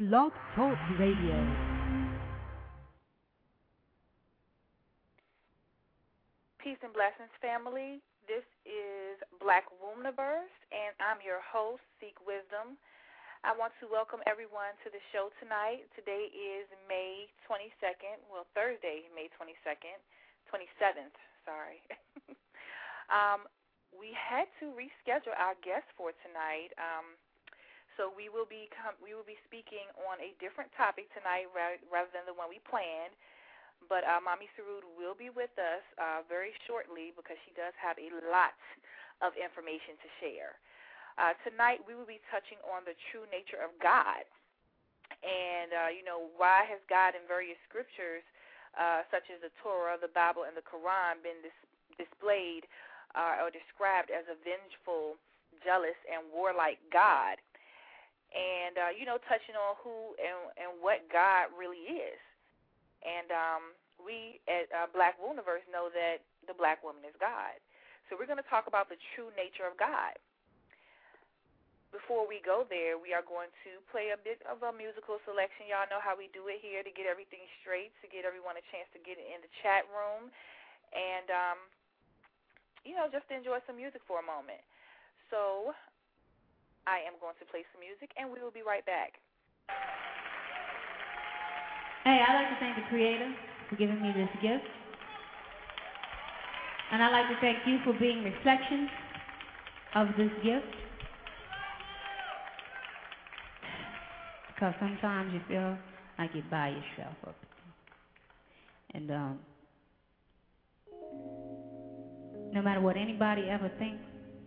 Blog Talk Radio. Peace and blessings, family. This is Black Wombniverse, and I'm your host, Seek Wisdom. I want to welcome everyone to the show tonight. Today is May 22nd, Thursday, May 22nd, 27th, sorry. We had to reschedule our guest for tonight. So we will be speaking on a different topic tonight rather than the one we planned. But Mami Sarud will be with us very shortly because she does have a lot of information to share. Tonight we will be touching on the true nature of God. And, why has God in various scriptures, such as the Torah, the Bible, and the Quran, been displayed or described as a vengeful, jealous, and warlike God? And, touching on who and what God really is. And we at Black Wombniverse know that the black woman is God. So we're going to talk about the true nature of God. Before we go there, we are going to play a bit of a musical selection. Y'all know how we do it here to get everything straight, to get everyone a chance to get in the chat room. And, just to enjoy some music for a moment. So I am going to play some music, and we will be right back. Hey, I'd like to thank the Creator for giving me this gift. And I'd like to thank you for being reflections of this gift. Because sometimes you feel like you're by yourself up. And no matter what anybody ever thinks,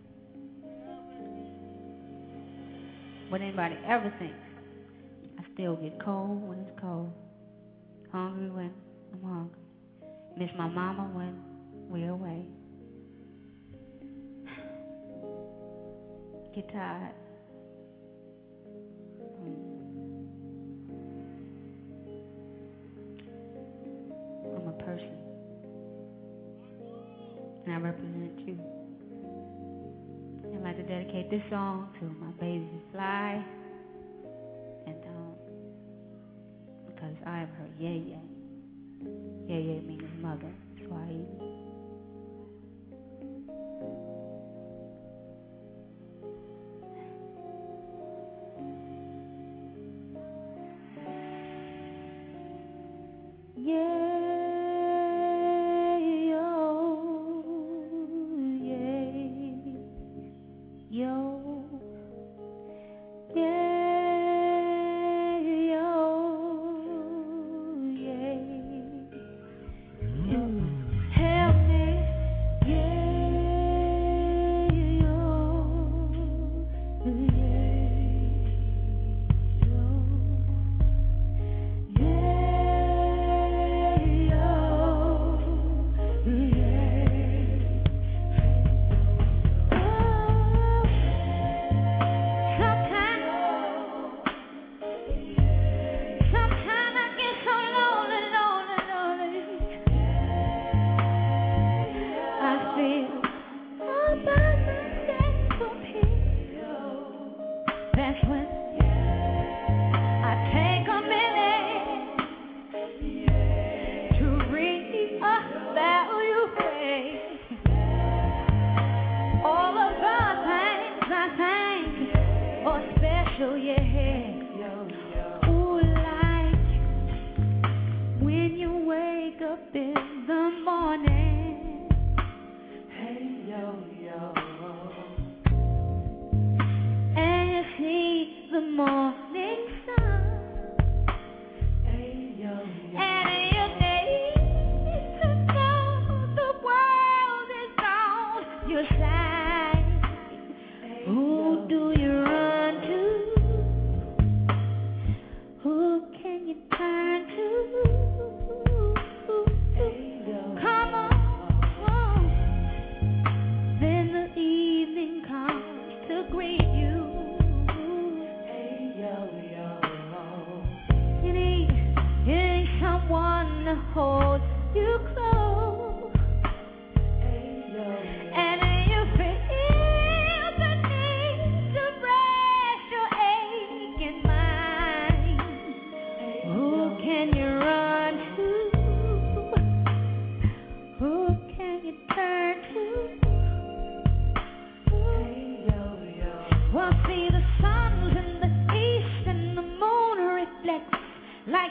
I still get cold when it's cold, hungry when I'm hungry, miss my mama when we're away, get tired. I'm a person, and I represent you. I'd like to dedicate this song to my baby Fly, and because I am her Yeye. Yeye means mother, Swahili. Help me.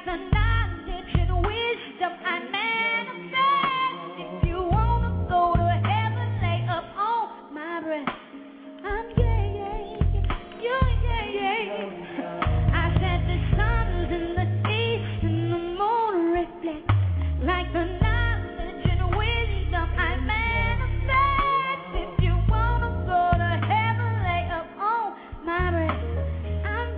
the knowledge and wisdom I manifest. If you wanna go to heaven, lay up on my breast. I'm I said the sun's in the east and the moon reflects like the knowledge and wisdom I manifest. If you wanna go to heaven, lay up on my breast. I'm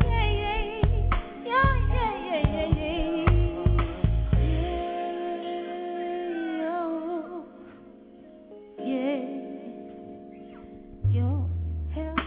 your help.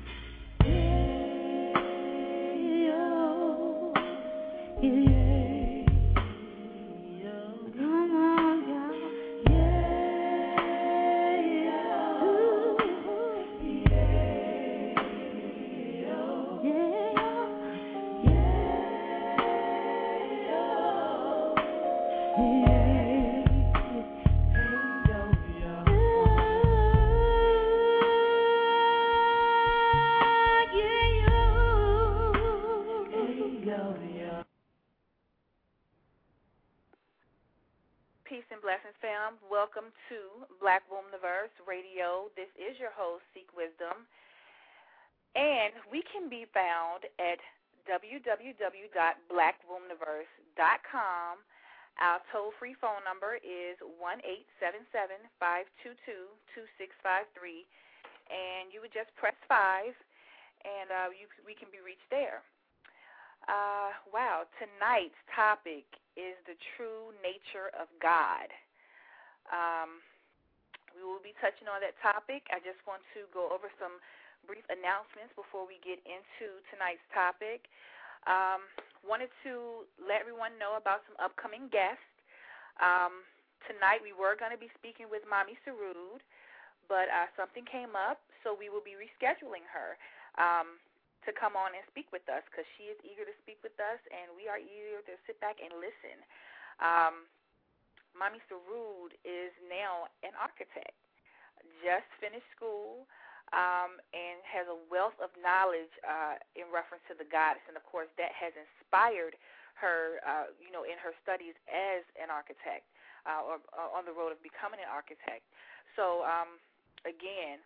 Peace and blessings, fam. Welcome to Black Womaniverse Radio. This is your host, Seek Wisdom. And we can be found at www.blackwomaniverse.com. Our toll-free phone number is 1-877-522-2653. And you would just press 5, and we can be reached there. Wow, tonight's topic is the true nature of God. We will be touching on that topic. I just want to go over some brief announcements before we get into tonight's topic. Wanted to let everyone know about some upcoming guests. Tonight we were going to be speaking with Mommy Sarud, but something came up, so we will be rescheduling her to come on and speak with us, because she is eager to speak with us, and we are eager to sit back and listen. Mommy Sarud is now an architect, just finished school, and has a wealth of knowledge in reference to the goddess, and of course that has inspired her, in her studies as an architect, or on the road of becoming an architect. So, again,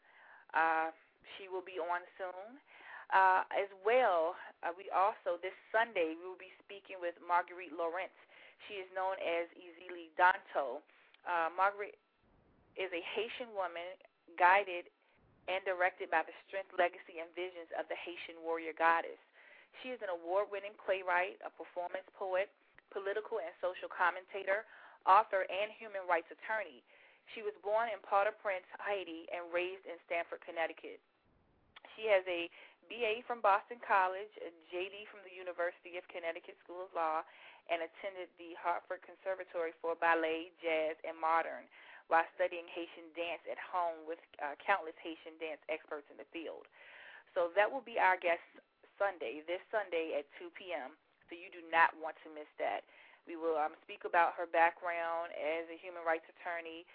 she will be on soon. As well, we also, this Sunday, we will be speaking with Marguerite Lawrence. She is known as Ezeli Danto. Marguerite is a Haitian woman guided and directed by the strength, legacy, and visions of the Haitian warrior goddess. She is an award-winning playwright, a performance poet, political and social commentator, author, and human rights attorney. She was born in Port-au-Prince, Haiti, and raised in Stamford, Connecticut. She has a BA from Boston College, a JD from the University of Connecticut School of Law, and attended the Hartford Conservatory for Ballet, Jazz, and Modern while studying Haitian dance at home with countless Haitian dance experts in the field. So that will be our guest Sunday, this Sunday at 2 p.m., so you do not want to miss that. We will speak about her background as a human rights attorney,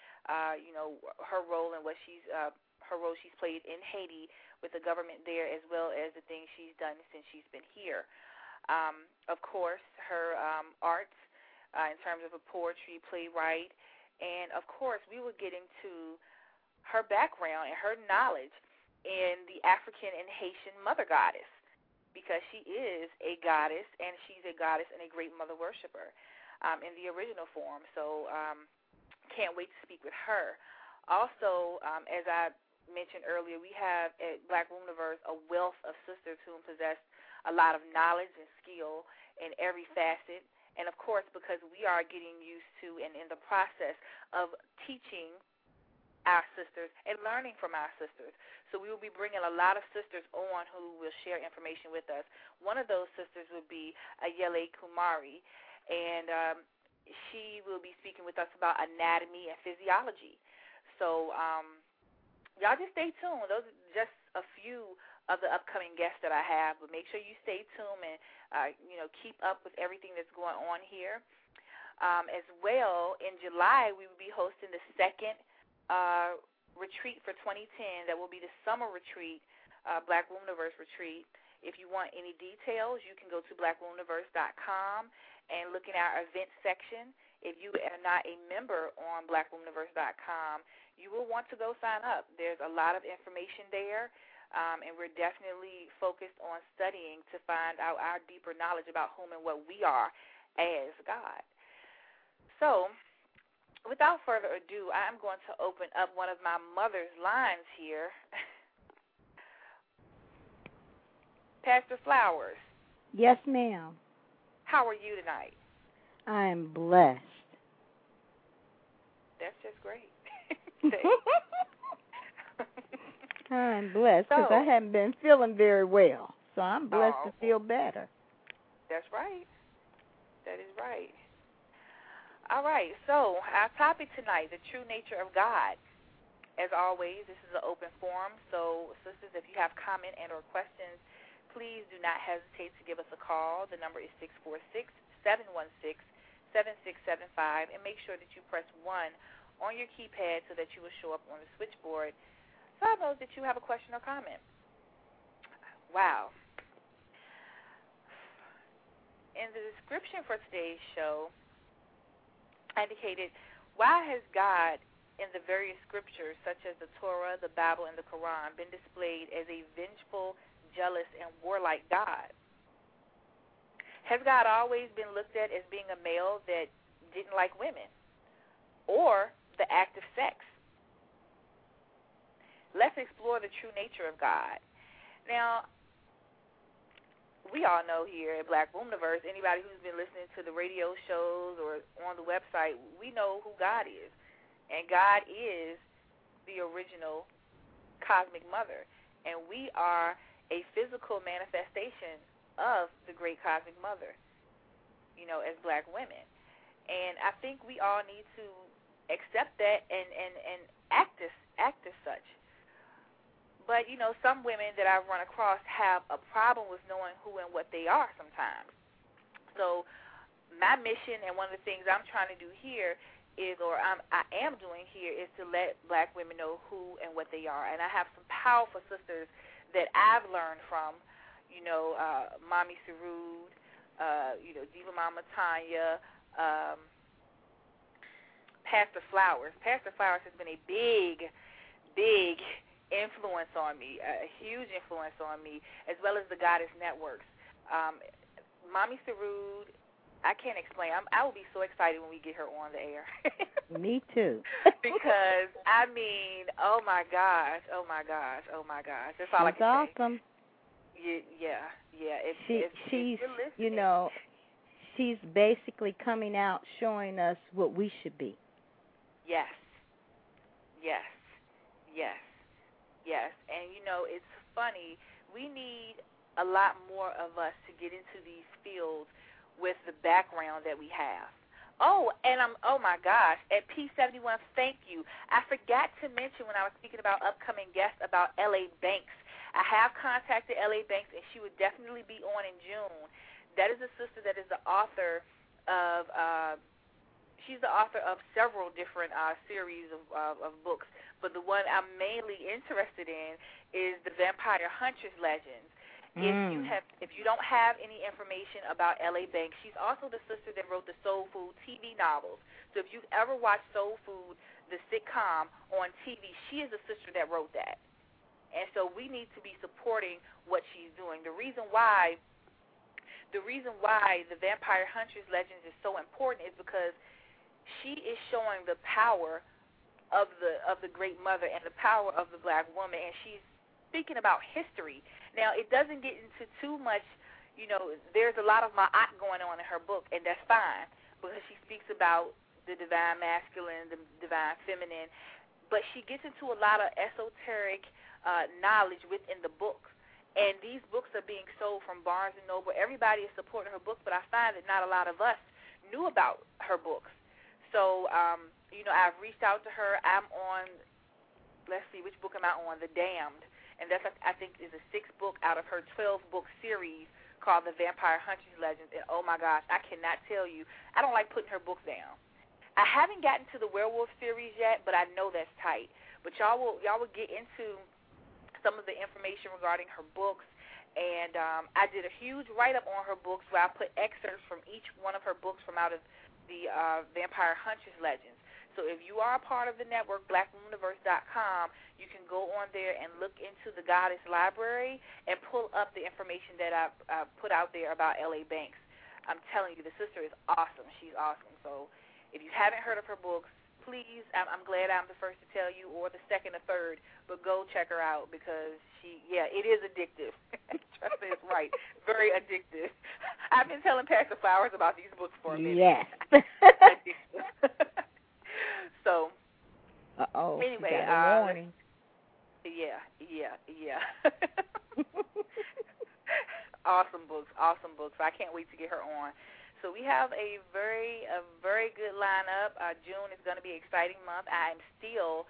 her role and her role she's played in Haiti with the government there, as well as the things she's done since she's been here. Of course, her arts in terms of a poetry, playwright, and of course we will get into her background and her knowledge in the African and Haitian mother goddess, because she is a goddess, and she's a goddess and a great mother worshiper in the original form. So can't wait to speak with her. Also, as I mentioned earlier, we have at Black Womaniverse a wealth of sisters who possess a lot of knowledge and skill in every facet. And, of course, because we are getting used to and in the process of teaching our sisters and learning from our sisters. So we will be bringing a lot of sisters on who will share information with us. One of those sisters would be Ayele Kumari, and she will be speaking with us about anatomy and physiology. So y'all just stay tuned. Those are just a few of the upcoming guests that I have, but make sure you stay tuned and keep up with everything that's going on here. As well, in July, we will be hosting the second retreat for 2010. That will be the summer retreat, Black Womaniverse retreat. If you want any details, you can go to blackwomaniverse.com and look in our events section. If you are not a member on BlackWomanUniverse.com, you will want to go sign up. There's a lot of information there, and we're definitely focused on studying to find out our deeper knowledge about whom and what we are as God. So, without further ado, I'm going to open up one of my mother's lines here. Pastor Flowers. Yes, ma'am. How are you tonight? I am blessed. That's just great. I'm blessed because I haven't been feeling very well. So I'm blessed to feel better. That's right. That is right. All right. So our topic tonight, the true nature of God. As always, this is an open forum. So, sisters, if you have comment and or questions, please do not hesitate to give us a call. The number is 646-716-7675, and make sure that you press 1 on your keypad so that you will show up on the switchboard so I know that you have a question or comment. Wow. In the description for today's show, I indicated, why has God in the various scriptures, such as the Torah, the Bible, and the Quran, been displayed as a vengeful, jealous, and warlike God? Has God always been looked at as being a male that didn't like women or the act of sex? Let's explore the true nature of God. Now, we all know here at Black Womaniverse, anybody who's been listening to the radio shows or on the website, we know who God is. And God is the original cosmic mother. And we are a physical manifestation of the great cosmic mother, you know, as black women. And I think we all need to accept that and act as such. But, you know, some women that I've run across have a problem with knowing who and what they are sometimes. So my mission and one of the things I'm trying to do here is, or I am doing here, is to let black women know who and what they are. And I have some powerful sisters that I've learned from, you know, Mommy Sarud, you know, Diva Mama Tanya, Pastor Flowers. Pastor Flowers has been a big influence on me, a huge influence on me, as well as the Goddess Networks. Mommy Sarud, I can't explain. I will be so excited when we get her on the air. Me too. Because, I mean, oh, my gosh. That's all I can say. That's awesome. Yeah. If she's, you're listening, you know, she's basically coming out showing us what we should be. Yes. And, you know, it's funny. We need a lot more of us to get into these fields with the background that we have. Oh, and oh my gosh, at P71, thank you. I forgot to mention when I was speaking about upcoming guests about L.A. Banks. I have contacted L.A. Banks, and she would definitely be on in June. That is a sister that is the author of, she's the author of several different series of books, but the one I'm mainly interested in is the Vampire Huntress Legends. If you don't have any information about L.A. Banks, she's also the sister that wrote the Soul Food TV novels. So if you've ever watched Soul Food, the sitcom on TV, she is the sister that wrote that. And so we need to be supporting what she's doing. The reason why the Vampire Huntress Legends is so important is because she is showing the power of the great mother and the power of the black woman, and she's speaking about history. Now, it doesn't get into too much, you know, there's a lot of ma'at going on in her book, and that's fine, because she speaks about the divine masculine, the divine feminine, but she gets into a lot of esoteric knowledge within the book. And these books are being sold from Barnes & Noble. Everybody is supporting her book, but I find that not a lot of us knew about her books. So, you know, I've reached out to her. I'm on, let's see, which book am I on? The Damned. And that's, I think, is a 6th book out of her 12-book series called The Vampire Huntress Legends. And, oh, my gosh, I cannot tell you. I don't like putting her book down. I haven't gotten to the werewolf series yet, but I know that's tight. But y'all will get into some of the information regarding her books And I did a huge write-up on her books where I put excerpts from each one of her books from out of the Vampire Huntress Legends. So if you are a part of the network, BlackWomanUniverse.com, you can go on there and look into the Goddess Library and pull up the information that I put out there about L.A. Banks. I'm telling you, the sister is awesome. She's awesome. So if you haven't heard of her books, please, I'm glad I'm the first to tell you, or the second or third, but go check her out because it is addictive. Trust me, it's right. Very addictive. I've been telling Pastor Flowers about these books for a minute. Yes. Addictive. So, anyway, warning. Yeah. Awesome books. I can't wait to get her on. So we have a very good lineup. June is going to be an exciting month. I'm still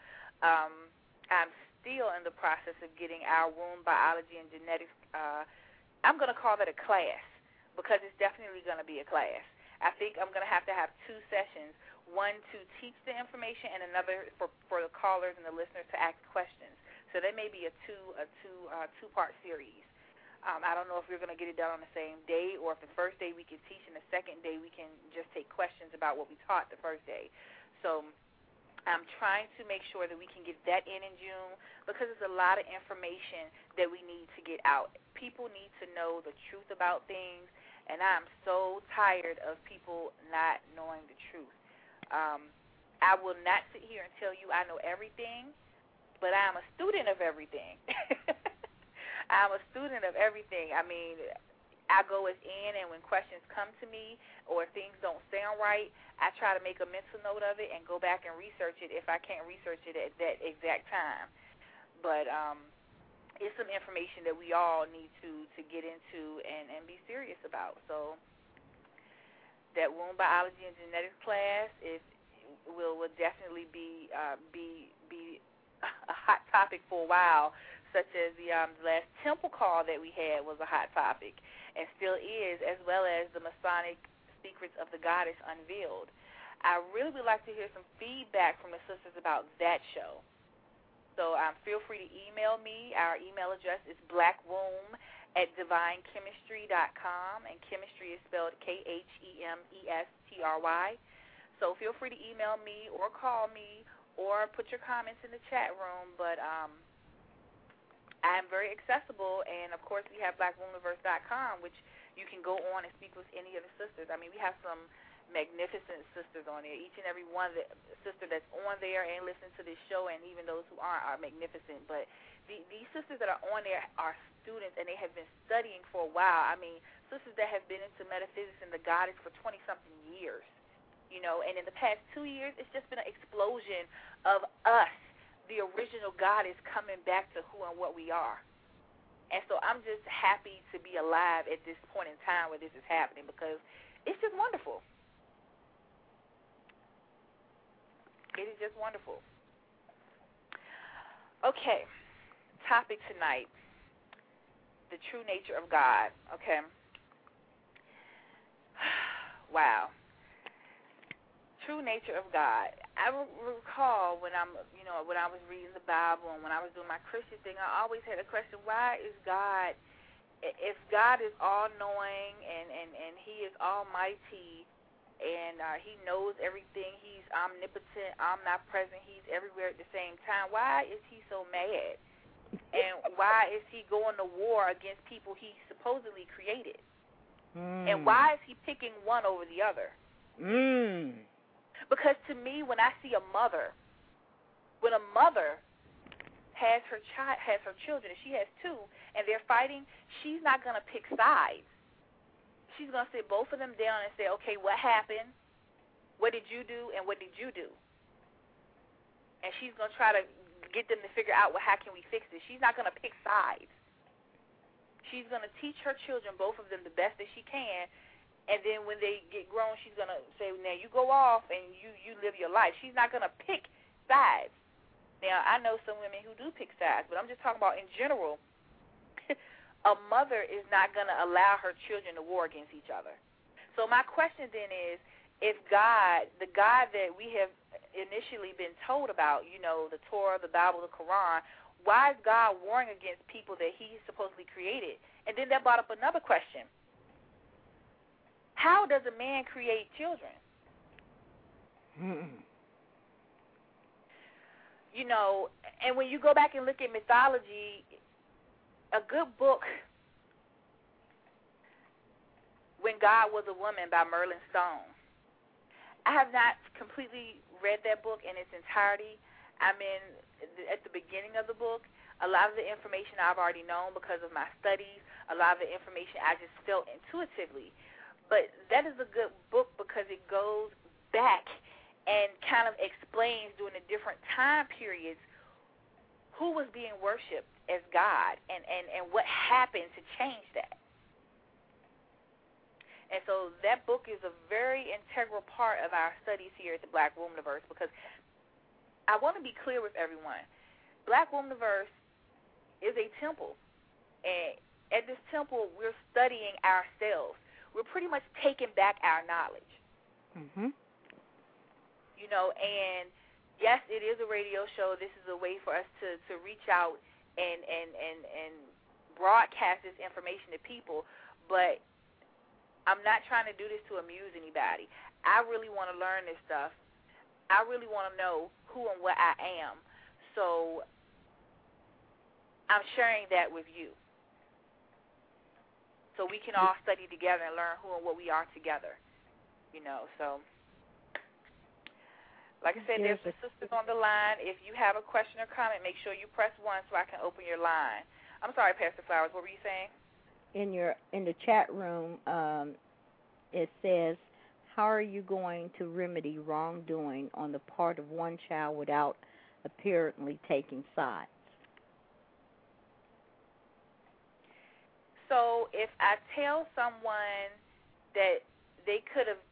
in the process of getting our wound biology and genetics. I'm going to call that a class because it's definitely going to be a class. I think I'm going to have 2 sessions. One to teach the information, and another for the callers and the listeners to ask questions. So that may be a two-part series. I don't know if we're going to get it done on the same day, or if the first day we can teach and the second day we can just take questions about what we taught the first day. So I'm trying to make sure that we can get that in June because there's a lot of information that we need to get out. People need to know the truth about things, and I'm so tired of people not knowing the truth. I will not sit here and tell you I know everything, but I'm a student of everything. I'm a student of everything. I mean, I go in, and when questions come to me or things don't sound right, I try to make a mental note of it and go back and research it if I can't research it at that exact time. But it's some information that we all need to get into and be serious about. So that womb biology and genetics class will definitely be a hot topic for a while, such as the last temple call that we had was a hot topic and still is, as well as the Masonic Secrets of the Goddess Unveiled. I really would like to hear some feedback from the sisters about that show. So feel free to email me. Our email address is blackwomb@divinechemistry.com, and chemistry is spelled KHEMESTRY. So feel free to email me or call me or put your comments in the chat room. But I'm very accessible, and, of course, we have BlackWomanUniverse.com, which you can go on and speak with any of the sisters. I mean, we have some magnificent sisters on there. Each and every one sister that's on there and listening to this show, and even those who aren't, are magnificent. But these sisters that are on there are students, and they have been studying for a while. I mean, sisters that have been into metaphysics and the goddess for 20-something years, and in the past 2 years, it's just been an explosion of us, the original goddess, coming back to who and what we are. And so I'm just happy to be alive at this point in time where this is happening because it's just wonderful. It is just wonderful. Okay, topic tonight, the true nature of God. Okay. Wow. True nature of God. I recall when I was reading the Bible and when I was doing my Christian thing, I always had a question: why is God? If God is all-knowing and He is almighty and He knows everything, He's omnipotent, omnipresent, He's everywhere at the same time, why is He so mad? And why is He going to war against people He supposedly created? And why is He picking one over the other? Because to me, when I see a mother, when a mother has her children, if she has 2, and they're fighting, she's not going to pick sides. She's going to sit both of them down and say, okay, what happened? What did you do? And what did you do? And she's going to try to get them to figure out, well, how can we fix this? She's not going to pick sides. She's going to teach her children, both of them, the best that she can. And then when they get grown, she's going to say, now you go off and you live your life. She's not going to pick sides. Now, I know some women who do pick sides, but I'm just talking about in general. A mother is not going to allow her children to war against each other. So my question then is, if God, the God that we have initially been told about, the Torah, the Bible, the Quran, Why is God warring against people that he supposedly created? And then that brought up another question. How does a man create children? You know, and when you go back and look at mythology, a good book, When God Was a Woman by Merlin Stone. I have not completely read that book in its entirety. I'm at the beginning of the book. A lot of the information I've already known because of my studies. A lot of the information I just felt intuitively. But that is a good book because it goes back and kind of explains during the different time periods who was being worshipped as God and what happened to change that. And so that book is a very integral part of our studies here at the Black Womaniverse, because I want to be clear with everyone. Black Womaniverse is a temple. And at this temple, we're studying ourselves. We're pretty much taking back our knowledge. Mhm. You know, and yes, it is a radio show. This is a way for us to reach out and broadcast this information to people, but I'm not trying to do this to amuse anybody. I really want to learn this stuff. I really want to know who and what I am. So I'm sharing that with you. So we can all study together and learn who and what we are together. You know, so like I said, there's the sisters on the line. If you have a question or comment, make sure you press 1 so I can open your line. I'm sorry, Pastor Flowers, what were you saying? In the chat room, it says, how are you going to remedy wrongdoing on the part of one child without apparently taking sides? So if I tell someone that they could have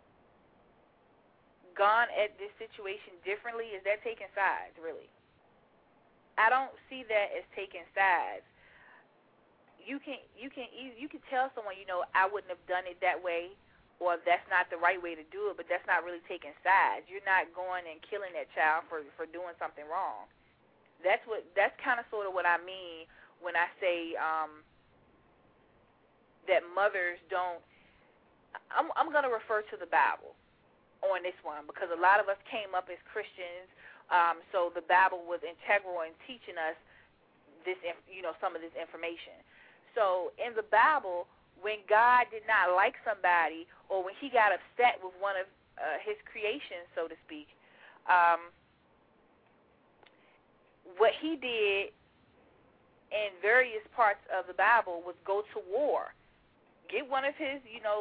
gone at this situation differently, is that taking sides, really? I don't see that as taking sides. You can tell someone, you know, I wouldn't have done it that way, or that's not the right way to do it, but that's not really taking sides. You're not going and killing that child for doing something wrong. That's kind of sort of what I mean when I say that mothers don't. I'm going to refer to the Bible on this one, because a lot of us came up as Christians, so the Bible was integral in teaching us this, you know, some of this information. So in the Bible, when God did not like somebody, or when he got upset with one of his creations, so to speak, what he did in various parts of the Bible was go to war. Get one of his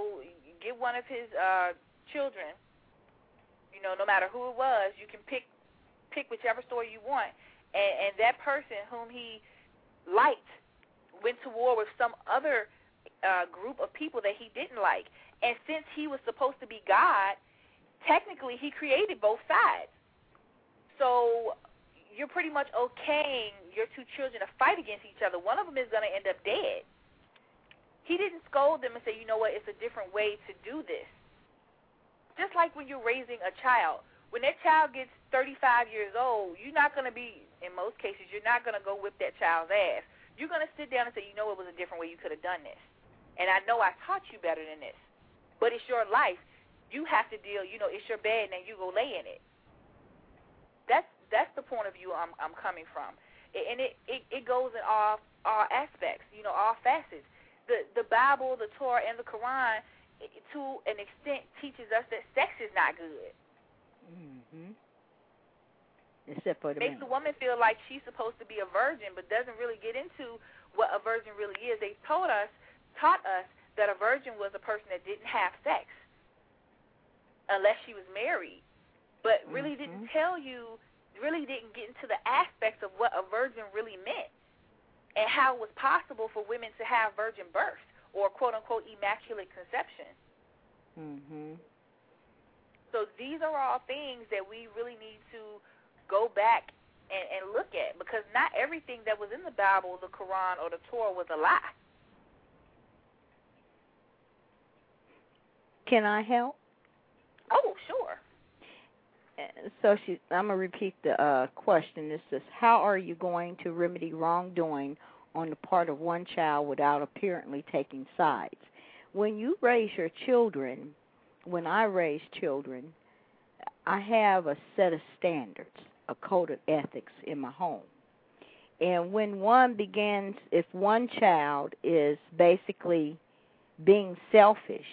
children, you know, no matter who it was, you can pick whichever story you want, and that person whom he liked went to war with some other group of people that he didn't like. And since he was supposed to be God, technically he created both sides. So you're pretty much okaying your two children to fight against each other. One of them is going to end up dead. He didn't scold them and say, you know what, it's a different way to do this. Just like when you're raising a child. When that child gets 35 years old, you're not going to be, in most cases, you're not going to go whip that child's ass. You're going to sit down and say, you know, it was a different way you could have done this. And I know I taught you better than this. But it's your life. You have to deal, you know, it's your bed and you go lay in it. That's the point of view I'm coming from. And it goes in all aspects, you know, all facets. The Bible, the Torah, and the Quran, to an extent, teaches us that sex is not good. Mm-hmm. Except for the makes the woman feel like she's supposed to be a virgin, but doesn't really get into what a virgin really is. They taught us that a virgin was a person that didn't have sex unless she was married, but really didn't tell you, really didn't get into the aspects of what a virgin really meant and how it was possible for women to have virgin birth or quote-unquote immaculate conception. Mm-hmm. So these are all things that we really need to go back and look at, because not everything that was in the Bible, the Quran, or the Torah was a lie. Can I help? Oh, sure. So I'm gonna repeat the question. It says, how are you going to remedy wrongdoing on the part of one child without apparently taking sides? When you raise your children, when I raise children, I have a set of standards, a code of ethics in my home. And when if one child is basically being selfish,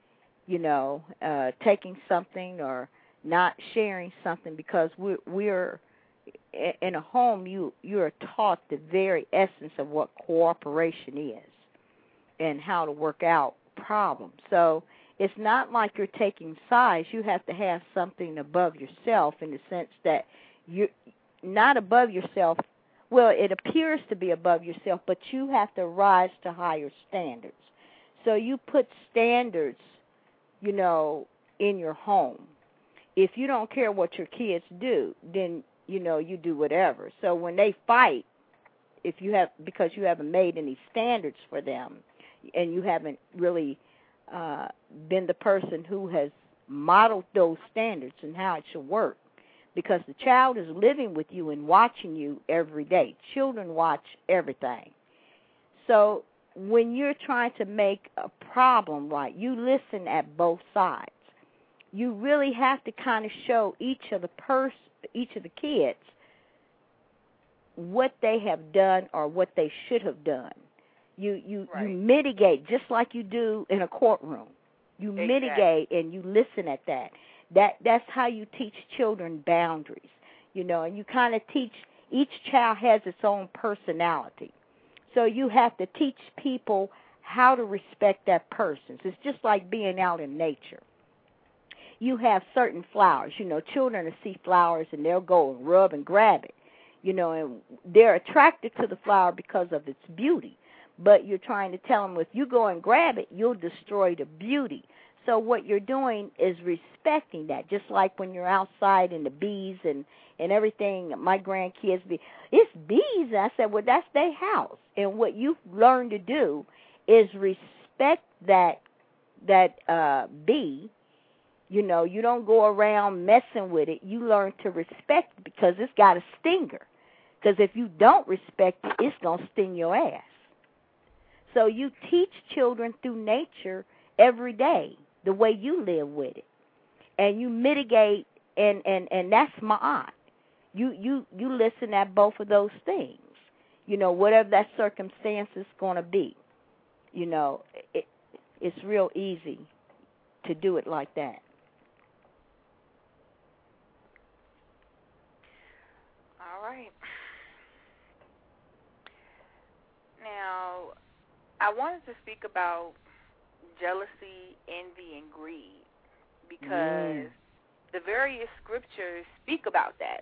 taking something or not sharing something, because we're in a home, you're taught the very essence of what cooperation is and how to work out problems. So it's not like you're taking sides. You have to have something above yourself, in the sense that you're not above yourself. Well, it appears to be above yourself, but you have to rise to higher standards. So you put standards, in your home. If you don't care what your kids do, then, you do whatever. So when they fight, because you haven't made any standards for them, and you haven't really been the person who has modeled those standards and how it should work, because the child is living with you and watching you every day. Children watch everything. So when you're trying to make a problem right, you listen at both sides. You really have to kind of show each of the kids what they have done or what they should have done. You mitigate, just like you do in a courtroom. You mitigate and you listen at that. That's how you teach children boundaries, and you kind of teach, each child has its own personality. So you have to teach people how to respect that person. It's just like being out in nature. You have certain flowers, children will see flowers and they'll go and rub and grab it, and they're attracted to the flower because of its beauty. But you're trying to tell them, if you go and grab it, you'll destroy the beauty. So what you're doing is respecting that, just like when you're outside and the bees and everything. My grandkids it's bees. I said, well, that's their house. And what you've learned to do is respect that bee. You don't go around messing with it. You learn to respect it because it's got a stinger. Because if you don't respect it, it's going to sting your ass. So you teach children through nature every day, the way you live with it. And you mitigate, and that's ma'at. You listen at both of those things, whatever that circumstance is going to be. It's real easy to do it like that. All right. Now, I wanted to speak about jealousy, envy, and greed, because the various scriptures speak about that.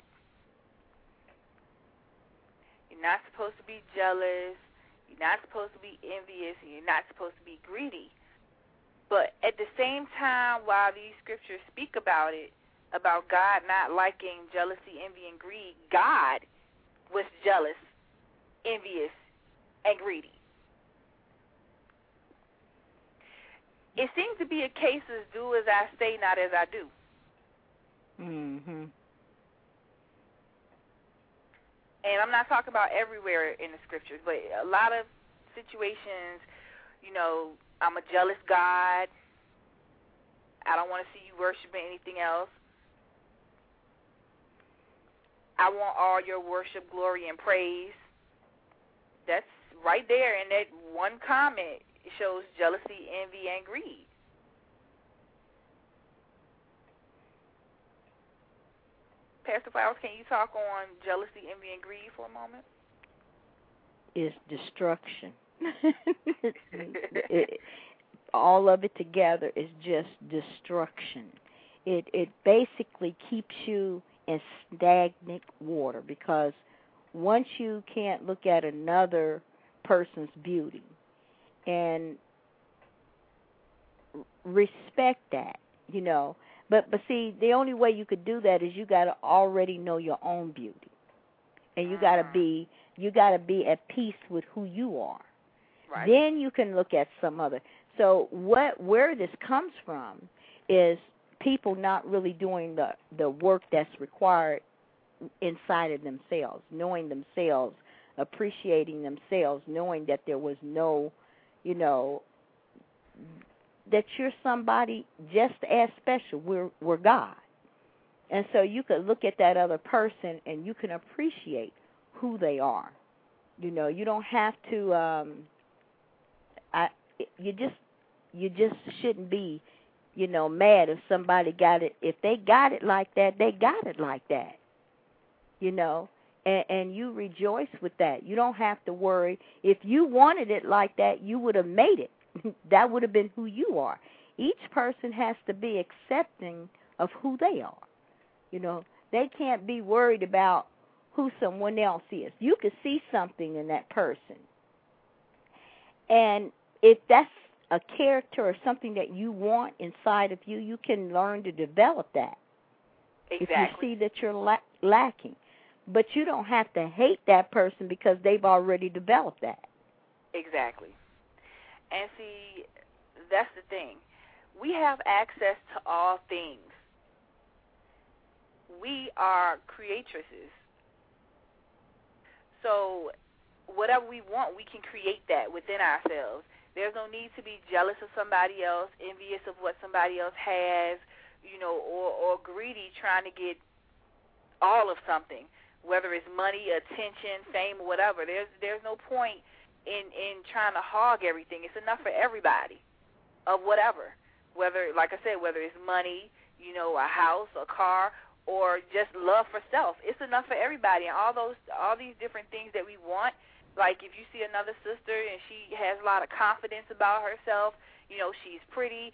You're not supposed to be jealous, you're not supposed to be envious, and you're not supposed to be greedy. But at the same time, while these scriptures speak about it, about God not liking jealousy, envy, and greed, God was jealous, envious, and greedy. It seems to be a case of do as I say, not as I do. Mm-hmm. And I'm not talking about everywhere in the scriptures, but a lot of situations, I'm a jealous God. I don't want to see you worshiping anything else. I want all your worship, glory, and praise. That's right there in that one comment. It shows jealousy, envy, and greed. Pastor Flowers, can you talk on jealousy, envy, and greed for a moment? It's destruction. All of it together is just destruction. It basically keeps you in stagnant water, because once you can't look at another person's beauty and respect that, But see, the only way you could do that is you got to already know your own beauty, and you got to be at peace with who you are. Right. Then you can look at some other. So where this comes from is people not really doing the work that's required inside of themselves, knowing themselves, appreciating themselves, knowing that there was no, that you're somebody just as special. We're God. And so you could look at that other person and you can appreciate who they are. You don't have to you just shouldn't be, mad if somebody got it. If they got it like that, they got it like that. And you rejoice with that. You don't have to worry. If you wanted it like that, you would have made it. That would have been who you are. Each person has to be accepting of who they are. They can't be worried about who someone else is. You could see something in that person. And if that's a character or something that you want inside of you, you can learn to develop that. Exactly. If you see that you're lacking. But you don't have to hate that person because they've already developed that. Exactly. And see, that's the thing. We have access to all things. We are creatresses. So whatever we want, we can create that within ourselves. There's no need to be jealous of somebody else, envious of what somebody else has, or greedy trying to get all of something, whether it's money, attention, fame, or whatever. There's no point in trying to hog everything. It's enough for everybody of whatever. Whether, like I said, whether it's money, a house, a car, or just love for self. It's enough for everybody. And all these different things that we want, like if you see another sister and she has a lot of confidence about herself, she's pretty,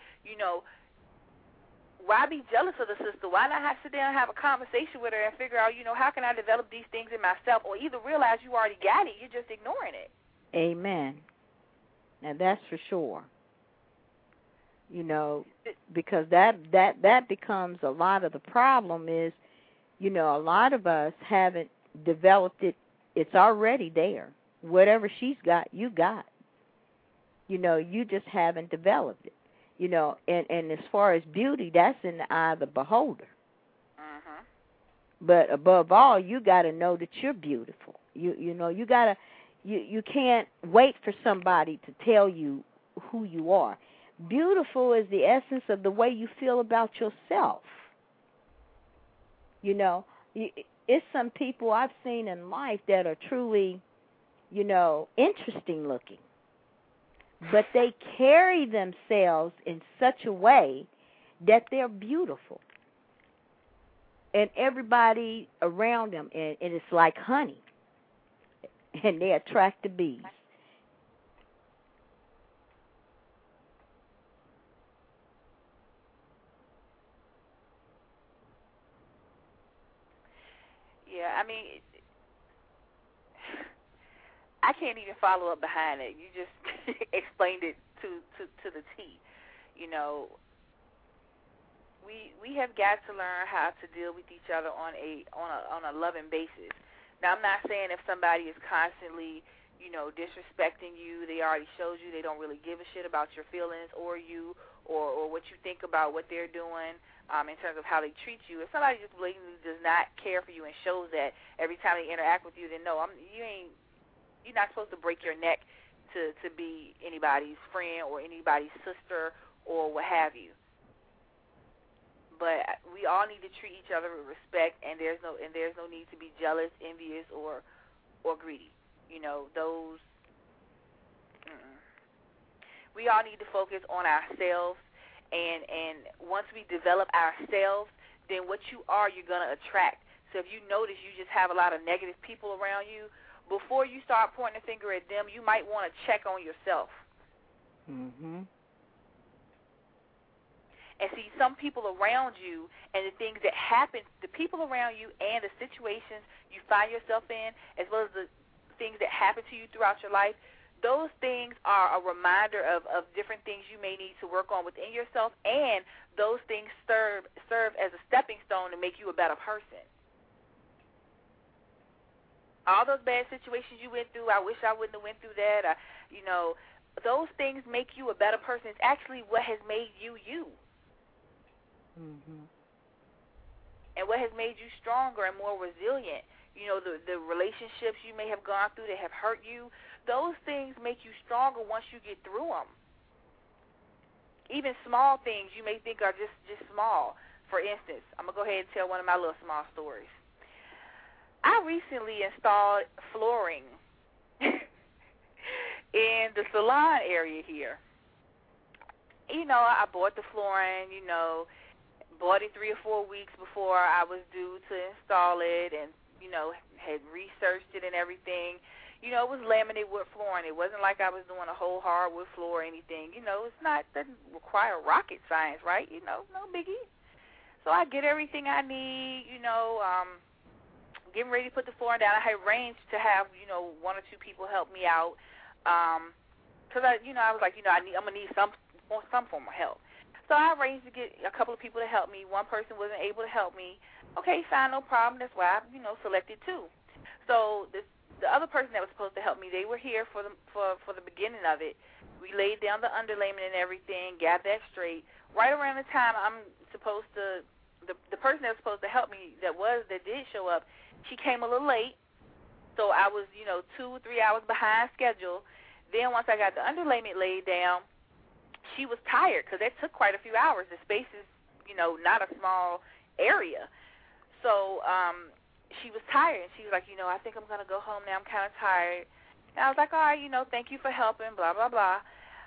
why be jealous of the sister? Why not sit down and have a conversation with her and figure out, how can I develop these things in myself, or either realize you already got it, you're just ignoring it. Amen. Now that's for sure. Because that becomes a lot of the problem is, a lot of us haven't developed it. It's already there. Whatever she's got, you got. You just haven't developed it. And as far as beauty, that's in the eye of the beholder. Uh-huh. But above all, you got to know that you're beautiful. You got to, you can't wait for somebody to tell you who you are. Beautiful is the essence of the way you feel about yourself. It's some people I've seen in life that are truly, interesting looking. But they carry themselves in such a way that they're beautiful. And everybody around them, and it's like honey. And they attract the bees. Yeah, I mean, I can't even follow up behind it. You just explained it to the T. We have got to learn how to deal with each other on a loving basis. Now, I'm not saying if somebody is constantly, disrespecting you, they already showed you they don't really give a shit about your feelings or you or what you think about what they're doing. In terms of how they treat you. If somebody just blatantly does not care for you and shows that every time they interact with you, then no, you're not supposed to break your neck to be anybody's friend or anybody's sister or what have you. But we all need to treat each other with respect, and there's no need to be jealous, envious, or greedy. Those. We all need to focus on ourselves. And once we develop ourselves, then what you are, you're going to attract. So if you notice you just have a lot of negative people around you, before you start pointing a finger at them, you might want to check on yourself. Mm-hmm. And see, some people around you and the things that happen, the people around you and the situations you find yourself in, as well as the things that happen to you throughout your life, those things are a reminder of different things you may need to work on within yourself, and those things serve as a stepping stone to make you a better person. All those bad situations you went through, I wish I wouldn't have went through that. Those things make you a better person. It's actually what has made you you. Mhm. And what has made you stronger and more resilient? You know, the relationships you may have gone through that have hurt you, those things make you stronger once you get through them. Even small things you may think are just small. For instance, I'm going to go ahead and tell one of my little small stories. I recently installed flooring in the salon area here. You know, I bought the flooring, you know, bought it 3 or 4 weeks before I was due to install it, and, you know, had researched it and everything. You know, it was laminate wood flooring. It wasn't like I was doing a whole hardwood floor or anything. You know, doesn't require rocket science, right? You know, no biggie. So I get everything I need, you know, getting ready to put the flooring down. I had arranged to have, you know, 1 or 2 people help me out, because I was like, you know, I'm gonna need some form of help. So I arranged to get a couple of people to help me. One person wasn't able to help me. Okay, fine, no problem. That's why I, you know, selected 2. So the other person that was supposed to help me, they were here for the beginning of it. We laid down the underlayment and everything, got that straight. Right around the time I'm supposed to, the person that was supposed to help me that did show up, she came a little late. So I was, you know, 2 or 3 hours behind schedule. Then once I got the underlayment laid down, she was tired because that took quite a few hours. The space is, you know, not a small area. So she was tired, and she was like, you know, I think I'm going to go home now. I'm kind of tired. And I was like, all right, you know, thank you for helping, blah, blah, blah.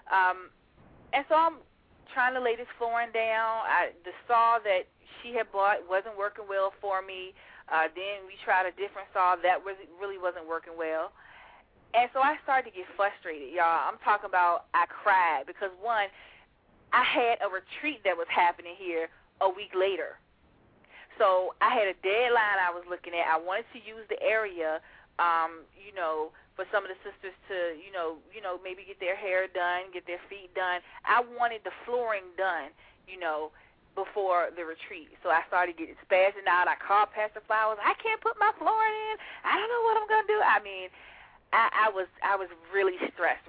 And so I'm trying to lay this flooring down. The saw that she had bought wasn't working well for me. Then we tried a different saw. That really wasn't working well. And so I started to get frustrated, y'all. I'm talking about I cried because, one, I had a retreat that was happening here a week later. So I had a deadline I was looking at. I wanted to use the area, you know, for some of the sisters to, you know, maybe get their hair done, get their feet done. I wanted the flooring done, you know, before the retreat. So I started getting spazzing out. I called Pastor Flowers. I can't put my flooring in. I don't know what I'm going to do. I mean, I was really stressed.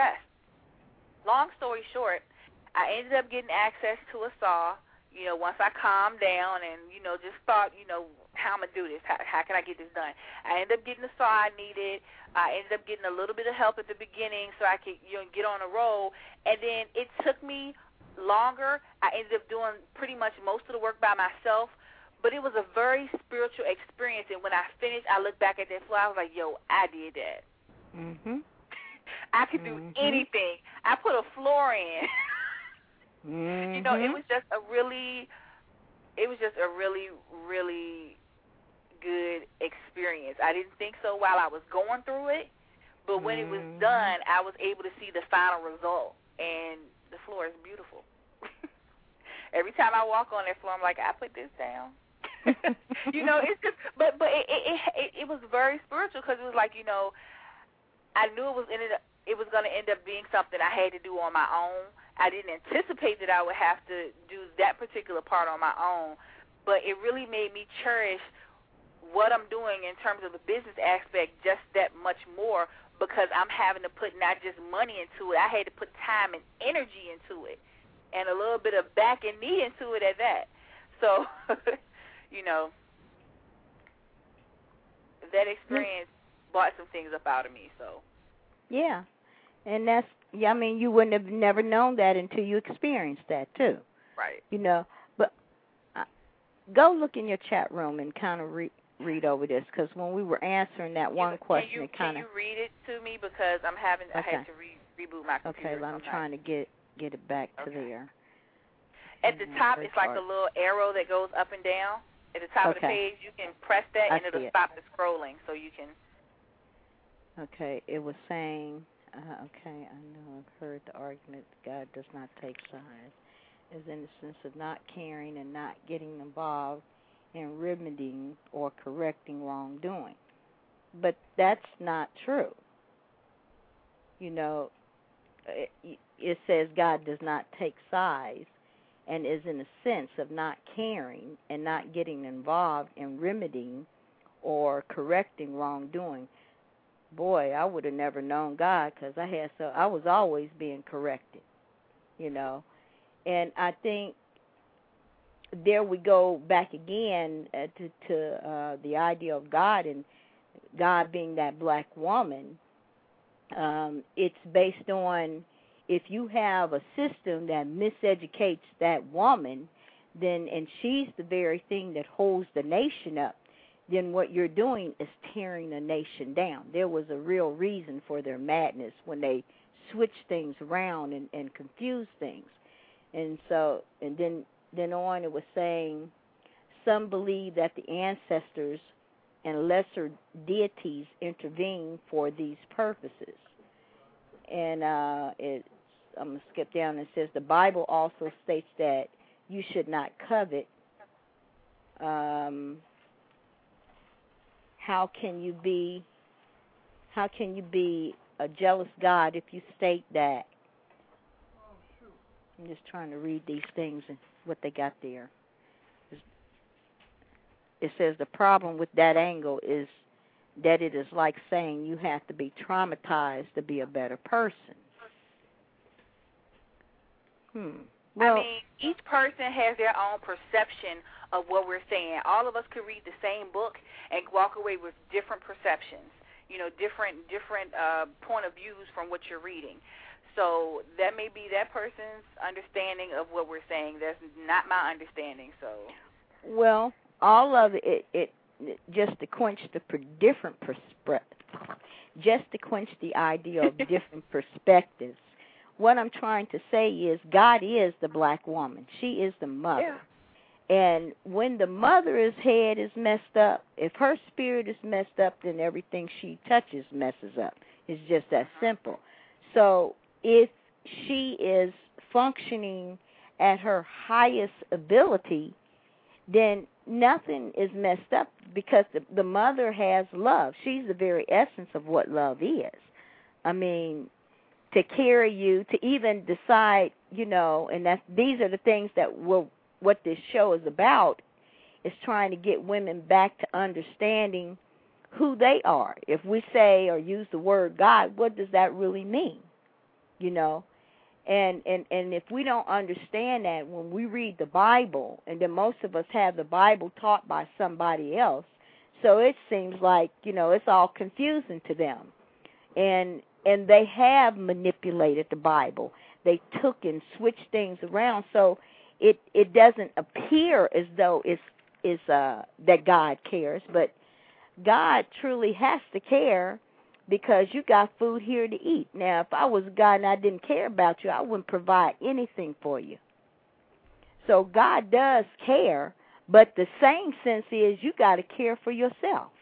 Long story short, I ended up getting access to a saw, you know, once I calmed down and, you know, just thought, you know, how I'm going to do this. How can I get this done? I ended up getting the saw I needed. I ended up getting a little bit of help at the beginning so I could, you know, get on a roll. And then it took me longer. I ended up doing pretty much most of the work by myself. But it was a very spiritual experience. And when I finished, I looked back at that floor. I was like, yo, I did that. Mhm. I could do anything. I put a floor in. You know, it was just a really, really good experience. I didn't think so while I was going through it, but when it was done, I was able to see the final result, and the floor is beautiful. Every time I walk on that floor, I'm like, I put this down. You know, it's just, but it was very spiritual because it was like, you know, I knew it was going to end up being something I had to do on my own. I didn't anticipate that I would have to do that particular part on my own, but it really made me cherish what I'm doing in terms of the business aspect just that much more because I'm having to put not just money into it. I had to put time and energy into it and a little bit of back and knee into it at that. So, you know, that experience brought some things up out of me. So, yeah, and that's, I mean, you wouldn't have never known that until you experienced that too. Right. You know, but go look in your chat room and kind of read over this because when we were answering that one question, it kind of. Can you read it to me because I had to reboot my computer. Okay, well, I'm trying to get it back to there. At the top, it's like a little arrow that goes up and down. At the top of the page, you can press that, and it'll stop the scrolling, so you can. Okay, it was saying, okay, I know I've heard the argument God does not take sides, is in the sense of not caring and not getting involved in remedying or correcting wrongdoing. But that's not true. You know, it says God does not take sides and is in a sense of not caring and not getting involved in remedying or correcting wrongdoing. Boy, I would have never known God because I was always being corrected, you know. And I think there we go back again to the idea of God and God being that black woman. It's based on, if you have a system that miseducates that woman, then, and she's the very thing that holds the nation up, then what you're doing is tearing the nation down. There was a real reason for their madness when they switched things around and confused things. And so, and then on it was saying, some believe that the ancestors and lesser deities intervene for these purposes. And I'm going to skip down. It says the Bible also states that you should not covet. How can you be a jealous God if you state that? I'm just trying to read these things and what they got there. It says the problem with that angle is that it is like saying you have to be traumatized to be a better person. Well, I mean, each person has their own perception of what we're saying. All of us could read the same book and walk away with different perceptions, different point of views from what you're reading. So that may be that person's understanding of what we're saying. That's not my understanding. So, well, all of it just to quench the idea of different perspectives. What I'm trying to say is God is the black woman. She is the mother. Yeah. And when the mother's head is messed up, if her spirit is messed up, then everything she touches messes up. It's just that simple. So if she is functioning at her highest ability, then nothing is messed up because the mother has love. She's the very essence of what love is. I mean, to carry you, to even decide, and these are the things that what this show is about, is trying to get women back to understanding who they are. If we say or use the word God, what does that really mean? And if we don't understand that when we read the Bible, and then most of us have the Bible taught by somebody else, so it seems like, it's all confusing to them. And they have manipulated the Bible. They took and switched things around, so it doesn't appear as though it's that God cares, but God truly has to care because you got food here to eat. Now, if I was God and I didn't care about you, I wouldn't provide anything for you. So God does care, but the same sense is you got to care for yourself.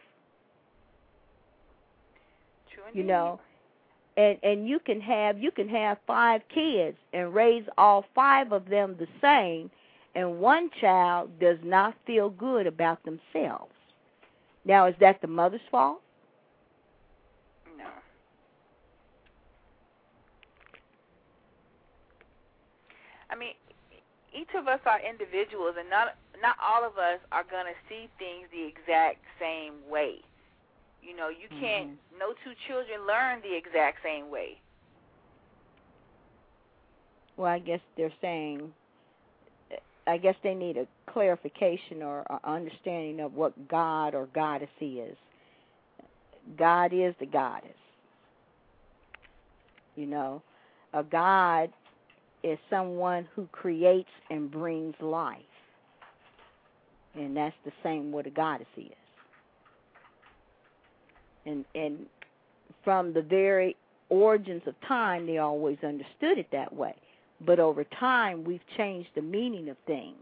True indeed. And you can have 5 kids and raise all 5 of them the same, and one child does not feel good about themselves. Now, is that the mother's fault? No. I mean, each of us are individuals, and not all of us are going to see things the exact same way. You can't, no 2 children learn the exact same way. Well, I guess they're saying, they need a clarification or understanding of what God or goddess is. God is the goddess. A God is someone who creates and brings life. And that's the same what a goddess is. And from the very origins of time, they always understood it that way. But over time, we've changed the meaning of things,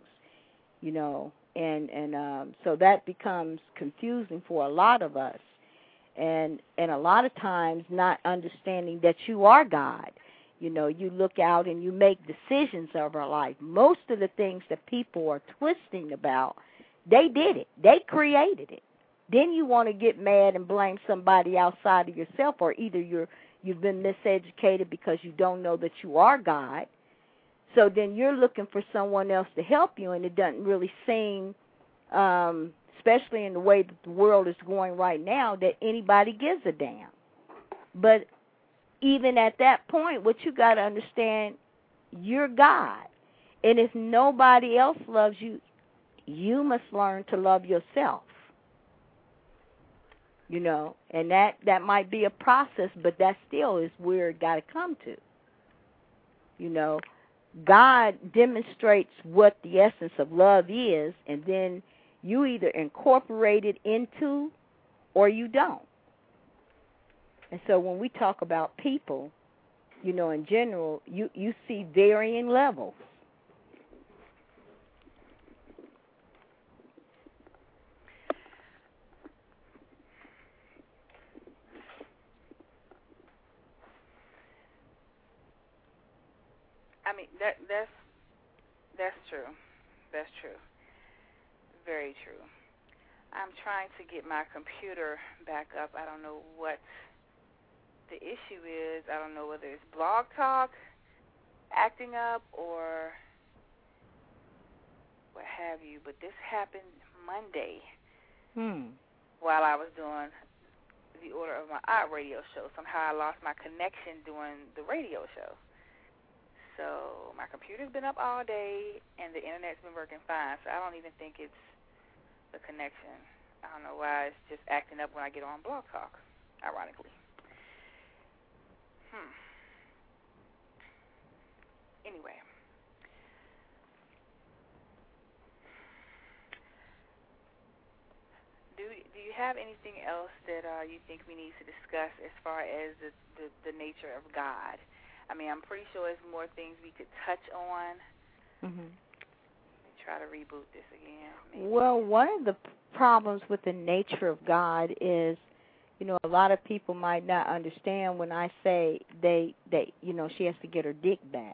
and so that becomes confusing for a lot of us. And a lot of times not understanding that you are God. You look out and you make decisions of our life. Most of the things that people are twisting about, they did it. They created it. Then you want to get mad and blame somebody outside of yourself, or either you've been miseducated because you don't know that you are God. So then you're looking for someone else to help you, and it doesn't really seem, especially in the way that the world is going right now, that anybody gives a damn. But even at that point, what you got to understand, you're God. And if nobody else loves you, you must learn to love yourself. You know, and that might be a process, but that still is where it got to come to. You know, God demonstrates what the essence of love is, and then you either incorporate it into or you don't. And so when we talk about people, you know, in general, you see varying levels. I mean, that's true. That's true. Very true. I'm trying to get my computer back up. I don't know what the issue is. I don't know whether it's Blog Talk acting up or what have you. But this happened Monday while I was doing the Order of My Art radio show. Somehow I lost my connection doing the radio show. So my computer's been up all day, and the internet's been working fine. So I don't even think it's the connection. I don't know why it's just acting up when I get on Blog Talk, ironically. Anyway. Do you have anything else that you think we need to discuss as far as the nature of God? I mean, I'm pretty sure there's more things we could touch on. Mm-hmm. Try to reboot this again. Maybe. Well, one of the problems with the nature of God is, you know, a lot of people might not understand when I say they you know, she has to get her dick back.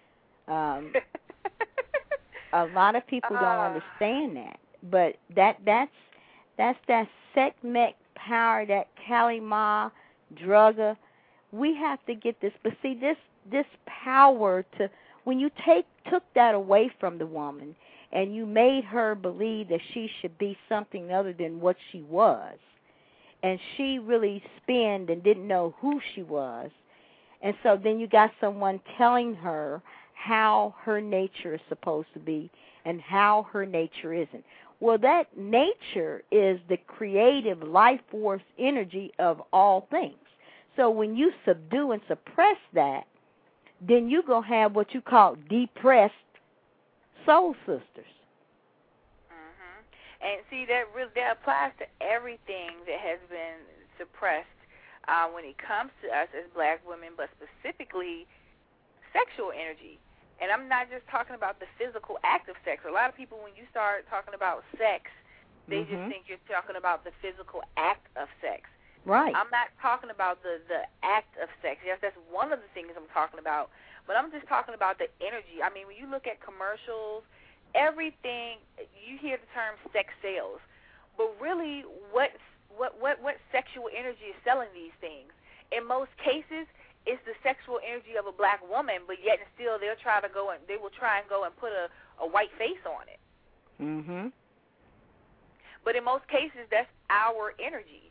A lot of people don't understand that, but that's that Sekhmet power, that Kali Ma, drugger. We have to get this, but see, this power to, when you took that away from the woman and you made her believe that she should be something other than what she was, and she really spinned and didn't know who she was, and so then you got someone telling her how her nature is supposed to be and how her nature isn't. Well, that nature is the creative life force energy of all things. So when you subdue and suppress that, then you're going to have what you call depressed soul sisters. Mm-hmm. And see, that applies to everything that has been suppressed when it comes to us as black women, but specifically sexual energy. And I'm not just talking about the physical act of sex. A lot of people, when you start talking about sex, they just think you're talking about the physical act of sex. Right. I'm not talking about the act of sex. Yes, that's one of the things I'm talking about. But I'm just talking about the energy. I mean, when you look at commercials, everything, you hear the term sex sales. But really, what sexual energy is selling these things? In most cases, it's the sexual energy of a black woman, but yet and still they will try and go and put a white face on it. Mhm. But in most cases, that's our energy.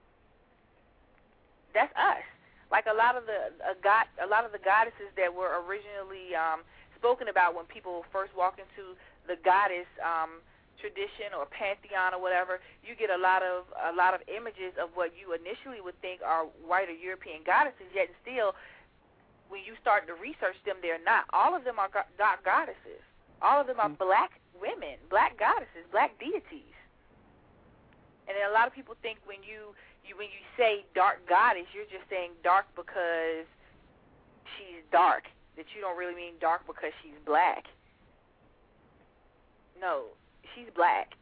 That's us. Like a lot of the goddesses that were originally spoken about when people first walk into the goddess tradition or pantheon or whatever, you get a lot of images of what you initially would think are white or European goddesses. Yet and still, when you start to research them, they're not. All of them are dark goddesses. All of them are black women, black goddesses, black deities. And then a lot of people think when you say dark goddess, you're just saying dark because she's dark, that you don't really mean dark because she's black. No, she's black.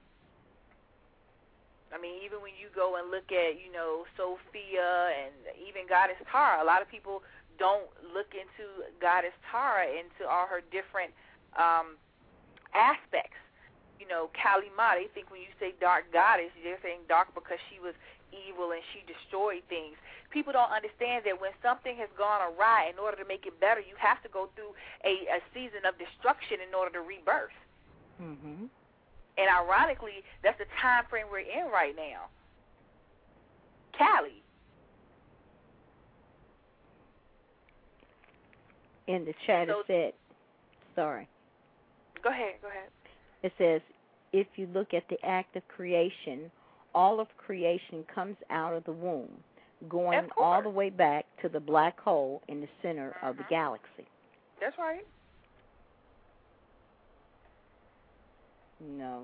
I mean, even when you go and look at, you know, Sophia and even Goddess Tara, a lot of people don't look into Goddess Tara, into all her different aspects. You know, Kali Ma, they think when you say dark goddess, they're saying dark because she was evil and she destroyed things. People don't understand that when something has gone awry, in order to make it better, you have to go through a season of destruction in order to rebirth. Mhm. And ironically, that's the time frame we're in right now. Kali. In the chat it said, sorry. Go ahead. It says, if you look at the act of creation, all of creation comes out of the womb, going all the way back to the black hole in the center of the galaxy. That's right. No.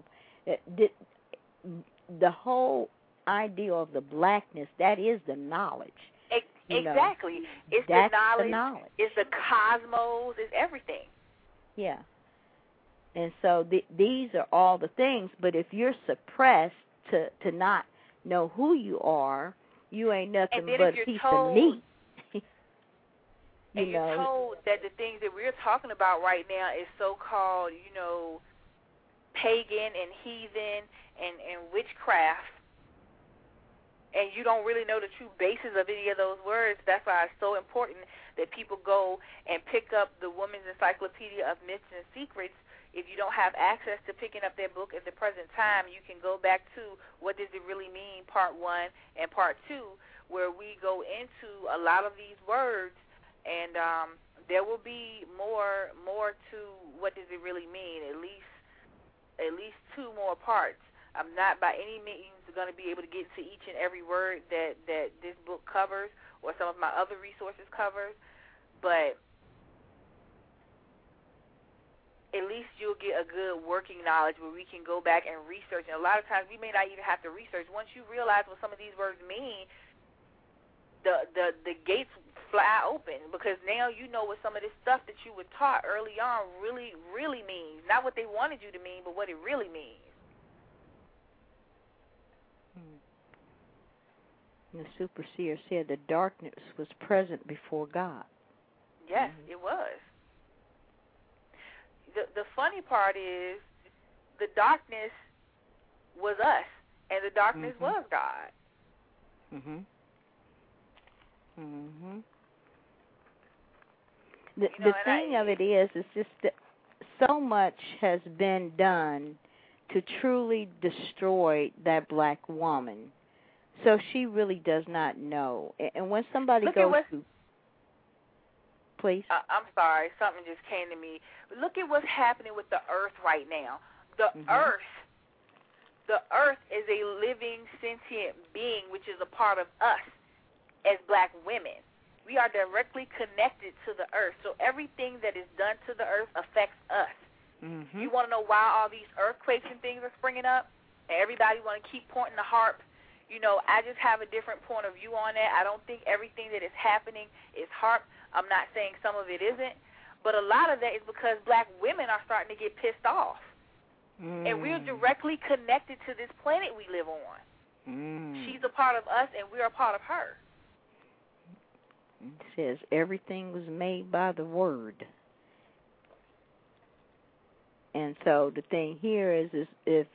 The whole idea of the blackness, that is the knowledge. Exactly. It's the knowledge. It's the cosmos. It's everything. Yeah. And so these are all the things, but if you're suppressed to not know who you are, you ain't nothing but a piece of meat. And you're told that the things that we're talking about right now is so-called, pagan and heathen and witchcraft, and you don't really know the true basis of any of those words. That's why it's so important that people go and pick up the Woman's Encyclopedia of Myths and Secrets. If you don't have access to picking up that book at the present time, you can go back to What Does It Really Mean, Part 1 and Part 2, where we go into a lot of these words, and there will be more to what does it really mean, at least 2 more parts. I'm not by any means going to be able to get to each and every word that this book covers or some of my other resources covers, but at least you'll get a good working knowledge where we can go back and research. And a lot of times we may not even have to research. Once you realize what some of these words mean, the gates fly open, because now you know what some of this stuff that you were taught early on really, really means. Not what they wanted you to mean, but what it really means. The super seer said the darkness was present before God. Yes, it was. The funny part is the darkness was us, and the darkness was God. The thing of it is just that so much has been done to truly destroy that black woman. So she really does not know. And when somebody goes to... Please? I'm sorry. Something just came to me. Look at what's happening with the earth right now. The earth is a living, sentient being, which is a part of us as black women. We are directly connected to the earth. So everything that is done to the earth affects us. You want to know why all these earthquakes and things are springing up? And everybody want to keep pointing the harp. I just have a different point of view on that. I don't think everything that is happening is harp. I'm not saying some of it isn't. But a lot of that is because black women are starting to get pissed off. And we're directly connected to this planet we live on. She's a part of us, and we're a part of her. It says everything was made by the Word. And so the thing here is if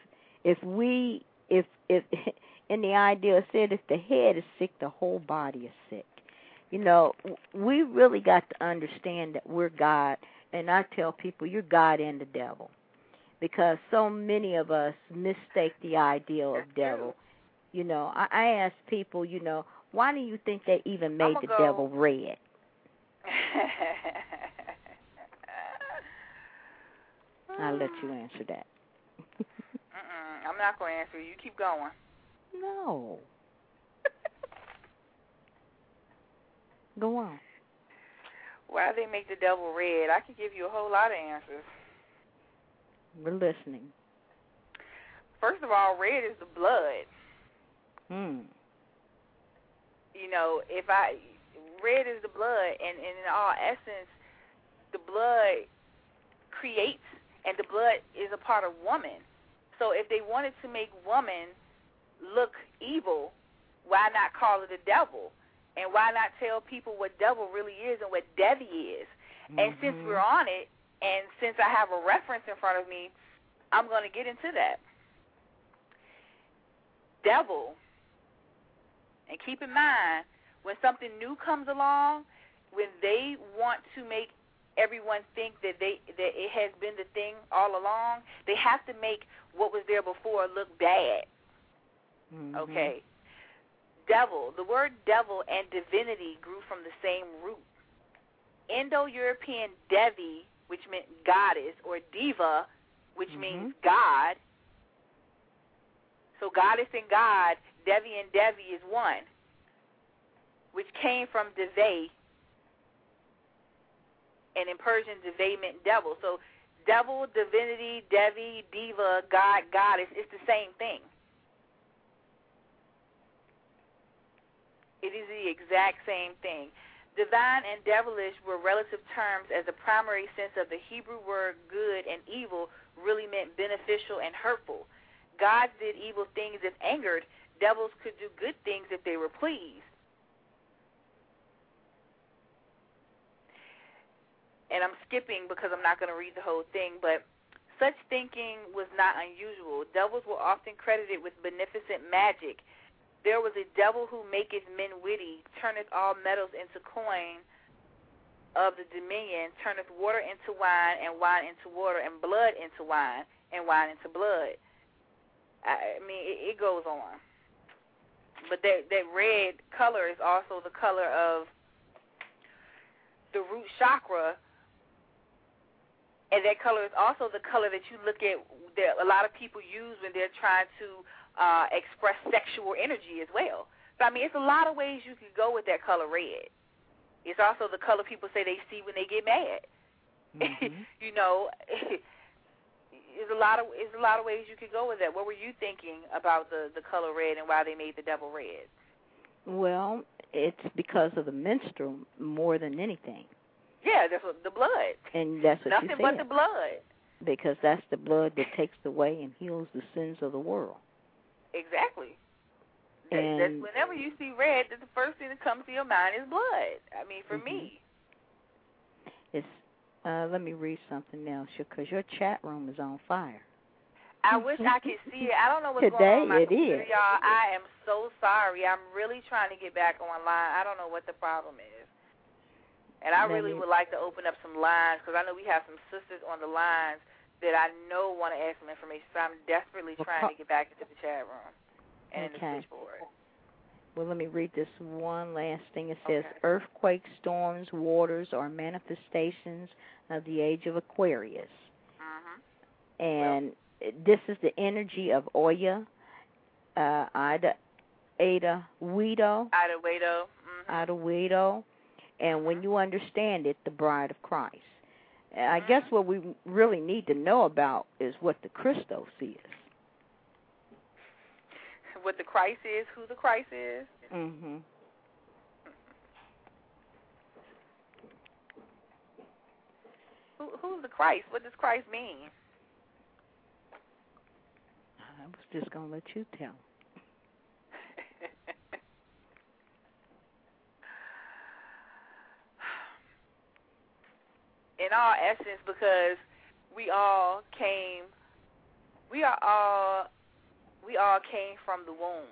and the idea said if the head is sick, the whole body is sick. We really got to understand that we're God, and I tell people you're God and the devil, because so many of us mistake the ideal of devil. I ask people, why do you think they even made the devil red? I'll let you answer that. I'm not going to answer. You keep going. No. Go on. Why do they make the devil red? I could give you a whole lot of answers. We're listening. First of all, red is the blood. Red is the blood, and in all essence, the blood creates, and the blood is a part of woman. So if they wanted to make woman look evil, why not call it a devil? And why not tell people what devil really is and what Devi is? And since we're on it, and since I have a reference in front of me, I'm going to get into that. Devil. And keep in mind, when something new comes along, when they want to make everyone think that it has been the thing all along, they have to make what was there before look bad. Okay. Devil. The word devil and divinity grew from the same root. Indo-European Devi, which meant goddess, or diva, which means God, So goddess and God, Devi and Devi is one, which came from Deve. And in Persian, Deve meant devil. So devil, divinity, Devi, diva, God, goddess, it's the same thing. It is the exact same thing. Divine and devilish were relative terms, as the primary sense of the Hebrew word good and evil really meant beneficial and hurtful. Gods did evil things if angered. Devils could do good things if they were pleased. And I'm skipping because I'm not going to read the whole thing, but such thinking was not unusual. Devils were often credited with beneficent magic. There was a devil who maketh men witty, turneth all metals into coin of the dominion, turneth water into wine, and wine into water, and blood into wine, and wine into blood. I mean, it goes on. But that red color is also the color of the root chakra, and that color is also the color that you look at that a lot of people use when they're trying to express sexual energy as well. So, I mean, it's a lot of ways you could go with that color red. It's also the color people say they see when they get mad. Mm-hmm. You know, it's a lot of ways you could go with that. What were you thinking about the color red and why they made the devil red? Well, it's because of the menstrual more than anything. Yeah, that's what, the blood. And that's what Nothing you said. but the blood. Because that's the blood that takes away and heals the sins of the world. Exactly. And whenever you see red, the first thing that comes to your mind is blood. I mean, for me. It's let me read something else, because your chat room is on fire. I wish I could see it. I don't know what's Today going on with my it computer, is. y'all. I am so sorry. I'm really trying to get back online. I don't know what the problem is. And I really would like to open up some lines, because I know we have some sisters on the lines that I know want to ask some information. So I'm desperately trying to get back into the chat room and in the switchboard. Well, let me read this one last thing. It says, earthquakes, storms, waters are manifestations of the age of Aquarius. Mm-hmm. And this is the energy of Oya, Ida Wedo. Ida Wedo. And when you understand it, the bride of Christ. I guess what we really need to know about is what the Christos is. What the Christ is, who the Christ is. Mm-hmm. Who's the Christ? What does Christ mean? I was just going to let you tell. In all essence, because we all came from the womb.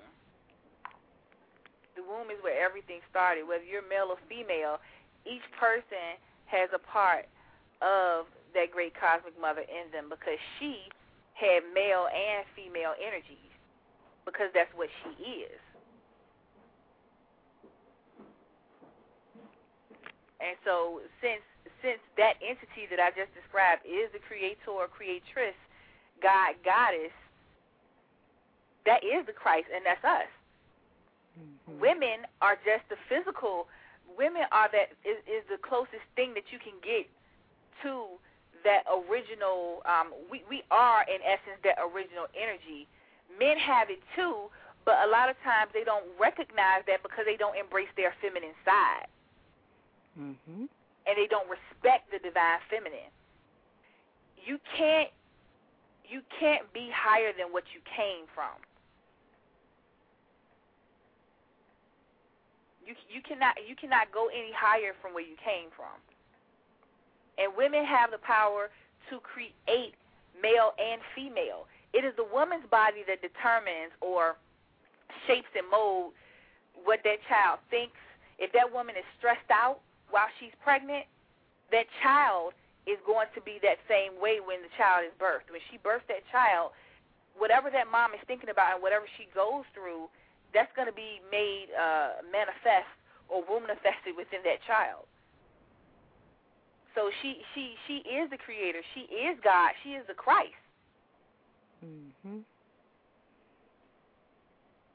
The womb is where everything started. Whether you're male or female, each person has a part of that great cosmic mother in them, because she had male and female energies, because that's what she is. And so since that entity that I just described is the creator or creatress, God, goddess, that is the Christ, and that's us. Mm-hmm. Women are just the physical. Women are is the closest thing that you can get to that original. We are, in essence, that original energy. Men have it too, but a lot of times they don't recognize that because they don't embrace their feminine side. Mm-hmm. And they don't respect the divine feminine. You can't be higher than what you came from. You cannot go any higher from where you came from. And women have the power to create male and female. It is the woman's body that determines or shapes and molds what that child thinks. If that woman is stressed out while she's pregnant, that child is going to be that same way when the child is birthed. When she births that child, whatever that mom is thinking about and whatever she goes through, that's going to be made manifest or manifested within that child. So she is the creator. She is God. She is the Christ. Mm-hmm.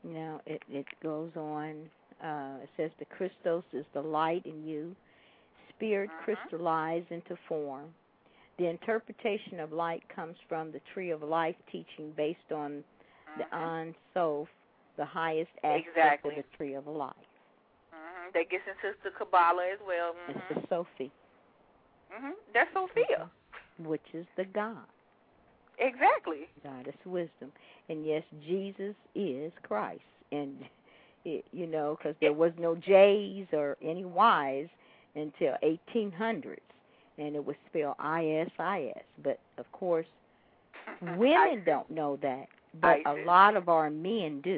Now, it goes on. It says the Christos is the light in you. Spirit crystallized into form. The interpretation of light comes from the Tree of Life teaching based on the Ein Sof, the highest aspect of the Tree of Life. That gets into the Kabbalah as well. It's the Sophie. That's Sophia. Which is the God. Exactly. Goddess wisdom. And yes, Jesus is Christ. And, because there was no J's or any Y's until 1800s. And it was spelled ISIS. But, of course, women don't know that. But a lot of our men do.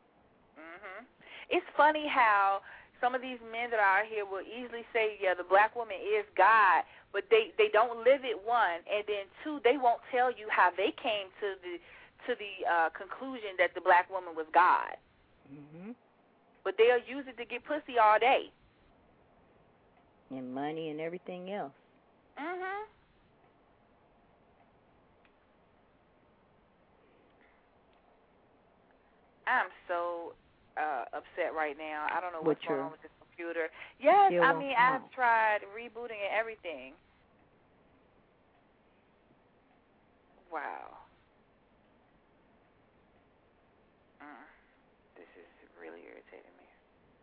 It's funny how some of these men that are out here will easily say, yeah, the black woman is God, but they don't live it, one, and then two, they won't tell you how they came to the conclusion that the black woman was God. But they'll use it to get pussy all day. And money and everything else. I'm so upset right now. I don't know what's going on with this computer. Yes, I mean, I've tried rebooting and everything. Wow. This is really irritating me.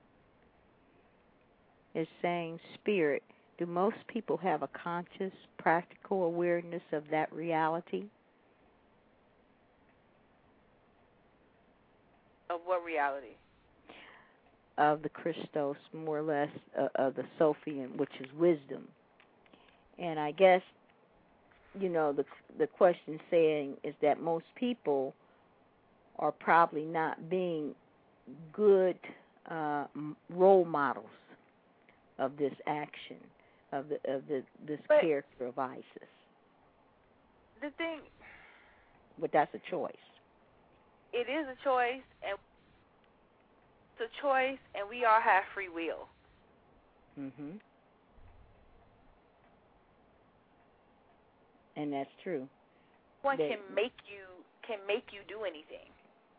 It's saying, Spirit, do most people have a conscious, practical awareness of that reality? Of what reality? Of the Christos, more or less, of the Sophian, which is wisdom. And I guess, the question saying is that most people are probably not being good role models of this action, of this character of Isis. The thing... But that's a choice. It is a choice, and it's a choice, and we all have free will. And that's true. One can make you do anything.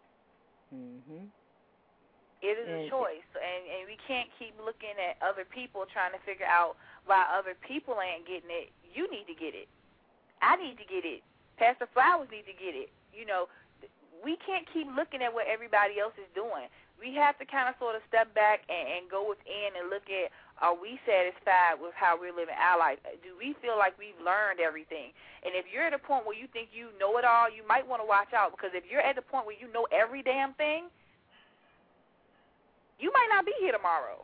It is a choice, and we can't keep looking at other people trying to figure out why other people ain't getting it. You need to get it. I need to get it. Pastor Flowers need to get it. We can't keep looking at what everybody else is doing. We have to kind of sort of step back and go within and look at, are we satisfied with how we're living our life? Do we feel like we've learned everything? And if you're at a point where you think you know it all, you might want to watch out, because if you're at the point where you know every damn thing, you might not be here tomorrow.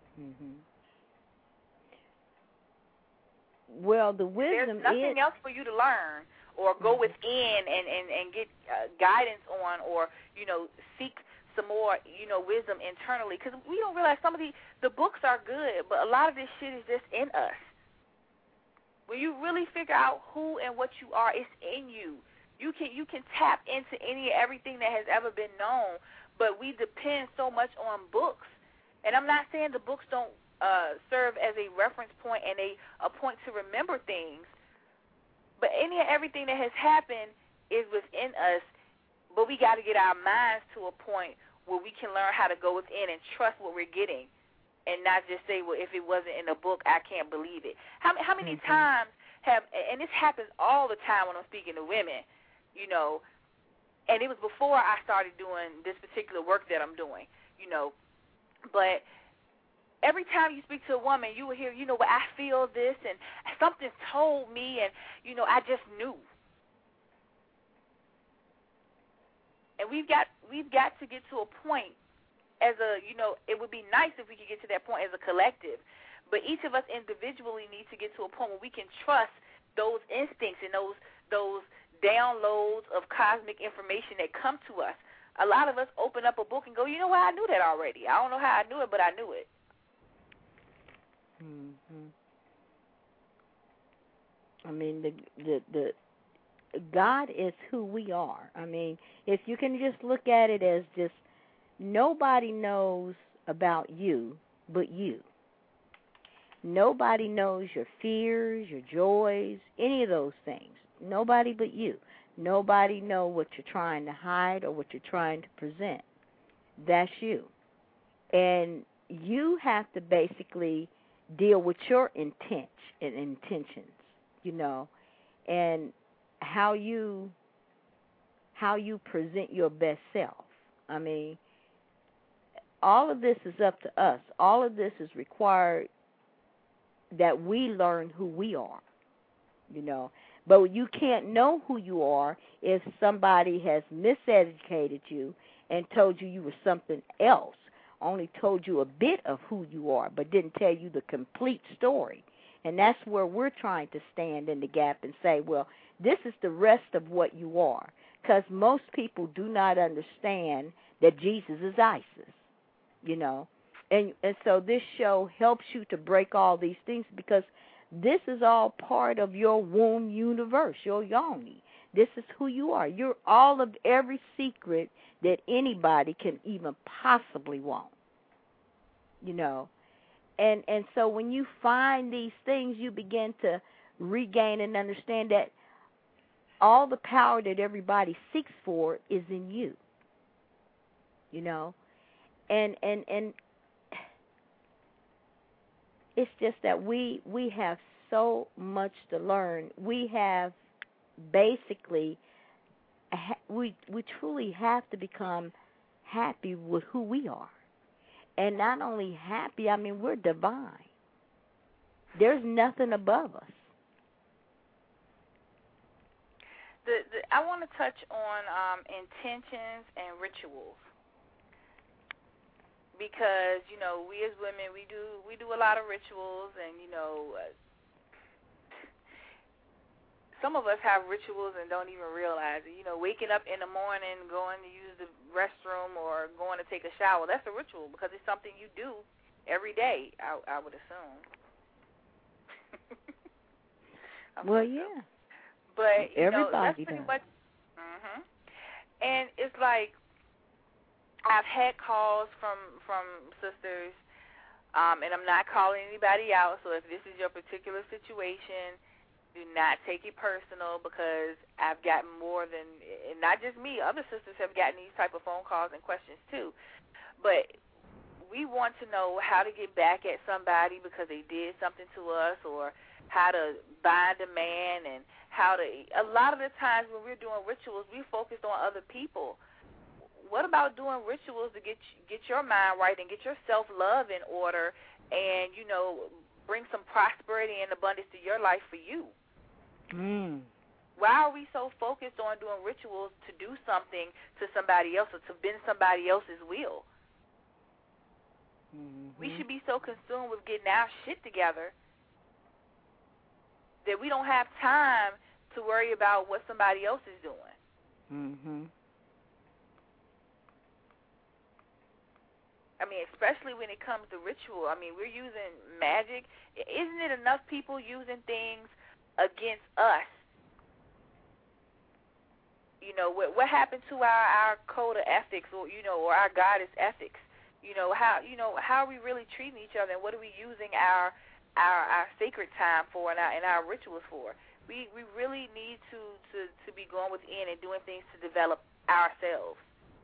Well, the wisdom There's nothing else for you to learn or go within and get guidance on, or, seek some more, wisdom internally. Because we don't realize some of the books are good, but a lot of this shit is just in us. When you really figure out who and what you are, it's in you. You can tap into any and everything that has ever been known, but we depend so much on books. And I'm not saying the books don't serve as a reference point and a point to remember things, but any and everything that has happened is within us, but we got to get our minds to a point where we can learn how to go within and trust what we're getting, and not just say, well, if it wasn't in the book, I can't believe it. How many times and this happens all the time when I'm speaking to women, and it was before I started doing this particular work that I'm doing, but every time you speak to a woman, you will hear, well, I feel this, and something told me, and, I just knew. And we've got to get to a point as a, it would be nice if we could get to that point as a collective, but each of us individually need to get to a point where we can trust those instincts and those downloads of cosmic information that come to us. A lot of us open up a book and go, I knew that already. I don't know how I knew it, but I knew it. I mean, the God is who we are. I mean, if you can just look at it as just nobody knows about you but you. Nobody knows your fears, your joys, any of those things. Nobody but you. Nobody knows what you're trying to hide or what you're trying to present. That's you. And you have to basically deal with your intentions, you know, and how you present your best self. I mean, all of this is up to us. All of this is required that we learn who we are, you know. But you can't know who you are if somebody has miseducated you and told you were something else, only told you a bit of who you are, but didn't tell you the complete story. And that's where we're trying to stand in the gap and say, well, this is the rest of what you are. Because most people do not understand that Jesus is ISIS, you know. And so this show helps you to break all these things, because this is all part of your womb universe, your yoni. This is who you are. You're all of every secret that anybody can even possibly want, you know. And so when you find these things, you begin to regain and understand that all the power that everybody seeks for is in you, you know. And it's just that we have so much to learn. We have basically, we truly have to become happy with who we are. And not only happy, I mean, we're divine. There's nothing above us. I want to touch on intentions and rituals, because, you know, we as women, we do a lot of rituals, and, you know, some of us have rituals and don't even realize it. You know, waking up in the morning, going to use the restroom, or going to take a shower, that's a ritual, because it's something you do every day, I would assume. Well, yeah. But, you know, that's everybody pretty does. much, and it's like, I've had calls from sisters, and I'm not calling anybody out, so if this is your particular situation, do not take it personal, because I've gotten more than, and not just me, other sisters have gotten these type of phone calls and questions too. But we want to know how to get back at somebody because they did something to us, or how to bind a man, and how to, a lot of the times when we're doing rituals, we focus on other people. What about doing rituals to get your mind right and get your self-love in order, and, you know, bring some prosperity and abundance to your life for you? Why are we so focused on doing rituals to do something to somebody else, or to bend somebody else's will? We should be so consumed with getting our shit together that we don't have time to worry about what somebody else is doing. I mean, especially when it comes to ritual. I mean, we're using magic. Isn't it enough people using things against us? You know, what happened to our code of ethics, or, you know, or our goddess ethics? You know, how are we really treating each other, and what are we using our sacred time for, and our rituals for? We really need to be going within and doing things to develop ourselves.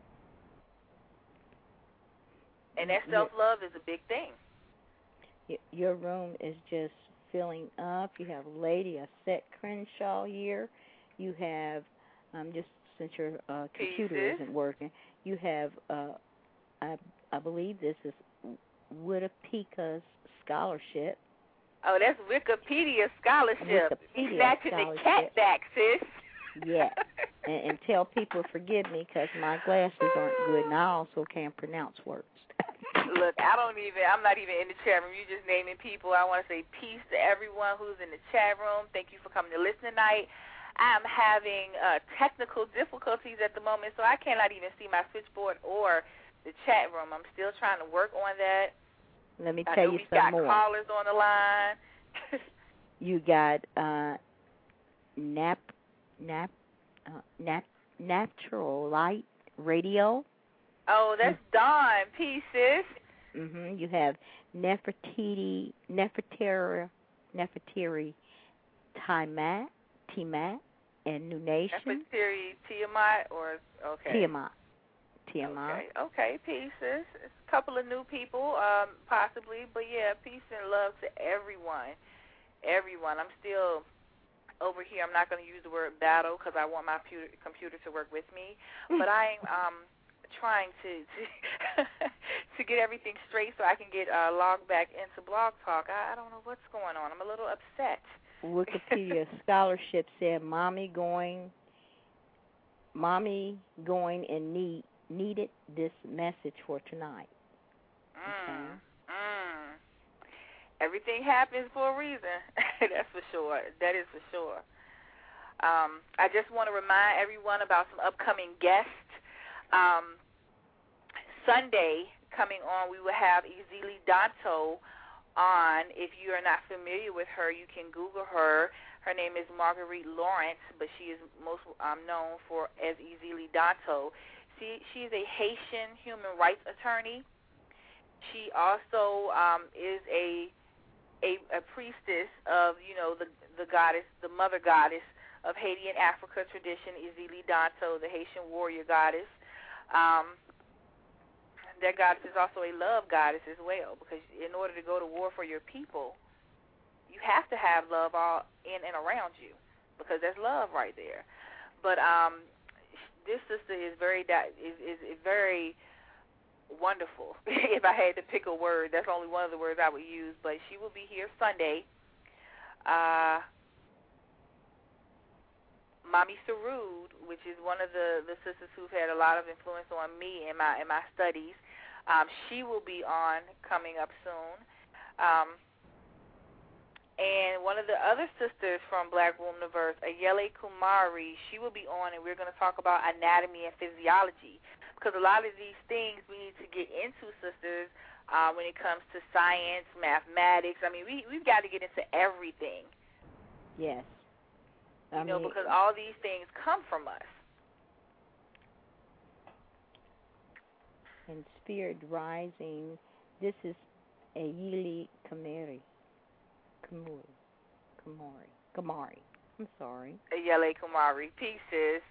And that self-love is a big thing. Your room is just filling up. You have Lady Aset Crenshaw here. You have, just since your computer isn't working, you have, I believe this is Wikipedia Scholarship. Oh, that's Wikipedia Scholarship. Wikipedia Snatching the cat back, sis. Yeah. And tell people forgive me, because my glasses aren't good, and I also can't pronounce words. Look, I'm not even in the chat room. You're just naming people. I want to say peace to everyone who's in the chat room. Thank you for coming to listen tonight. I'm having technical difficulties at the moment, so I cannot even see my switchboard or the chat room. I'm still trying to work on that. Let me tell you some more. We've got callers on the line. You got Natural Light Radio. Oh, that's Dawn. Peace, sis. You have Nefertiti Tiamat, and New Nation. Nefertiti Tiamat, or okay. to you, Mom. Okay, peace, sis. It's a couple of new people, possibly, but yeah, peace and love to everyone. Everyone. I'm still over here. I'm not going to use the word battle because I want my computer to work with me, but I'm trying to to get everything straight so I can get logged back into Blog Talk. I don't know what's going on. I'm a little upset. Wikipedia scholarship said mommy going and needed this message for tonight. Okay. Everything happens for a reason. That's for sure. That is for sure. I just want to remind everyone about some upcoming guests. Sunday coming on, we will have Ezeli Danto on. If you are not familiar with her, you can Google her. Her name is Marguerite Lawrence, but she is most known as Ezeli Danto. She is a Haitian human rights attorney. She also is a priestess of, the goddess, the mother goddess of Haiti and Africa tradition, Ezeli Danto, the Haitian warrior goddess. That goddess is also a love goddess as well, because in order to go to war for your people, you have to have love all in and around you, because that's love right there. But this sister is very wonderful. If I had to pick a word, that's only one of the words I would use. But she will be here Sunday. Mami Sarud, which is one of the sisters who've had a lot of influence on me in my studies, she will be on coming up soon. And one of the other sisters from Black Wombniverse, Ayele Kumari, she will be on, and we're going to talk about anatomy and physiology. Because a lot of these things we need to get into, sisters, when it comes to science, mathematics. I mean, we've got to get into everything. Yes. Because all these things come from us. And Spirit Rising, this is Ayele Kumari. I'm sorry. Ayele Kumari. Pieces.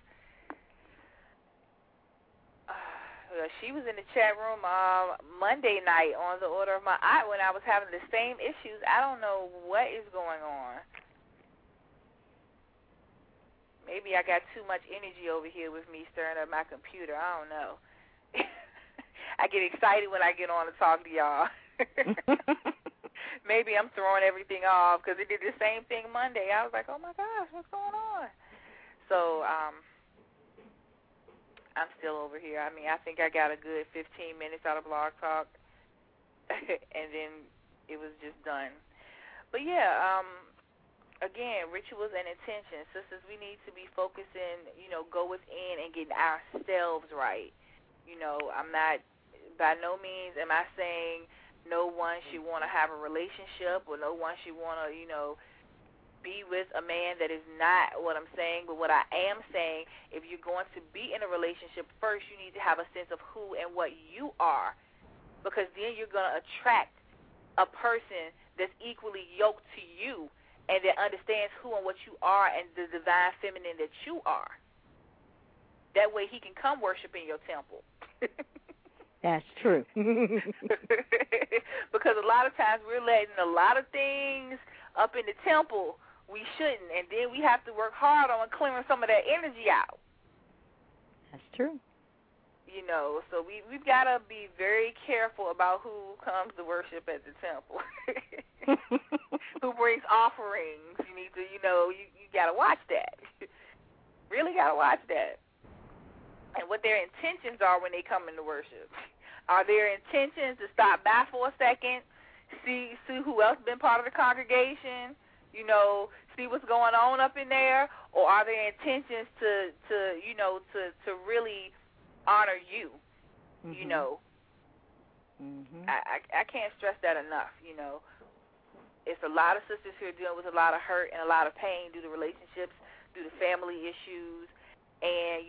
She was in the chat room Monday night on the order of my eye when I was having the same issues. I don't know what is going on. Maybe I got too much energy over here with me stirring up my computer. I don't know. I get excited when I get on to talk to y'all. Maybe I'm throwing everything off because it did the same thing Monday. I was like, oh, my gosh, what's going on? So, I'm still over here. I mean, I think I got a good 15 minutes out of Blog Talk, and then it was just done. But, yeah, again, rituals and intentions. Sisters, we need to be focusing, go within and getting ourselves right. I'm not, by no means am I saying no one should want to have a relationship or no one should want to, be with a man. That is not what I'm saying. But what I am saying, if you're going to be in a relationship, first you need to have a sense of who and what you are, because then you're going to attract a person that's equally yoked to you and that understands who and what you are and the divine feminine that you are. That way he can come worship in your temple. That's true. Because a lot of times we're letting a lot of things up in the temple we shouldn't, and then we have to work hard on clearing some of that energy out. That's true. So we've got to be very careful about who comes to worship at the temple. Who brings offerings. You need to, you got to watch that. Really got to watch that. And what their intentions are when they come into worship. Are their intentions to stop by for a second, see who else been part of the congregation, see what's going on up in there, or are their intentions to really honor you? Mm-hmm. Mm-hmm. I can't stress that enough. It's a lot of sisters who are dealing with a lot of hurt and a lot of pain due to relationships, due to family issues, and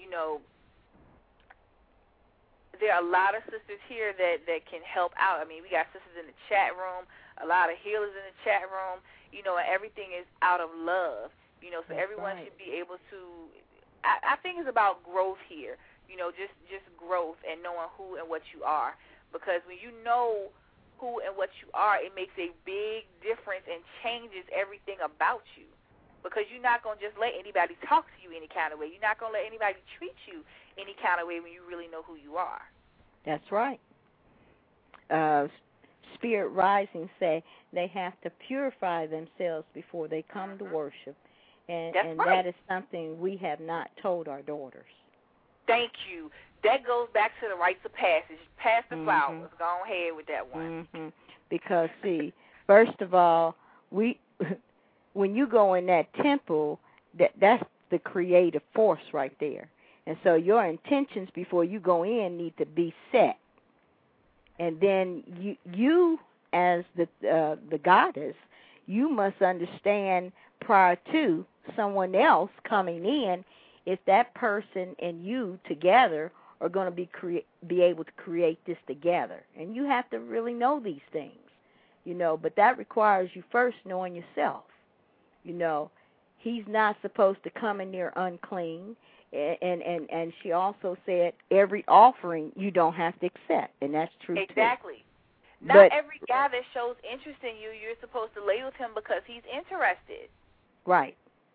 there are a lot of sisters here that can help out. I mean, we got sisters in the chat room, a lot of healers in the chat room, and everything is out of love, so That's everyone right. should be able to, I think it's about growth here. just growth and knowing who and what you are. Because when you know who and what you are, it makes a big difference and changes everything about you. Because you're not going to just let anybody talk to you any kind of way. You're not going to let anybody treat you any kind of way when you really know who you are. That's right. Spirit Rising say they have to purify themselves before they come to worship. And right. That is something we have not told our daughters. Thank you. That goes back to the rites of passage. Pass the flowers. Go ahead with that one. Because, see, first of all, when you go in that temple, that's the creative force right there. And so your intentions before you go in need to be set. And then you as the goddess, you must understand prior to someone else coming in, if that person and you together are going to be able to create this together. And you have to really know these things, but that requires you first knowing yourself. He's not supposed to come in there unclean. And she also said every offering you don't have to accept, and that's true exactly. Too. Not every guy that shows interest in you, you're supposed to lay with him because he's interested. Right.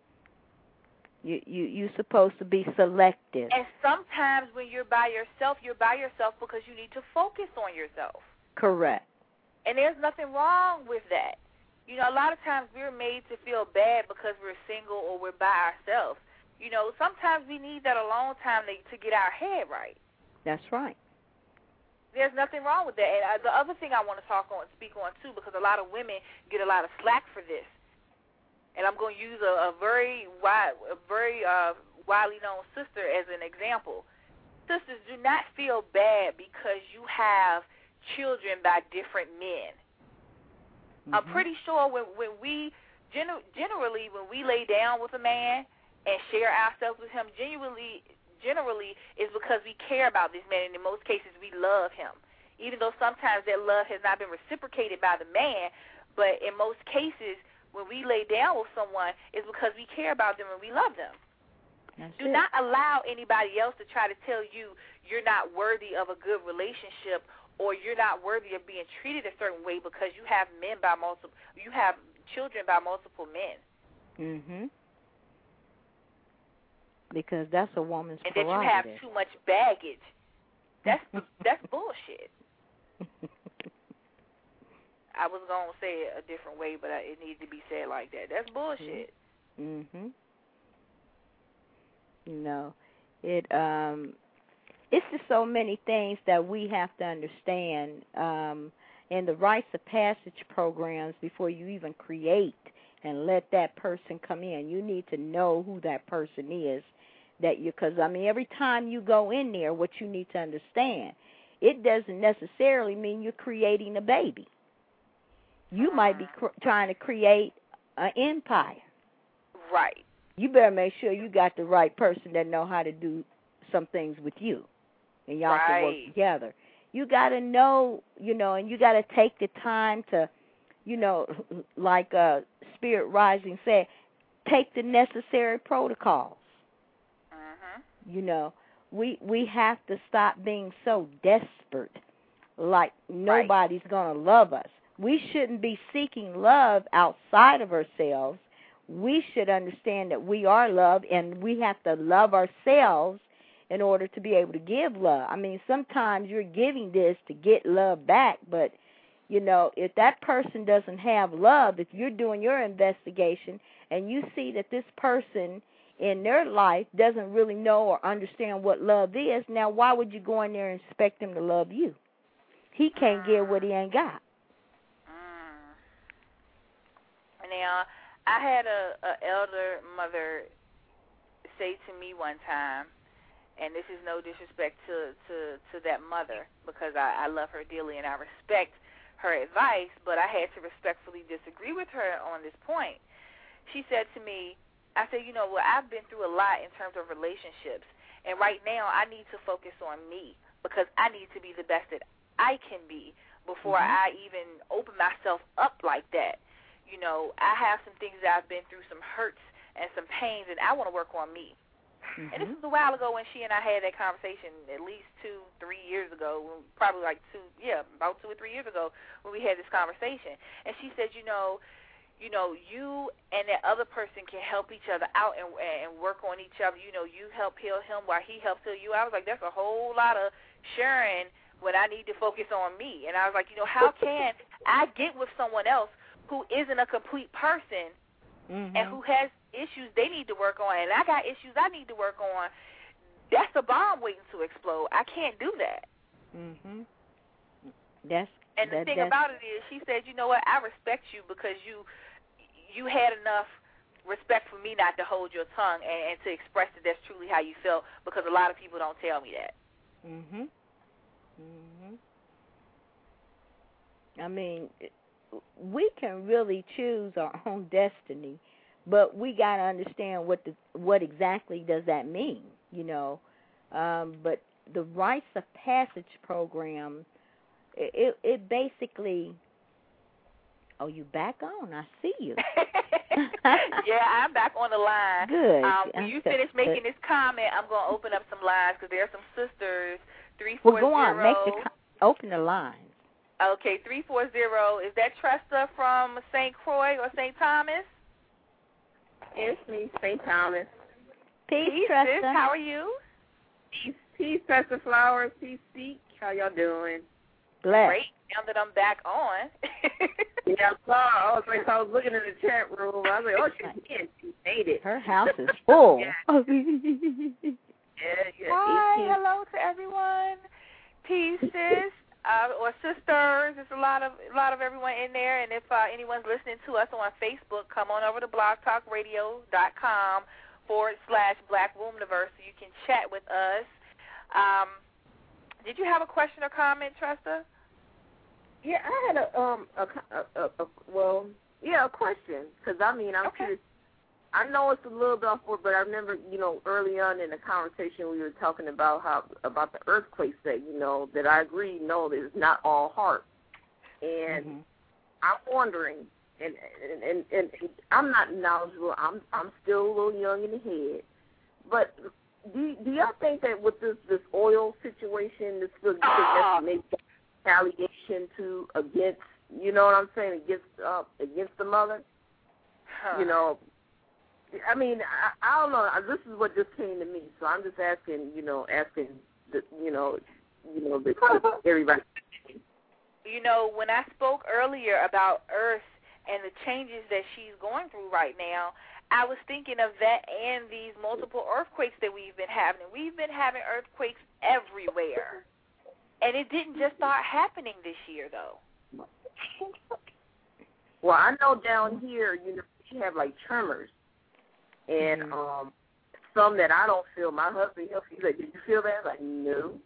You're supposed to be selective. And sometimes when you're by yourself because you need to focus on yourself. Correct. And there's nothing wrong with that. A lot of times we're made to feel bad because we're single or we're by ourselves. Sometimes we need that alone time to get our head right. That's right. There's nothing wrong with that. And the other thing I want to speak on, too, because a lot of women get a lot of slack for this. And I'm going to use a very widely known sister as an example. Sisters, do not feel bad because you have children by different men. I'm pretty sure when we generally when we lay down with a man and share ourselves with him, generally is because we care about this man, and in most cases we love him. Even though sometimes that love has not been reciprocated by the man, but in most cases when we lay down with someone, it's because we care about them and we love them. Do not allow anybody else to try to tell you you're not worthy of a good relationship or you're not worthy of being treated a certain way because you have children by multiple men. Because that's a woman's prerogative. And that you have too much baggage. That's bullshit. I was going to say it a different way, but it needs to be said like that. That's bullshit. It's just so many things that we have to understand in the rites of passage programs before you even create and let that person come in. You need to know who that person is. Because every time you go in there, what you need to understand, it doesn't necessarily mean you're creating a baby. You might be trying to create an empire. Right. You better make sure you got the right person that know how to do some things with you, and y'all can work together. You got to know, and you got to take the time to, like Spirit Rising said, take the necessary protocols. We have to stop being so desperate, like nobody's going to love us. We shouldn't be seeking love outside of ourselves. We should understand that we are loved, and we have to love ourselves in order to be able to give love. Sometimes you're giving this to get love back, but, if that person doesn't have love, if you're doing your investigation and you see that this person in their life doesn't really know or understand what love is, now why would you go in there and expect him to love you? He can't give what he ain't got. Now, I had a elder mother say to me one time, and this is no disrespect to that mother because I love her dearly and I respect her advice, but I had to respectfully disagree with her on this point. She said to me, I said, I've been through a lot in terms of relationships, and right now I need to focus on me because I need to be the best that I can be before I even open myself up like that. I have some things that I've been through, some hurts and some pains, and I want to work on me. And this was a while ago when she and I had that conversation, at least 2-3 years ago, probably like about 2 or 3 years ago when we had this conversation. And she said, you and that other person can help each other out and work on each other. You help heal him while he helps heal you. I was like, that's a whole lot of sharing when I need to focus on me. And I was like, how can I get with someone else who isn't a complete person and who has issues they need to work on, and I got issues I need to work on? That's a bomb waiting to explode. I can't do that. And the thing about it is, she said, you know what, I respect you because you had enough respect for me not to hold your tongue and to express that that's truly how you felt, because a lot of people don't tell me that. I mean, we can really choose our own destiny, but we got to understand what exactly does that mean, But the Rites of Passage program, it basically. Oh, you back on? I see you. Yeah, I'm back on the line. Good. When you finish making this comment, I'm going to open up some lines because there are some sisters. 340. Well, go on. Open the lines. Okay, 340. Is that Tresta from St. Croix or St. Thomas? It's me, St. Thomas. Peace, Tresta. Sis, how are you? Peace, Tresta Flowers. Peace, Seek. How y'all doing? Blessed. Great. Now that I'm back on. Yeah, I was looking in the chat room. I was like, oh, she made it. Her house is full. Yeah. Hi, hello to everyone. Peace, sis, or sisters. There's a lot of everyone in there. And if anyone's listening to us on Facebook, come on over to blogtalkradio.com/Black Womaniverse so you can chat with us. Did you have a question or comment, Tresta? Yeah, I had a question, because I'm curious. I know it's a little bit off, but I remember, early on in the conversation we were talking about about the earthquakes that, that I agree, that it's not all heart. And I'm wondering, and I'm not knowledgeable, I'm still a little young in the head, but do y'all think that with this oil situation, this maybe retaliation against, against the mother? I mean, I don't know. This is what just came to me, so I'm just asking everybody. When I spoke earlier about Earth and the changes that she's going through right now, I was thinking of that and these multiple earthquakes that we've been having. We've been having earthquakes everywhere. And it didn't just start happening this year, though. Well, I know down here, we have like tremors, and some that I don't feel. My husband, he's like, "Did you feel that?" I'm like, no.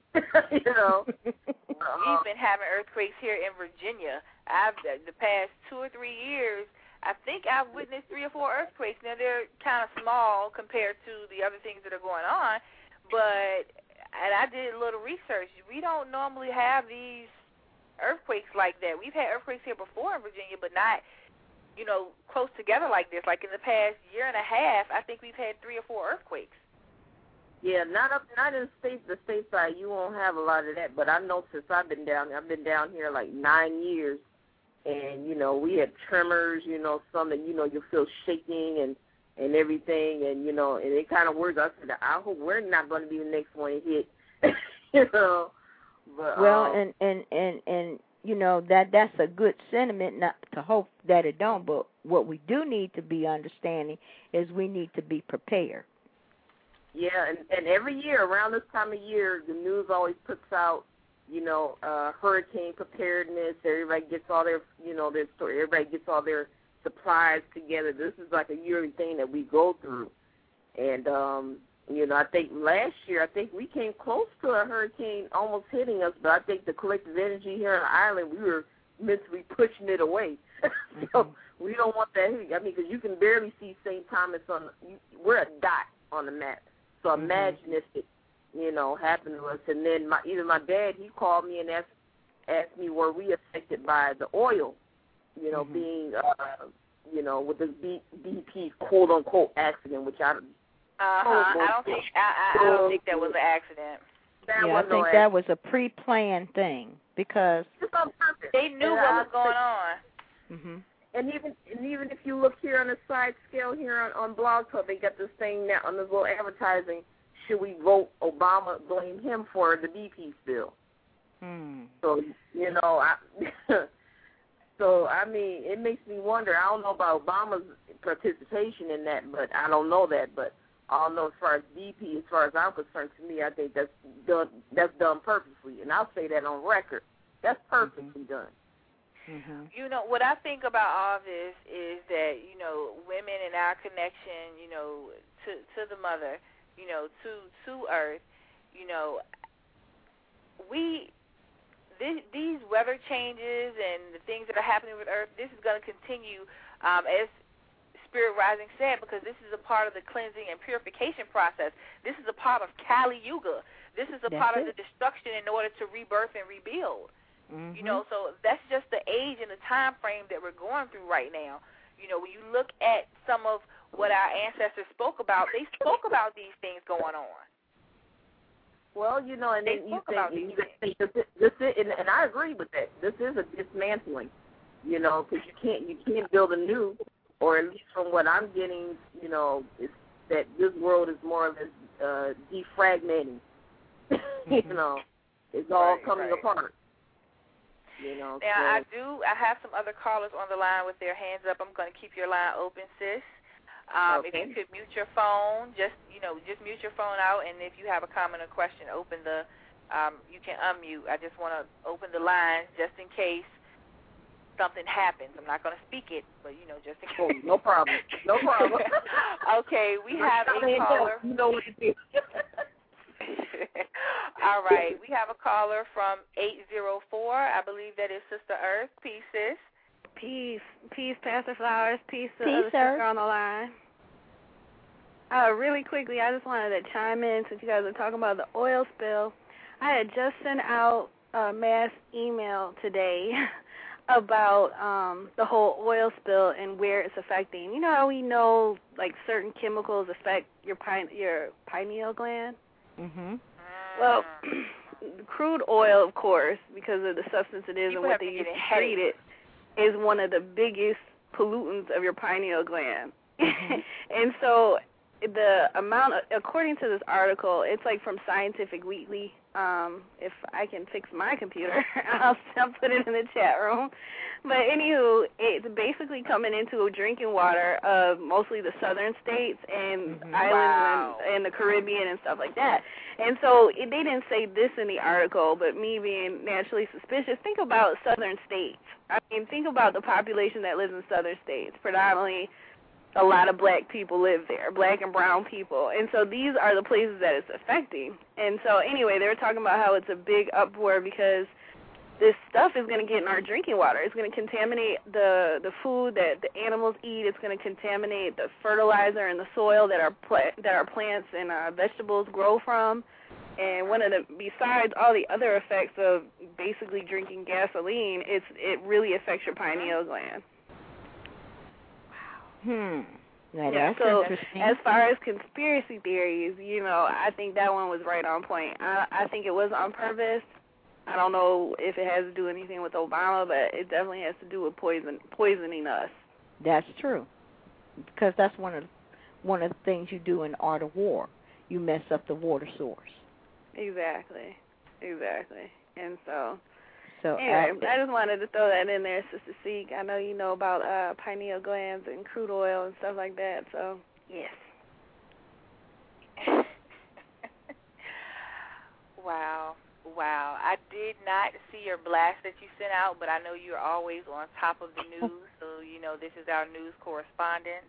We've been having earthquakes here in Virginia. The past 2 or 3 years, I think I've witnessed 3 or 4 earthquakes. Now they're kind of small compared to the other things that are going on, and I did a little research. We don't normally have these earthquakes like that. We've had earthquakes here before in Virginia, but not, close together like this. Like in the past year and a half, I think we've had 3 or 4 earthquakes. Yeah, not in the stateside. You won't have a lot of that. But I know since I've been down here like 9 years, and we had tremors. Some that you feel shaking and everything, and and it kind of works. I said, I hope we're not going to be the next one to hit, But, well, and that's a good sentiment. Not to hope that it don't, but what we do need to be understanding is we need to be prepared. Yeah, and every year around this time of year, the news always puts out, hurricane preparedness. Everybody gets all their, their story. Everybody gets all their supplies together. This is like a yearly thing that we go through. And, I think last year, we came close to a hurricane almost hitting us, but I think the collective energy here on the island, we were mentally pushing it away. So we don't want that. I mean, because you can barely see St. Thomas we're a dot on the map. So imagine if it, happened to us. And then my dad, he called me and asked me, were we affected by the oil, being, with this BP quote-unquote accident, which I don't think that was an accident. I think that was a pre-planned thing because they knew what was going on. Mhm. And even if you look here on the side scale here on Blog Talk, they got this thing now on this little advertising. Should we vote Obama? Blame him for the BP spill. So so I mean, it makes me wonder. I don't know about Obama's participation in that, but I don't know that. But I don't know as far as BP, as far as I'm concerned. To me, I think that's done purposely, and I'll say that on record. That's purposely done. Mm-hmm. You know, what I think about all this is that, women in our connection, to the mother, to Earth, these weather changes and the things that are happening with Earth, this is going to continue, as Spirit Rising said, because this is a part of the cleansing and purification process. This is a part of Kali Yuga. This is a part of the destruction in order to rebirth and rebuild. Mm-hmm. So that's just the age and the time frame that we're going through right now. When you look at some of what our ancestors spoke about, they spoke about these things going on. Well, and then you think this is, and I agree with that. This is a dismantling, because you can't build a new, or at least from what I'm getting, is that this world is more or less defragmenting. Mm-hmm. It's all coming apart. Now, I have some other callers on the line with their hands up. I'm going to keep your line open, sis. Okay. If you could mute your phone, just mute your phone out, and if you have a comment or question, you can unmute. I just want to open the line just in case something happens. I'm not going to speak it, but, just in case. Oh, no problem. No problem. Okay, we have a caller. You know what to do. All right. We have a caller from 804. I believe that is Sister Earth. Peace, sis. Peace, Pastor Flowers. Peace to the sister on the line. Really quickly, I just wanted to chime in since you guys are talking about the oil spill. I had just sent out a mass email today about the whole oil spill and where it's affecting. You know how we know, like, certain chemicals affect your pineal gland? Mm-hmm. Well, crude oil, of course, because of the substance it is and what they use to treat it, is one of the biggest pollutants of your pineal gland. Mm-hmm. And so the amount, according to this article, it's like from Scientific Weekly. If I can fix my computer, I'll put it in the chat room. But anywho, it's basically coming into drinking water of mostly the southern states and islands and the Caribbean and stuff like that. And so they didn't say this in the article, but me being naturally suspicious, think about southern states. I mean, think about the population that lives in southern states. Predominantly, a lot of black people live there, black and brown people. And so these are the places that it's affecting. And so anyway, they were talking about how it's a big uproar because this stuff is going to get in our drinking water. It's going to contaminate the food that the animals eat. It's going to contaminate the fertilizer in the soil that our plants and vegetables grow from. And besides all the other effects of basically drinking gasoline, it really affects your pineal gland. That's so interesting. As far as conspiracy theories, I think that one was right on point. I think it was on purpose. I don't know if it has to do anything with Obama, but it definitely has to do with poisoning us. That's true, because that's one of the things you do in Art of War. You mess up the water source. Exactly. And so anyway, I just wanted to throw that in there, Sister Seek. I know you know about pineal glands and crude oil and stuff like that, so yes. Wow. I did not see your blast that you sent out, but I know you're always on top of the news, so this is our news correspondent.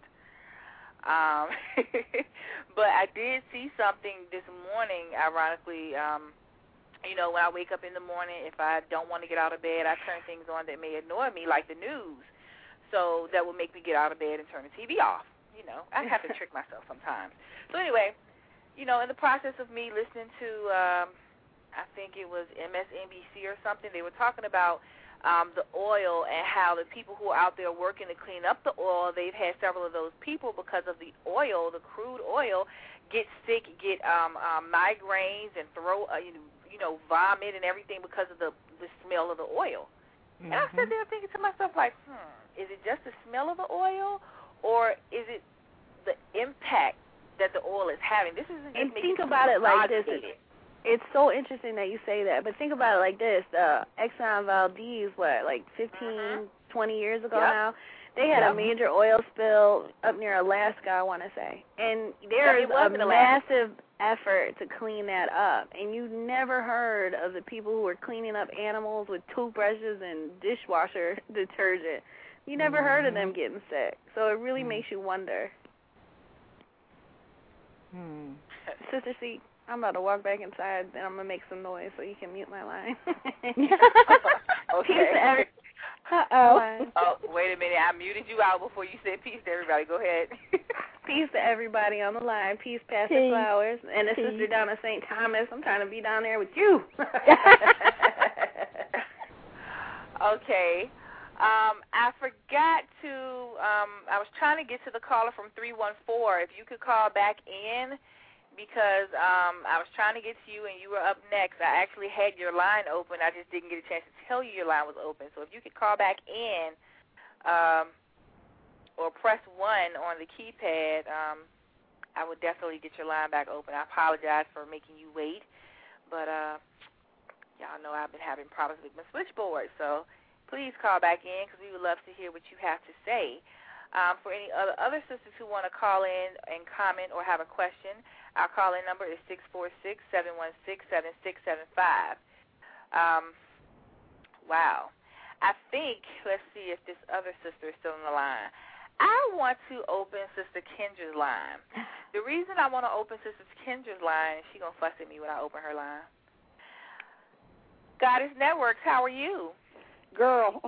But I did see something this morning, ironically. When I wake up in the morning, if I don't want to get out of bed, I turn things on that may annoy me, like the news. So that will make me get out of bed and turn the TV off. I have to trick myself sometimes. So anyway, in the process of me listening to, I think it was MSNBC or something, they were talking about the oil and how the people who are out there working to clean up the oil, they've had several of those people, because of the oil, the crude oil, get sick, get migraines, and vomit and everything because of the smell of the oil. And I sat there thinking to myself, like, is it just the smell of the oil, or is it the impact that the oil is having? This isn't. And think about it like this. It's so interesting that you say that, but think about it like this. Exxon Valdez, 15, 20 years ago now, they had a major oil spill up near Alaska, I want to say. And there is a massive effort to clean that up. And you never heard of the people who were cleaning up animals with toothbrushes and dishwasher detergent. You never heard of them getting sick. So it really makes you wonder. Sister C, I'm about to walk back inside, and I'm going to make some noise so you can mute my line. Okay. Uh-oh. Oh, wait a minute. I muted you out before you said peace to everybody. Go ahead. Peace to everybody on the line. Peace, Pastor Flowers. And the sister down at St. Thomas. I'm trying to be down there with you. Okay. I forgot to, I was trying to get to the caller from 314. If you could call back in, because I was trying to get to you and you were up next. I actually had your line open. I just didn't get a chance to tell you your line was open. So if you could call back in or press 1 on the keypad, I would definitely get your line back open. I apologize for making you wait, but y'all know I've been having problems with my switchboard. So please call back in because we would love to hear what you have to say. For any other sisters who want to call in and comment or have a question, our call-in number is 646-716-7675. Wow. I think, let's see if this other sister is still on the line. I want to open Sister Kendra's line. The reason I want to open Sister Kendra's line, and she's going to fuss at me when I open her line. Goddess Networks, how are you? Girl.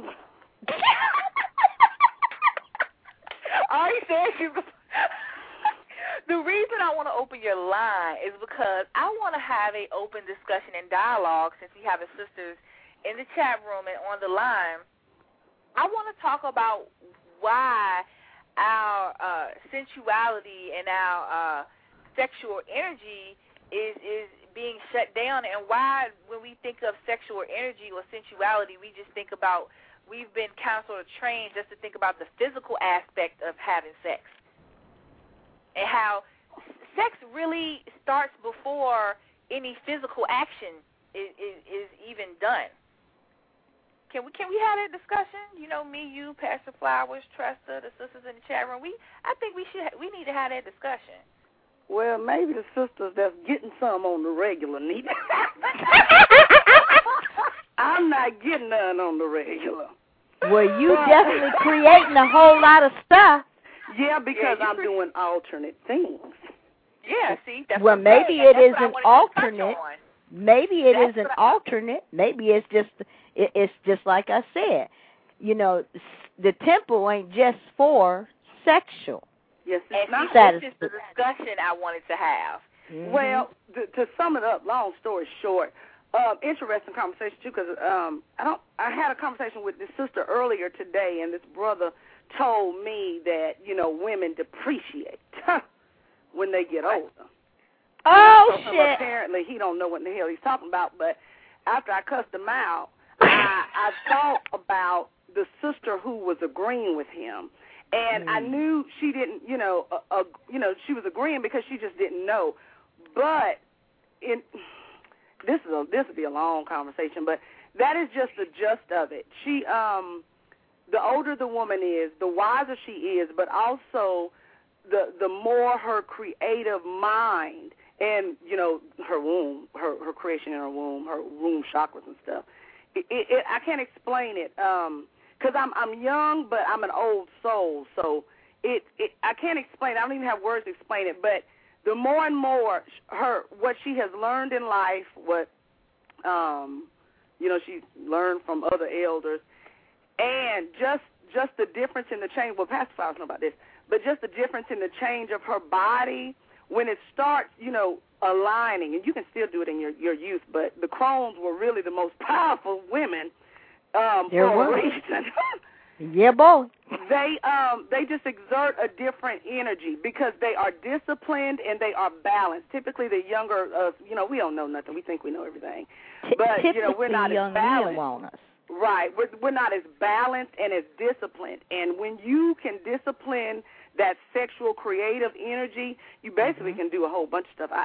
I said you. The reason I want to open your line is because I want to have an open discussion and dialogue since we have the sisters in the chat room and on the line. I want to talk about why our sensuality and our sexual energy is being shut down, and why when we think of sexual energy or sensuality, we just think about, we've been counseled or trained just to think about the physical aspect of having sex. And how sex really starts before any physical action is even done. Can we have that discussion? You know, me, you, Pastor Flowers, Tresta, the sisters in the chat room. I think we need to have that discussion. Well, maybe the sisters that's getting some on the regular need it. I'm not getting none on the regular. Well, you definitely creating a whole lot of stuff. Yeah, because I'm doing alternate things. Yeah, see, that's well, maybe it is an alternate. Maybe it is an alternate. Maybe it's just like I said. You know, the temple ain't just for sexual. Yes, it's not. This is the discussion I wanted to have. Mm-hmm. Well, to sum it up, long story short, interesting conversation too, because I had a conversation with this sister earlier today, and this brother told me that, you know, women depreciate when they get older. Oh, so shit. Apparently he don't know what in the hell he's talking about, but after I cussed him out, I thought about the sister who was agreeing with him. And I knew she didn't, she was agreeing because she just didn't know. But this will be a long conversation, but that is just the gist of it. She, the older the woman is, the wiser she is, but also the more her creative mind and, you know, her womb, her creation in her womb chakras and stuff. I can't explain it. Because I'm young, but I'm an old soul, so I can't explain it. I don't even have words to explain it. But the more and more what she has learned in life, what she learned from other elders, and just the difference in the change. Well, Pastor Flowers know about this, but just the difference in the change of her body when it starts, aligning, and you can still do it in your youth. But the Crones were really the most powerful women. For a reason. Yeah, boy. They just exert a different energy because they are disciplined and they are balanced. Typically, the younger, we don't know nothing. We think we know everything, but we're not as balanced. Want us. Right, we're not as balanced and as disciplined. And when you can discipline that sexual creative energy, you basically can do a whole bunch of stuff.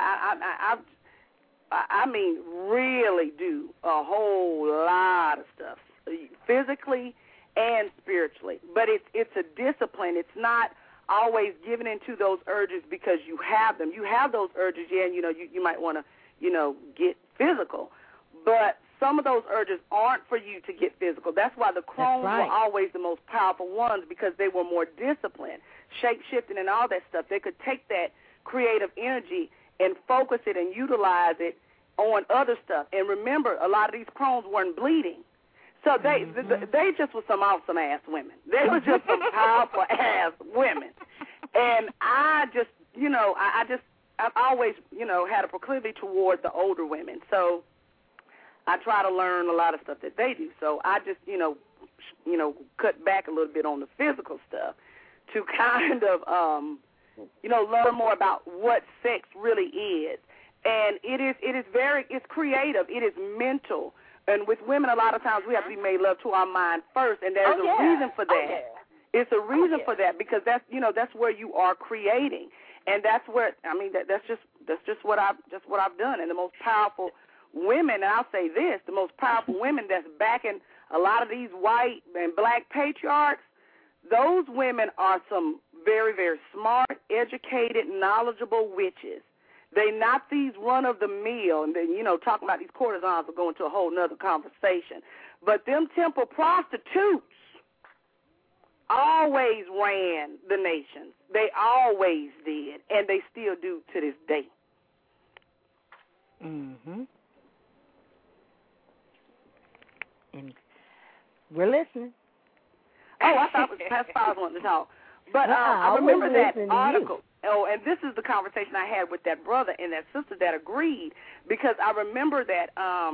I mean, really do a whole lot of stuff, physically and spiritually. But it's a discipline. It's not always giving into those urges because you have them. You have those urges, and you might want to, get physical. But some of those urges aren't for you to get physical. That's why the Crones were always the most powerful ones, because they were more disciplined, shape-shifting and all that stuff. They could take that creative energy and focus it and utilize it on other stuff. And remember, a lot of these Crones weren't bleeding. So they just were some awesome-ass women. They were just some powerful-ass women. And I've always, had a proclivity toward the older women. So I try to learn a lot of stuff that they do. So I just, cut back a little bit on the physical stuff to kind of, learn more about what sex really is. And it's creative. It is mental. And with women, a lot of times we have to be made love to our mind first, and there's a reason for that. It's a reason for that, because that's where you are creating, and that's where that's just what I've done. And the most powerful women, and I'll say this, the most powerful women that's backing a lot of these white and black patriarchs, those women are some very, very smart, educated, knowledgeable witches. They're not these run-of-the-mill, and then, talking about these courtesans will go into a whole nother conversation. But them temple prostitutes always ran the nations. They always did, and they still do to this day. Mm-hmm. And we're listening. Oh, I thought it was Pastor Files wanted to talk. But I remember that article. Oh, and this is the conversation I had with that brother and that sister that agreed, because I remember that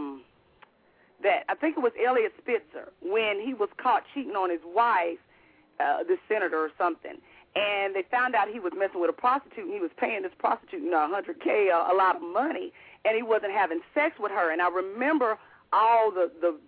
that I think it was Elliot Spitzer, when he was caught cheating on his wife, the senator or something, and they found out he was messing with a prostitute, and he was paying this prostitute, $100K, a lot of money, and he wasn't having sex with her. And I remember all the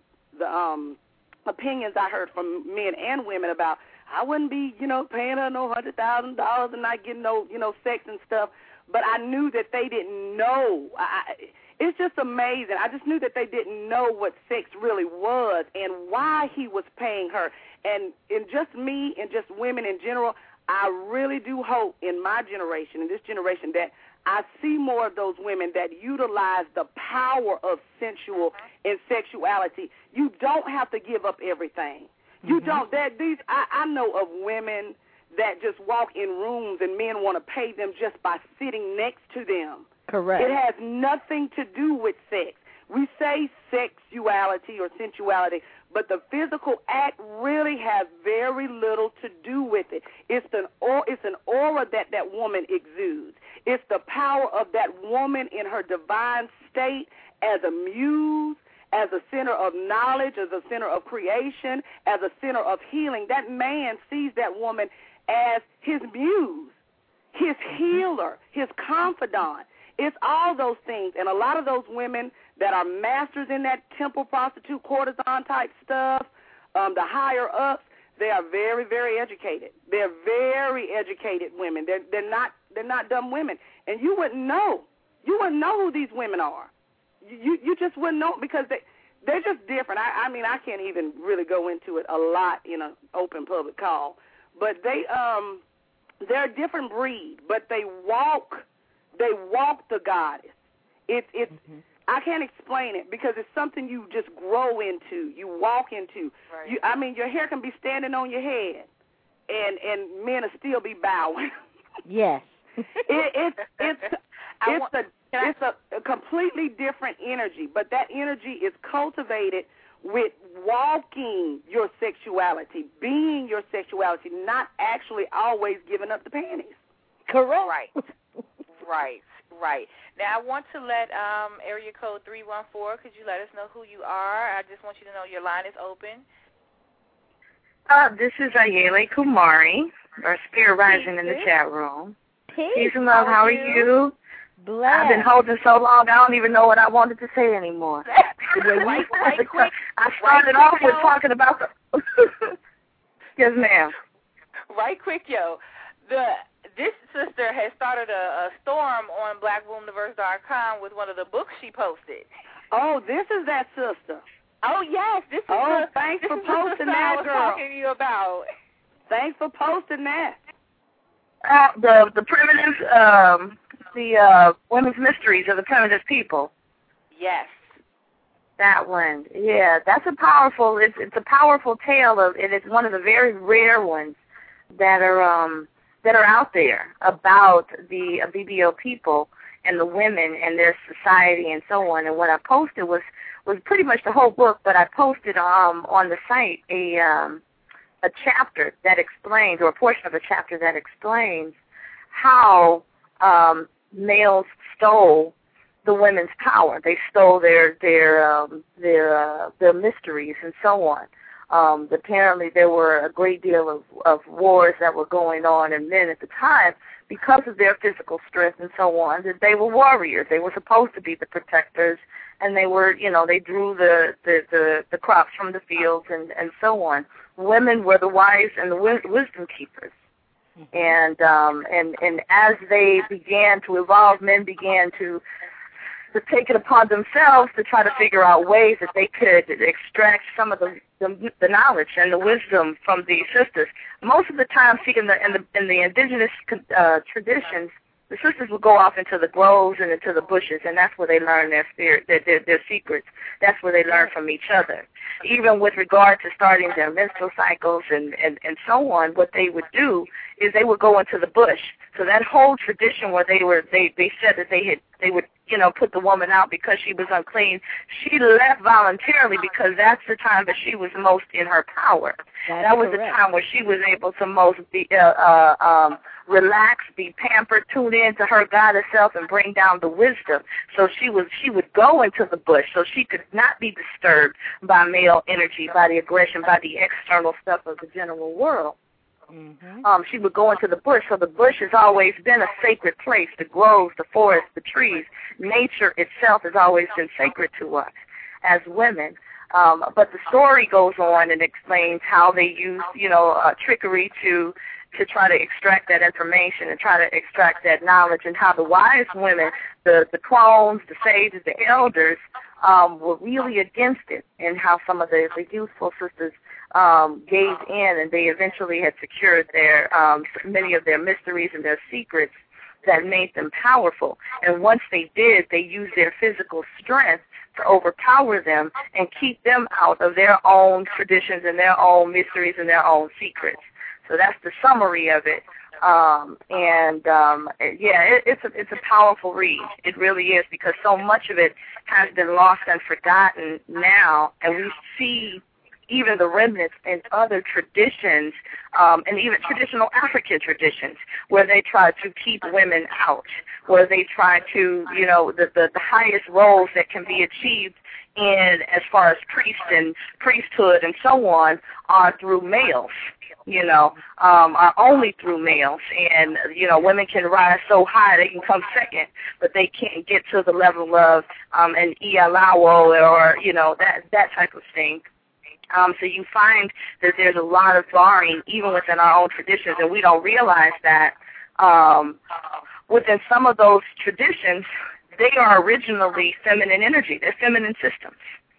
opinions I heard from men and women about, I wouldn't be, paying her no $100,000 and not getting no, sex and stuff. But I knew that they didn't know. It's just amazing. I just knew that they didn't know what sex really was and why he was paying her. And in just me and just women in general, I really do hope in my generation, in this generation, that I see more of those women that utilize the power of sensual and sexuality. You don't have to give up everything. You don't. I know of women that just walk in rooms and men want to pay them just by sitting next to them. Correct. It has nothing to do with sex. We say sexuality or sensuality, but the physical act really has very little to do with it. It's an aura that woman exudes. It's the power of that woman in her divine state as a muse, as a center of knowledge, as a center of creation, as a center of healing. That man sees that woman as his muse, his healer, his confidant. It's all those things. And a lot of those women that are masters in that temple prostitute, courtesan type stuff, the higher ups, they are very, very educated. They're very educated women. They're not dumb women. And you wouldn't know. You wouldn't know who these women are. You just wouldn't know, because they're just different. I mean, I can't even really go into it a lot in an open public call. But they're a different breed, but they walk the goddess. It's I can't explain it, because it's something you just grow into, you walk into. Right. Your hair can be standing on your head, and men will still be bowing. Yes. It's a completely different energy, but that energy is cultivated with walking your sexuality, being your sexuality, not actually always giving up the panties. Correct. Right. Now, I want to let area code 314, could you let us know who you are? I just want you to know your line is open. This is Ayele Kumari, or Spirit Rising in the chat room. Peace and love. How are you? Blessed. I've been holding so long, I don't even know what I wanted to say anymore. Right quick. I started off with talking about the... Yes, ma'am. Right quick, yo. This sister has started a storm on BlackWomanDiverse.com with one of the books she posted. Oh, this is that sister. Oh, yes. This is thanks for posting that, girl. I was talking to you about. Thanks for posting that. The primitives, the women's mysteries of the primitive people. Yes. That one. Yeah, that's a powerful, it's a powerful tale of, and it's one of the very rare ones that are out there about the BBO people and the women and their society and so on. And what I posted was pretty much the whole book, but I posted on the site a chapter that explains, or a portion of a chapter that explains how males stole the women's power. They stole their mysteries and so on. Apparently there were a great deal of wars that were going on, and men at the time, because of their physical strength and so on, that they were warriors. They were supposed to be the protectors, and they were, they drew the crops from the fields and so on. Women were the wise and the wisdom keepers. And as they began to evolve, men began to take it upon themselves to try to figure out ways that they could extract some of the knowledge and the wisdom from the sisters. Most of the time, see, in the indigenous traditions, the sisters would go off into the groves and into the bushes, and that's where they learn their secrets. That's where they learn from each other. Even with regard to starting their menstrual cycles and so on, what they would do is they would go into the bush. So that whole tradition where they said that they would put the woman out because she was unclean, she left voluntarily because that's the time that she was most in her power. That was the time where she was able to most be relax, be pampered, tune in to her goddess self, and bring down the wisdom. So she would go into the bush so she could not be disturbed by male energy, by the aggression, by the external stuff of the general world. Mm-hmm. She would go into the bush. So the bush has always been a sacred place. The groves, the forests, the trees, nature itself has always been sacred to us as women. But the story goes on and explains how they use, trickery to try to extract that information and try to extract that knowledge, and how the wise women, the clones, the sages, the elders, were really against it, and how some of the youthful sisters gave in, and they eventually had secured their many of their mysteries and their secrets that made them powerful. And once they did, they used their physical strength to overpower them and keep them out of their own traditions and their own mysteries and their own secrets. So that's the summary of it. It's a powerful read. It really is, because so much of it has been lost and forgotten now, and we see even the remnants in other traditions, and even traditional African traditions, where they try to keep women out, where they try to, the highest roles that can be achieved in as far as priest and priesthood and so on are through males. Are only through males. And, women can rise so high they can come second, but they can't get to the level of an Ialawo or, that type of thing. So you find that there's a lot of barring even within our own traditions, and we don't realize that within some of those traditions, they are originally feminine energy. They're feminine systems.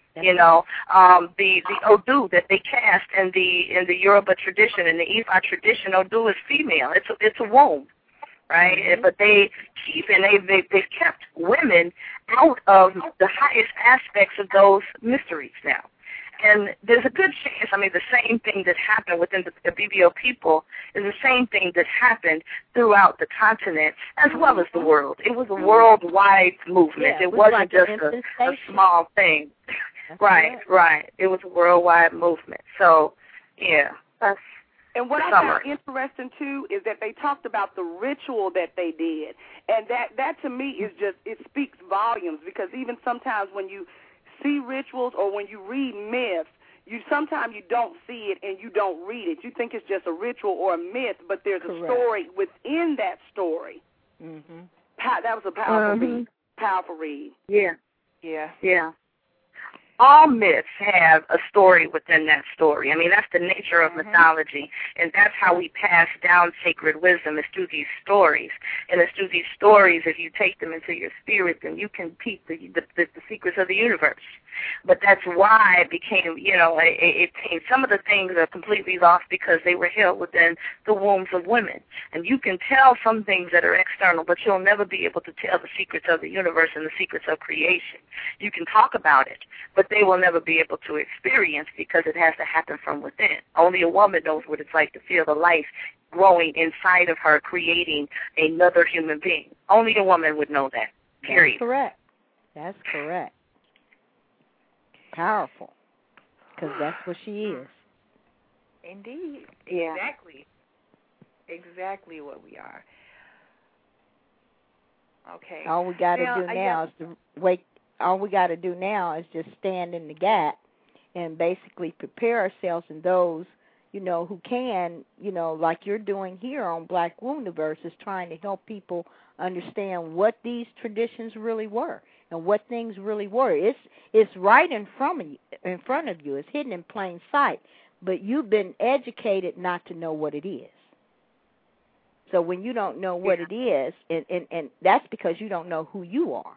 The Odu that they cast in the Yoruba tradition, in the Ifa tradition, Odu is female. It's a womb, right? Mm-hmm. But they keep, and they've kept women out of the highest aspects of those mysteries now. And there's a good chance, the same thing that happened within the BBO people is the same thing that happened throughout the continent as well as the world. It was a worldwide movement. Yeah, it wasn't just a small thing. Right. It was a worldwide movement. So, yeah, that's And what I found interesting, too, is that they talked about the ritual that they did. And that to me, is just, it speaks volumes, because even sometimes when you see rituals or when you read myths, sometimes you don't see it and you don't read it. You think it's just a ritual or a myth, but there's Correct. a story within that story. Mm-hmm. That was a powerful read. Powerful read. Yeah. Yeah. Yeah. All myths have a story within that story. I mean, that's the nature of mythology, and that's how we pass down sacred wisdom, is through these stories. And it's through these stories, if you take them into your spirit, then you can peep the secrets of the universe. But that's why it became, some of the things are completely lost because they were held within the wombs of women. And you can tell some things that are external, but you'll never be able to tell the secrets of the universe and the secrets of creation. You can talk about it, but they will never be able to experience because it has to happen from within. Only a woman knows what it's like to feel the life growing inside of her, creating another human being. Only a woman would know that, period. That's correct. That's correct. Powerful, because that's what she is. Indeed. Yeah. Exactly what we are. Okay. All we got to do now is to wait. All we got to do now is just stand in the gap and basically prepare ourselves, and those, who can, like you're doing here on Black Wombniverse, is trying to help people understand what these traditions really were and what things really were. It's right in front of you. It's hidden in plain sight, but you've been educated not to know what it is. So when you don't know what it is, and that's because you don't know who you are.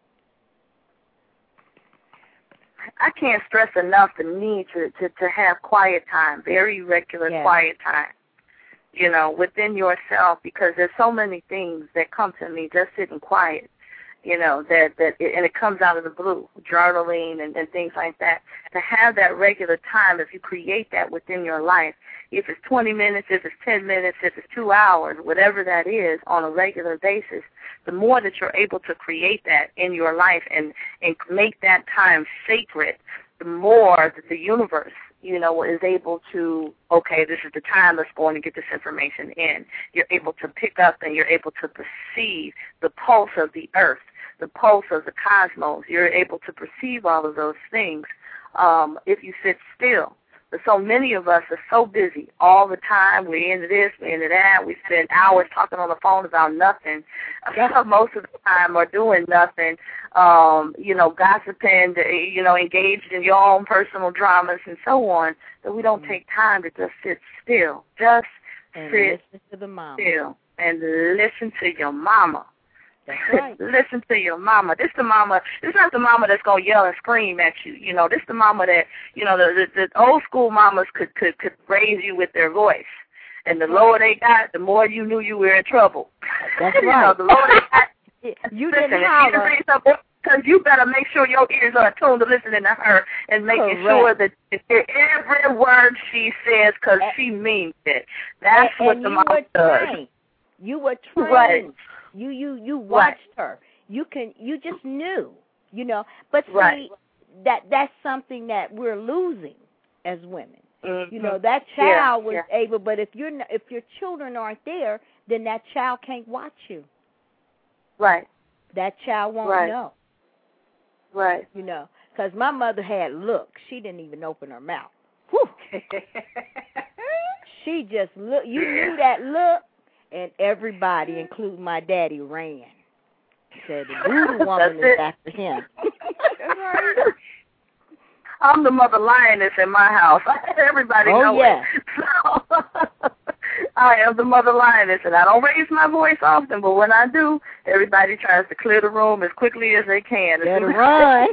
I can't stress enough the need to have quiet time, very regular quiet time, within yourself, because there's so many things that come to me just sitting quiet, and it comes out of the blue, journaling and things like that. To have that regular time, if you create that within your life, if it's 20 minutes, if it's 10 minutes, if it's 2 hours, whatever that is on a regular basis, the more that you're able to create that in your life and make that time sacred, the more that the universe, is able to, okay, this is the time, let's go on and get this information in. You're able to pick up and you're able to perceive the pulse of the earth, the pulse of the cosmos. You're able to perceive all of those things if you sit still. But so many of us are so busy all the time. We're into this, we're into that. We spend hours talking on the phone about nothing. Most of the time are doing nothing, gossiping, engaged in your own personal dramas and so on, that we don't take time to just sit still. Just sit still and listen to your mama. That's right. Listen to your mama. This is not the mama that's gonna yell and scream at you. This the mama that the old school mamas could raise you with their voice. And the lower they got, the more you knew you were in trouble. That's right. The lower they got, you didn't holler. Because you better make sure your ears are attuned to listening to her and making sure that every word she says, because she means it. That's what the mama does. You were trained. Right. You watched her. You just knew, But see, that's something that we're losing as women. Mm-hmm. That child was able, but if your children aren't there, then that child can't watch you. Right. That child won't know. Right. Because my mother had looks. She didn't even open her mouth. Whew. She just looked. You knew that look. And everybody, including my daddy, ran. Said the voodoo woman is after him. I'm the mother lioness in my house. Everybody knows it. So, I am the mother lioness, and I don't raise my voice often, but when I do, everybody tries to clear the room as quickly as they can. Better run.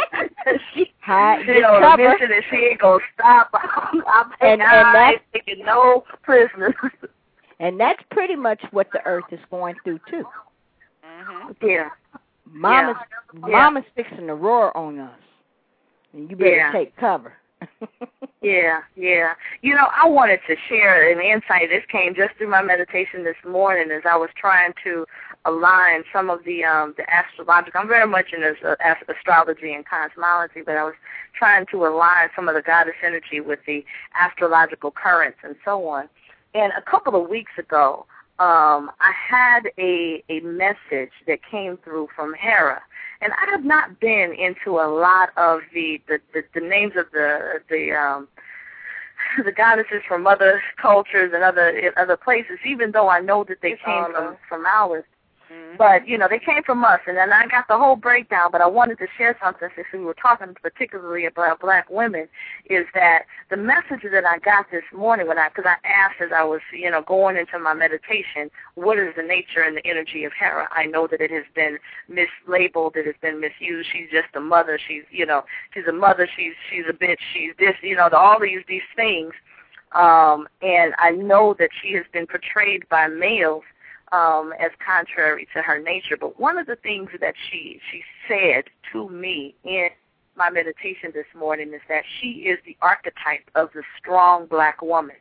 The mission is she ain't going to stop. I'm taking no prisoners. And that's pretty much what the earth is going through, too. Mm-hmm. Yeah. Mama's fixing to roar on us. And you better take cover. Yeah. I wanted to share an insight. This came just through my meditation this morning as I was trying to align some of the astrological. I'm very much into astrology and cosmology, but I was trying to align some of the goddess energy with the astrological currents and so on. And a couple of weeks ago, I had a message that came through from Hera. And I have not been into a lot of the names of the goddesses from other cultures and other places, even though I know that they came from ours. But, they came from us, and then I got the whole breakdown, but I wanted to share something since we were talking particularly about black women, is that the message that I got this morning, because I asked as I was, going into my meditation, what is the nature and the energy of Hera? I know that it has been mislabeled, it has been misused. She's just a mother. She's a mother. She's a bitch. She's this, all these things. And I know that she has been portrayed by males as contrary to her nature. But one of the things that she said to me in my meditation this morning is that she is the archetype of the strong black woman.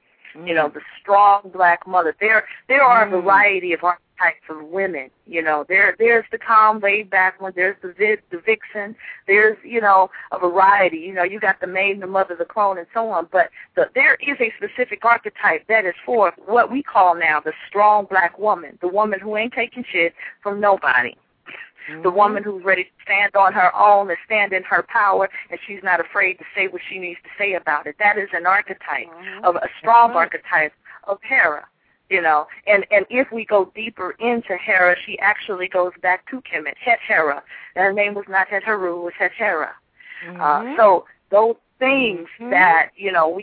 The strong black mother. There are a variety of archetypes of women. There's the calm, laid back one. There's the vixen. There's a variety. You got the maiden, the mother, the clone, and so on. But there is a specific archetype that is for what we call now the strong black woman, the woman who ain't taking shit from nobody. The woman who's ready to stand on her own and stand in her power, and she's not afraid to say what she needs to say about it. That is an archetype of a strong archetype of Hera, And if we go deeper into Hera, she actually goes back to Kemet, Het Hera. Her name was not Het Heru, it was Het Hera. So those things that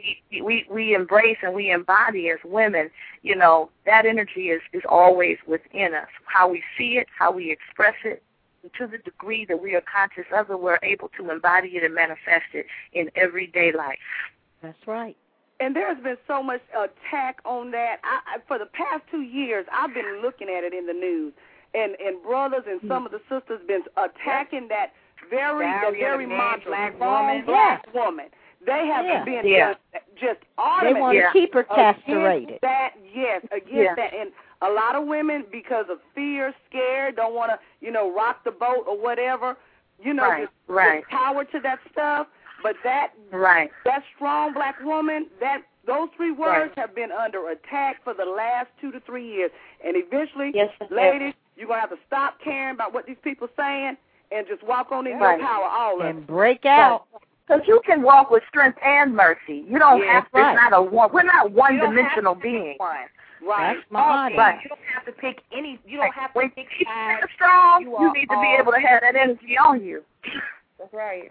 we embrace and we embody as women, that energy is always within us. How we see it, how we express it. To the degree that we are conscious of it, we're able to embody it and manifest it in everyday life. That's right. And there's been so much attack on that. For the past 2 years, I've been looking at it in the news, and brothers and some of the sisters been attacking that very mantra, black woman. They have been just automatic. They want to keep her castrated. Against that. And a lot of women, because of fear, scared, don't want to, rock the boat or whatever, just power to that stuff. But that strong black woman, those 3 words have been under attack for the last 2 to 3 years. And eventually, ladies, you're going to have to stop caring about what these people are saying and just walk on in your power, all of it. And break out. Because you can walk with strength and mercy. You don't have to, we're not one-dimensional beings. Right. That's my You don't have to pick any, you don't have to when pick you're strong, you need to be able to have that energy on you. That's right.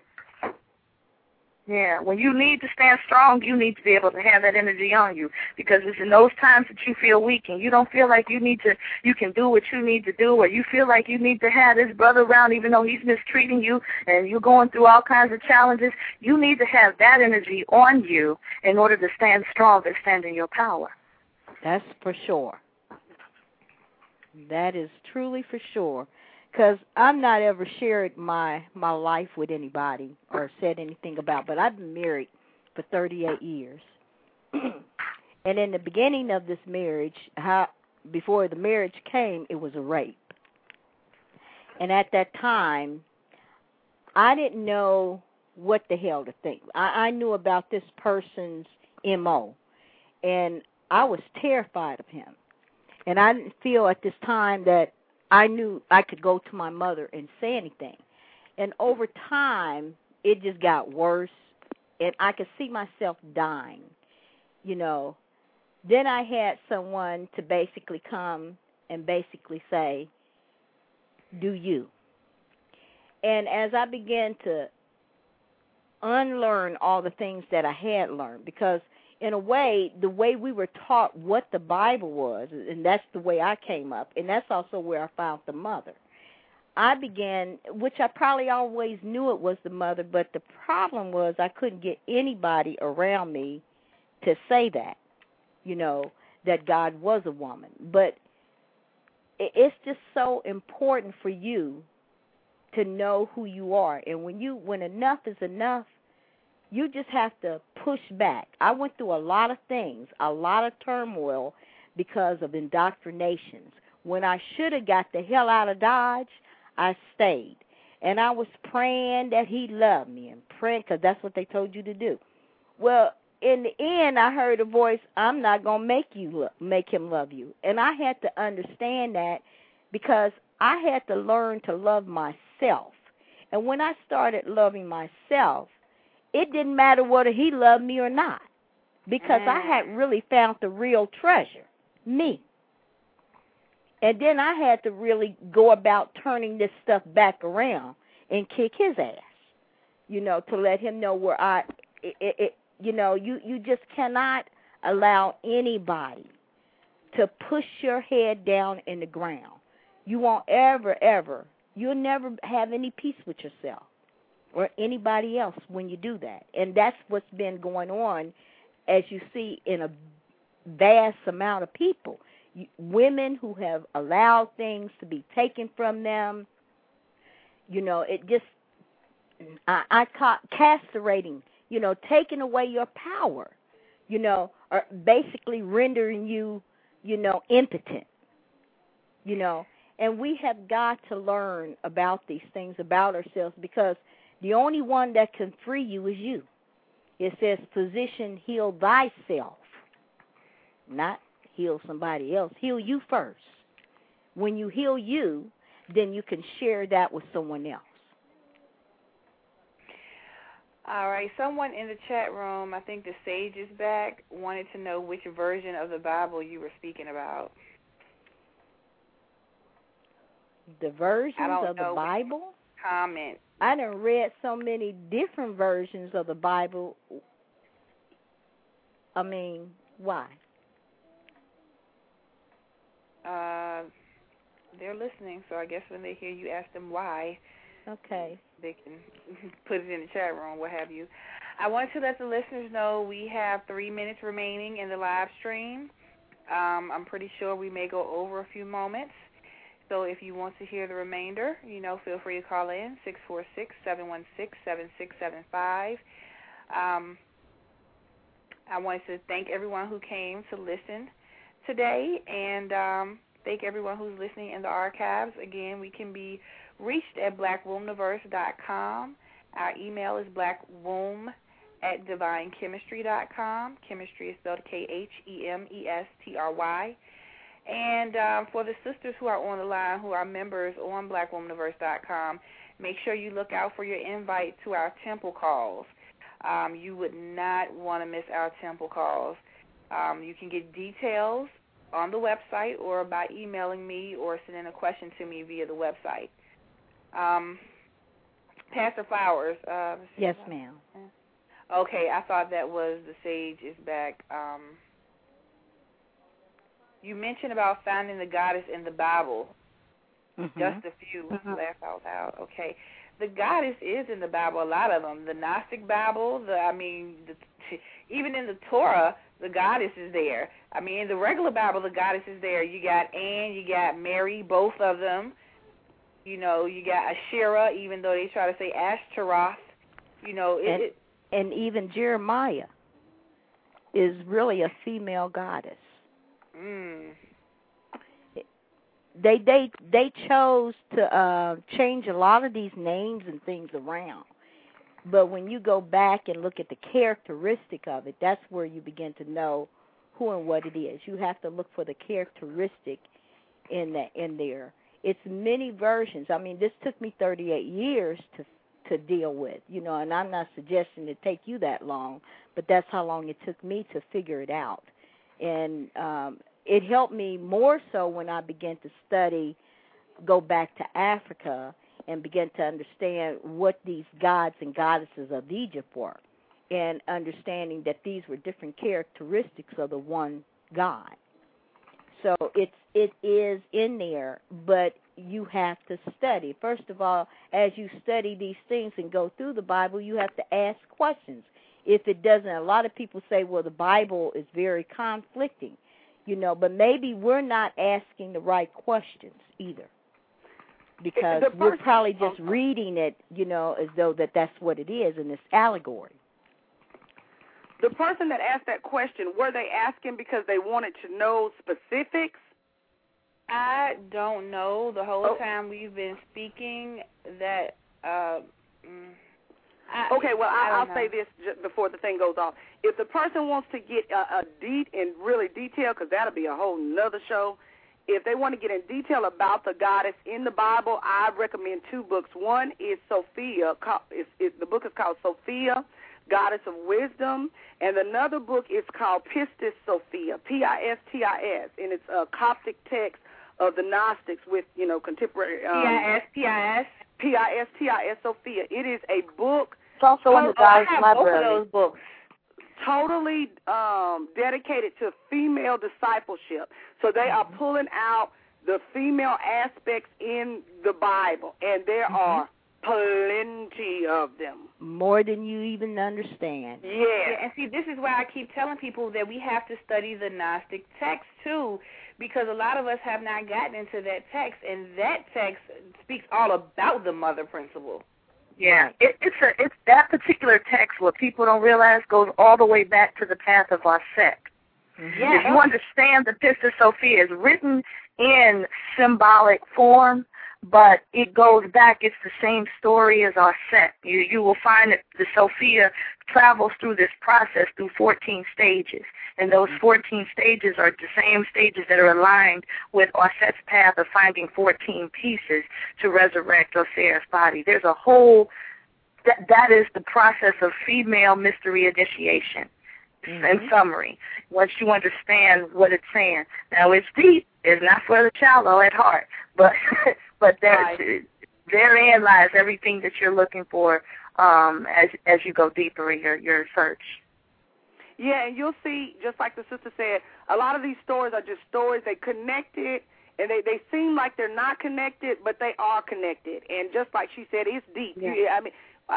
Yeah, when you need to stand strong, you need to be able to have that energy on you, because it's in those times that you feel weak and you don't feel like you can do what you need to do, or you feel like you need to have this brother around even though he's mistreating you and you're going through all kinds of challenges. You need to have that energy on you in order to stand strong and stand in your power. That's for sure. That is truly for sure. Because I'm not ever shared my life with anybody or said anything about, but I've been married for 38 years. And in the beginning of this marriage, before the marriage came, it was a rape. And at that time, I didn't know what the hell to think. I knew about this person's M.O., and I was terrified of him. And I didn't feel at this time that I knew I could go to my mother and say anything. And over time, it just got worse, and I could see myself dying, Then I had someone to basically come and basically say, do you? And as I began to unlearn all the things that I had learned, because in a way, the way we were taught what the Bible was, and that's the way I came up, and that's also where I found the mother. I began, which I probably always knew it was the mother, but the problem was I couldn't get anybody around me to say that, that God was a woman. But it's just so important for you to know who you are. And when enough is enough, you just have to push back. I went through a lot of things, a lot of turmoil because of indoctrinations. When I should have got the hell out of Dodge, I stayed. And I was praying that he loved me and praying, because that's what they told you to do. Well, in the end, I heard a voice, I'm not going to make him love you. And I had to understand that, because I had to learn to love myself. And when I started loving myself, it didn't matter whether he loved me or not, because I had really found the real treasure, me. And then I had to really go about turning this stuff back around and kick his ass, to let him know where you just cannot allow anybody to push your head down in the ground. You won't ever, you'll never have any peace with yourself or anybody else when you do that. And that's what's been going on, as you see, in a vast amount of people. Women who have allowed things to be taken from them, it just, I call castrating, taking away your power, or basically rendering you, impotent, and we have got to learn about these things about ourselves, because the only one that can free you is you. It says, physician, heal thyself, not heal somebody else. Heal you first. When you heal you, then you can share that with someone else. All right. Someone in the chat room, I think the Sage is back, wanted to know which version of the Bible you were speaking about. The versions of the Bible? Comment. I done read so many different versions of the Bible. I mean, why? They're listening, so I guess when they hear you ask them why, okay, they can put it in the chat room, what have you. I want to let the listeners know we have 3 minutes remaining in the live stream. I'm pretty sure we may go over a few moments. So if you want to hear the remainder, feel free to call in, 646-716-7675. I want to thank everyone who came to listen today, and thank everyone who's listening in the archives. Again, we can be reached at blackwombniverse.com. Our email is blackwomb@divinechemistry.com. Chemistry is spelled Khemestry. And for the sisters who are on the line, who are members on blackwombniverse.com, make sure you look out for your invite to our temple calls. You would not want to miss our temple calls. You can get details on the website or by emailing me or sending a question to me via the website. Pastor Flowers. Yes, ma'am. Okay, I thought that was the Sage is back. You mentioned about finding the goddess in the Bible. Mm-hmm. Just a few. Laugh out loud. Okay. The goddess is in the Bible, a lot of them. The Gnostic Bible, even in the Torah, the goddess is there. I mean, in the regular Bible, the goddess is there. You got Anne, you got Mary, both of them. You got Asherah, even though they try to say Ashtaroth. And even Jeremiah is really a female goddess. They chose to change a lot of these names and things around. But when you go back and look at the characteristic of it, that's where you begin to know who and what it is. You have to look for the characteristic in there. It's many versions. I mean, this took me 38 years to deal with, and I'm not suggesting it take you that long, but that's how long it took me to figure it out. And it helped me more so when I began to go back to Africa and begin to understand what these gods and goddesses of Egypt were, and understanding that these were different characteristics of the one God. So it is in there, but you have to study. First of all, as you study these things and go through the Bible, you have to ask questions. If it doesn't, a lot of people say, well, the Bible is very conflicting, but maybe we're not asking the right questions either, because we're probably just reading it, as though that's what it is, and it's allegory. The person that asked that question, were they asking because they wanted to know specifics? I don't know. The whole time we've been speaking that okay, well, I'll say this just before the thing goes off. If the person wants to get in really detail, because that'll be a whole nother show, if they want to get in detail about the goddess in the Bible, I recommend 2 books. One is Sophia. The book is called Sophia, Goddess of Wisdom, and another book is called Pistis Sophia, Pistis, and it's a Coptic text of the Gnostics with, contemporary. Pistis Sophia. It is a book. It's also in the Goddess Library. Both of those books. Totally dedicated to female discipleship. So they are pulling out the female aspects in the Bible, and there are plenty of them. More than you even understand. Yeah. And see, this is why I keep telling people that we have to study the Gnostic text, too, because a lot of us have not gotten into that text, and that text speaks all about the mother principle. Yeah, it's that particular text, what people don't realize, goes all the way back to the path of our sect. Yeah. If you understand the Pistis Sophia is written in symbolic form, but it goes back. It's the same story as our sect. You will find that the Sophia travels through this process through 14 stages, and those 14 stages are the same stages that are aligned with Orset's path of finding 14 pieces to resurrect Osiris' body. There's a whole, that is the process of female mystery initiation. In summary, once you understand what it's saying. Now, it's deep. It's not for the shallow at heart, but therein lies everything that you're looking for as you go deeper in your search. Yeah, and you'll see, just like the sister said, a lot of these stories are just stories. They connected, and they seem like they're not connected, but they are connected. And just like she said, it's deep. Yeah. I mean,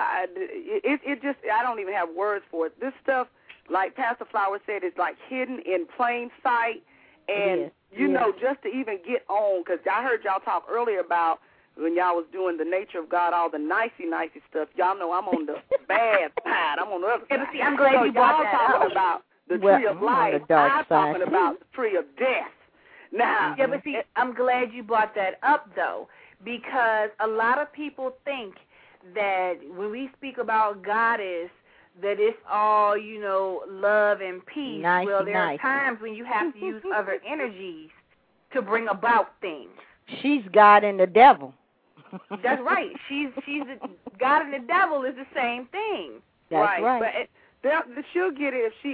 it just, I don't even have words for it. This stuff, like Pastor Flower said, is like hidden in plain sight. And, just to even get on, because I heard y'all talk earlier about when y'all was doing the nature of God, all the nicey stuff. Y'all know I'm on the bad side. I'm on the other side. See, I'm glad you brought that talking up. about the tree of life. I'm talking about the tree of death. Now, yeah, but see, I'm glad you brought that up, though, because a lot of people think that when we speak about goddess, that it's all, love and peace. Well, there are times when you have to use other energies to bring about things. She's God and the devil. That's right. She's God and the devil is the same thing. That's right. But she'll get it if she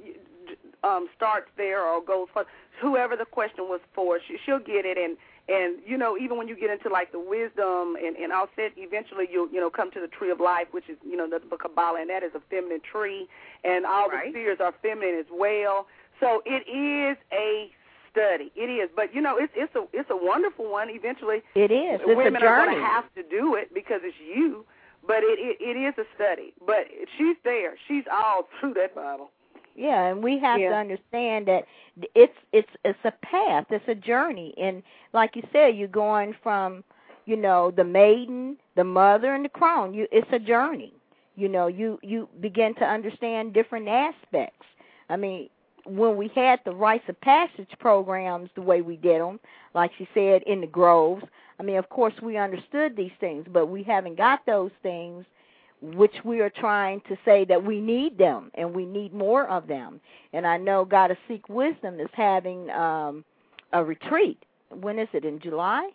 starts there or goes for whoever the question was for. She'll get it, and even when you get into like the wisdom and I'll say eventually you'll come to the tree of life, which is the book of Kabbalah, and that is a feminine tree, and all the spheres are feminine as well. So it is a study. It is, but it's a wonderful one. Eventually, it is. It's women a journey. are going to have to do it because it's you. But it is a study. But she's there. She's all through that Bible. Yeah, and we have to understand that it's a path. It's a journey, and like you said, you're going from the maiden, the mother, and the crone. It's a journey. You begin to understand different aspects. I mean, when we had the rites of passage programs the way we did them, like she said, in the groves, I mean, of course, we understood these things, but we haven't got those things, which we are trying to say that we need them, and we need more of them. And I know Gotta Seek Wisdom is having a retreat. When is it, in July?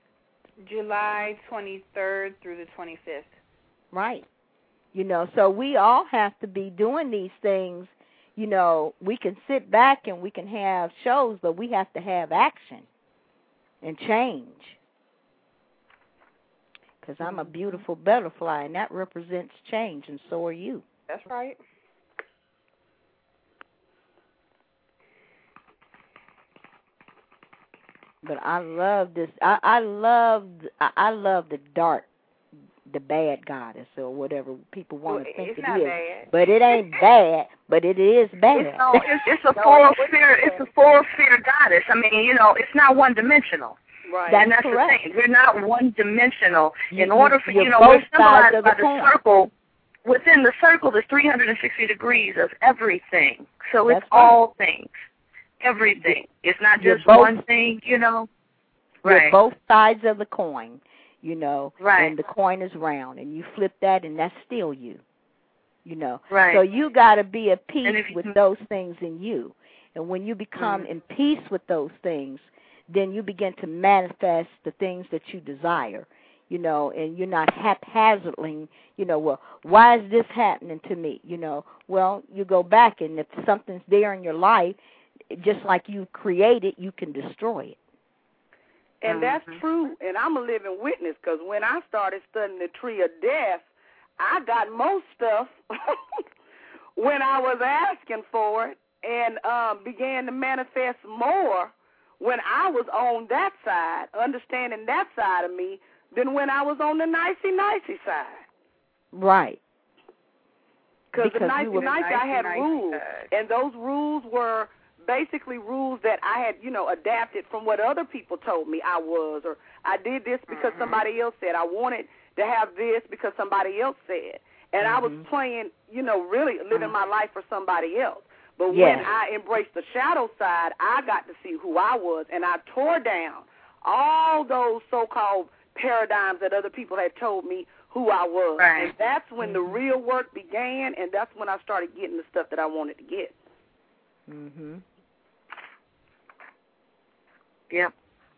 July 23rd through the 25th. Right. So we all have to be doing these things. We can sit back and we can have shows, but we have to have action and change. Because I'm a beautiful butterfly, and that represents change, and so are you. That's right. But I love this. I love the dark, the bad goddess, or whatever people want to think it's it not is. Bad. But it ain't bad. But it is bad. It's a full sphere. It's a full sphere goddess. I mean, it's not one dimensional. Right. That's correct. the thing. We're not one-dimensional. In You- order for, you're we're both symbolized sides of by the the coin. circle. Within the circle, there's 360 degrees of everything. So it's That's right. all things. Everything. It's not You're just both- one thing, You're Right. both sides of the coin, Right. and the coin is round, and you flip that, and that's still you, Right. So you got to be at peace And if you with can- those things in you. And when you become in peace with those things, then you begin to manifest the things that you desire, you know, and you're not haphazardly, you know, well, why is this happening to me? You know, well, you go back, and if something's there in your life, just like you create it, you can destroy it. And that's true, and I'm a living witness, because when I started studying the tree of death, I got most stuff when I was asking for it, and began to manifest more when I was on that side, understanding that side of me, than when I was on the nicey side. Right. Because the nicey I had rules, and those rules were basically rules that I had, you know, adapted from what other people told me I was, or I did this because somebody else said. I wanted to have this because somebody else said. And I was playing, you know, really living my life for somebody else. But when I embraced the shadow side, I got to see who I was, and I tore down all those so-called paradigms that other people had told me who I was. Right. And that's when the real work began, and that's when I started getting the stuff that I wanted to get. Yep.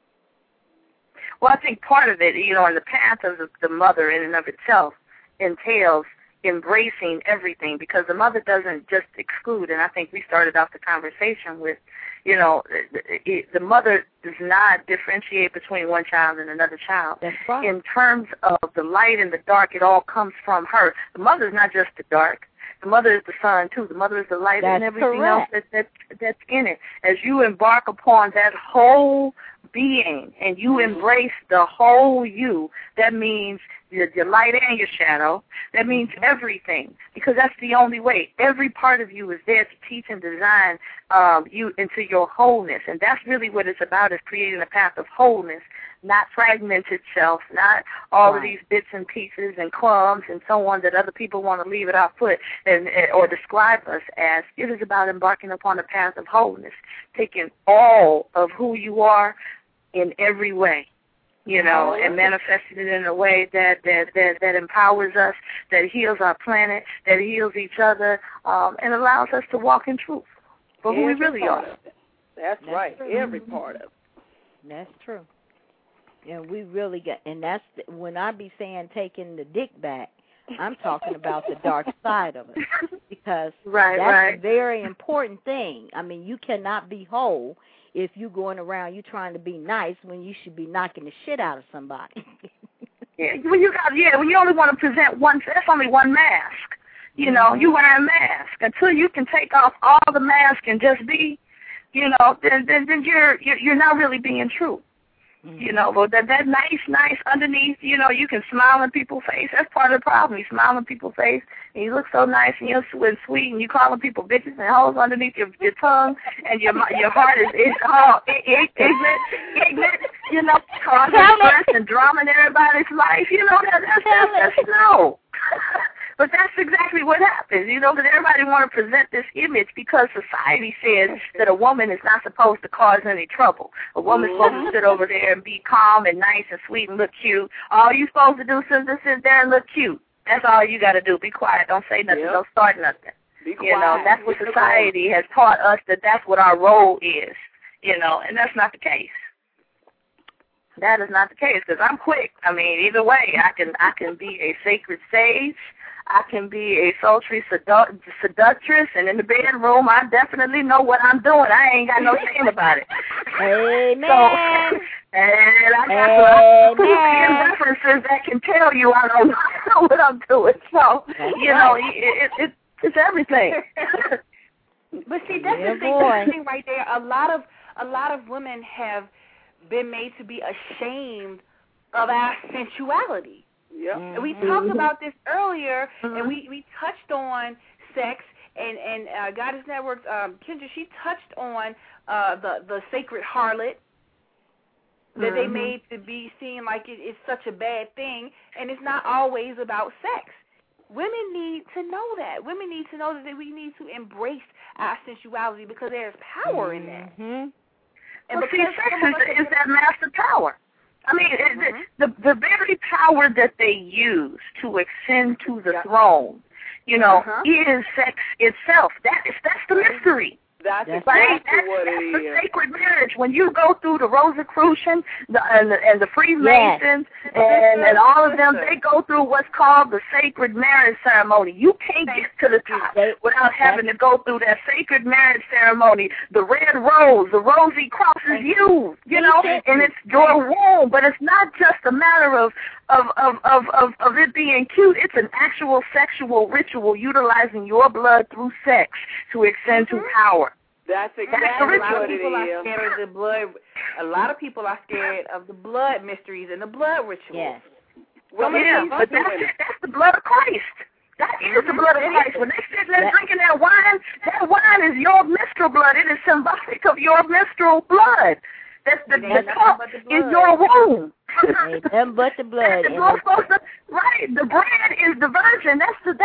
Well, I think part of it, you know, in the path of the mother in and of itself entails embracing everything, because the mother doesn't just exclude, and I think we started off the conversation with, you know, the mother does not differentiate between one child and another child. That's right. In terms of the light and the dark, it all comes from her. The mother is not just the dark. The mother is the sun, too. The mother is the light. That's and everything correct. else that's in it. As you embark upon that whole being and you embrace the whole you, that means your light and your shadow. That means everything, because that's the only way. Every part of you is there to teach and design you into your wholeness, and that's really what it's about, is creating a path of wholeness, not fragmented self, not all of these bits and pieces and crumbs and so on that other people want to leave at our foot and or describe us as. It is about embarking upon a path of wholeness, taking all of who you are in every way, you know, and manifesting it in a way that empowers us, that heals our planet, that heals each other, and allows us to walk in truth for who we really are. That's right, every part of it. That's true. And we really get, and that's when I be saying taking the dick back, I'm talking about the dark side of it, because that's a very important thing. I mean, you cannot be whole if you're going around, you trying to be nice when you should be knocking the shit out of somebody. When you only want to present one, that's only one mask. You know, you wear a mask until you can take off all the mask and just be, you know, then you're not really being true. You know, but that nice underneath, you know, you can smile in people's face. That's part of the problem. You smile in people's face, and you look so nice, and you're sweet, and you calling people bitches and hoes underneath your tongue, and your heart is ignorant, you know, causing stress and drama in everybody's life. You know, that's no. But that's exactly what happens, you know, because everybody want to present this image because society says that a woman is not supposed to cause any trouble. A woman's supposed to sit over there and be calm and nice and sweet and look cute. All you supposed to do is sit there and look cute. That's all you got to do. Be quiet. Don't say nothing. Don't start nothing. You know, that's what society has taught us, that that's what our role is, you know, and that's not the case. That is not the case, because I'm quick. I mean, either way, I can be a sacred sage. I can be a sultry seductress, and in the bedroom, I definitely know what I'm doing. I ain't got no shame about it. Amen. So, and I got references that can tell you I don't know what I'm doing. So, you know, it's everything. But see, that's the thing right there. A lot of women have been made to be ashamed of our sensuality. Yep. And we talked about this earlier, and we touched on sex, and Goddess Network's Kendra, she touched on the sacred harlot that they made to be seen like it's such a bad thing, and it's not always about sex. Women need to know that. Women need to know that we need to embrace our sensuality, because there's power in that. And because sex is that master power. I mean, the very power that they use to ascend to the throne, you know, is sex itself. That's the mystery. That's exactly what it is. That's a sacred marriage. When you go through the Rosicrucian and the Freemasons and all of them, they go through what's called the sacred marriage ceremony. You can't get to the top without having to go through that sacred marriage ceremony. The red rose, the rosy cross is used, you know, and it's your womb. But it's not just a matter of it being cute. It's an actual sexual ritual utilizing your blood through sex to extend to power. That's exactly what it is. Scared of the blood. A lot of people are scared of the blood mysteries and the blood rituals. Yes. Well, yeah, but that's the blood of Christ. That is the blood of Christ. When they sit there drinking that wine is your menstrual blood. It is symbolic of your menstrual blood. That's the cup is your womb. Nothing but the blood. Right. The bread is the virgin. That's the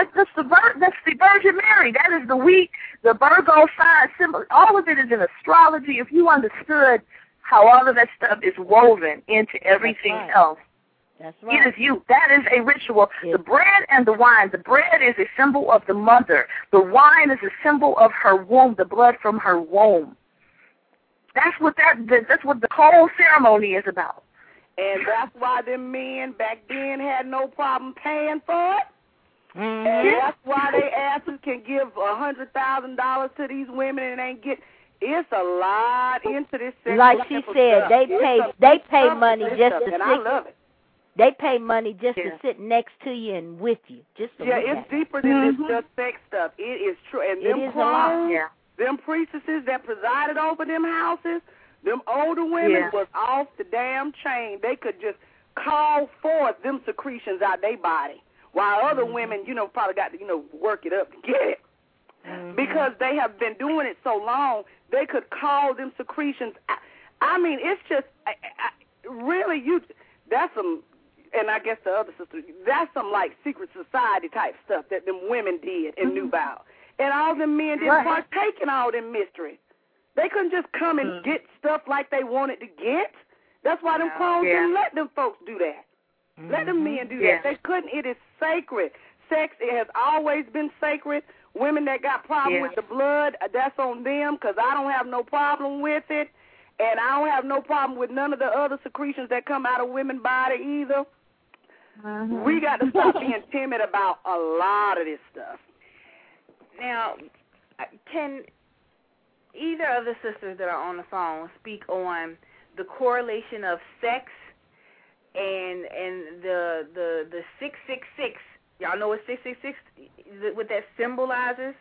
Virgin Mary. That is the wheat, the Virgo sign symbol. All of it is in astrology. If you understood how all of that stuff is woven into everything else. That's right. It is you. That is a ritual. The bread and the wine. The bread is a symbol of the mother. The wine is a symbol of her womb, the blood from her womb. That's what the whole ceremony is about. And that's why them men back then had no problem paying for it. Mm-hmm. And that's why they asses can give $100,000 to these women and ain't get. It's a lot into this. Like she said, they pay money just to sit. I love it. They pay money just to sit next to you and with you. Just to it's deeper than this just sex stuff. It is true. And them crones, them priestesses that presided over them houses, them older women was off the damn chain. They could just call forth them secretions out their body, while other women, probably got to, work it up to get it. Because they have been doing it so long, they could call them secretions. I mean, it's just, really, that's some, and I guess the other sisters, that's some, like, secret society type stuff that them women did and knew about. And all them men didn't partake in all them mysteries. They couldn't just come and get stuff like they wanted to get. That's why them crones didn't let them folks do that. Let them men do that. They couldn't. It is sacred. Sex, it has always been sacred. Women that got problem with the blood, that's on them, because I don't have no problem with it. And I don't have no problem with none of the other secretions that come out of women's body either. We got to stop being timid about a lot of this stuff. Now, can either of the sisters that are on the phone speak on the correlation of sex and the 666? Y'all know what 666, what that symbolizes?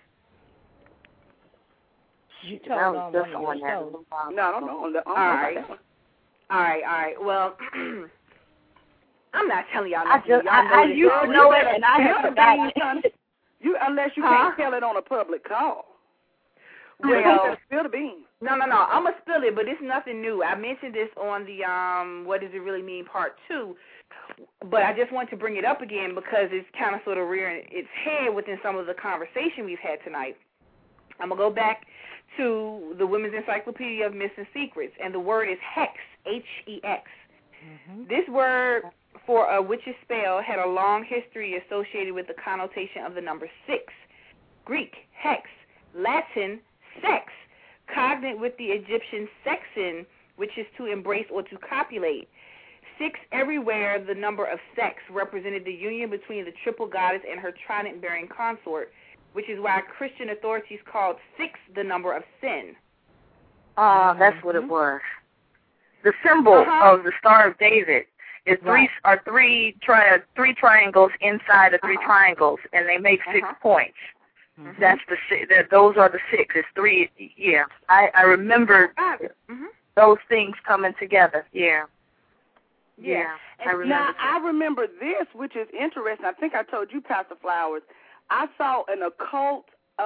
You told on one of your shows. No, I don't know. All right. Well, I'm not telling y'all nothing. I used to know it, and I forgot it. Unless you can't tell it on a public call. Well, spill the beans. No. I'm going to spill it, but it's nothing new. I mentioned this on the What Does It Really Mean Part 2, but I just want to bring it up again because it's kind of sort of rearing its head within some of the conversation we've had tonight. I'm going to go back to the Women's Encyclopedia of Myths and Secrets, and the word is hex, H-E-X. This word for a witch's spell had a long history associated with the connotation of the number 6. Greek, hex. Latin, sex. Cognate with the Egyptian sexin, which is to embrace or to copulate. 6 everywhere, the number of sex, represented the union between the triple goddess and her trident-bearing consort, which is why Christian authorities called 6 the number of sin. That's what it was. The symbol of the Star of David is three triangles inside of 3 triangles, and they make 6 points. That's those are the 6. It's 3. Yeah, I remember those things coming together. Yeah. I remember. Now I remember this, which is interesting. I think I told you, Pastor Flowers. I saw an occult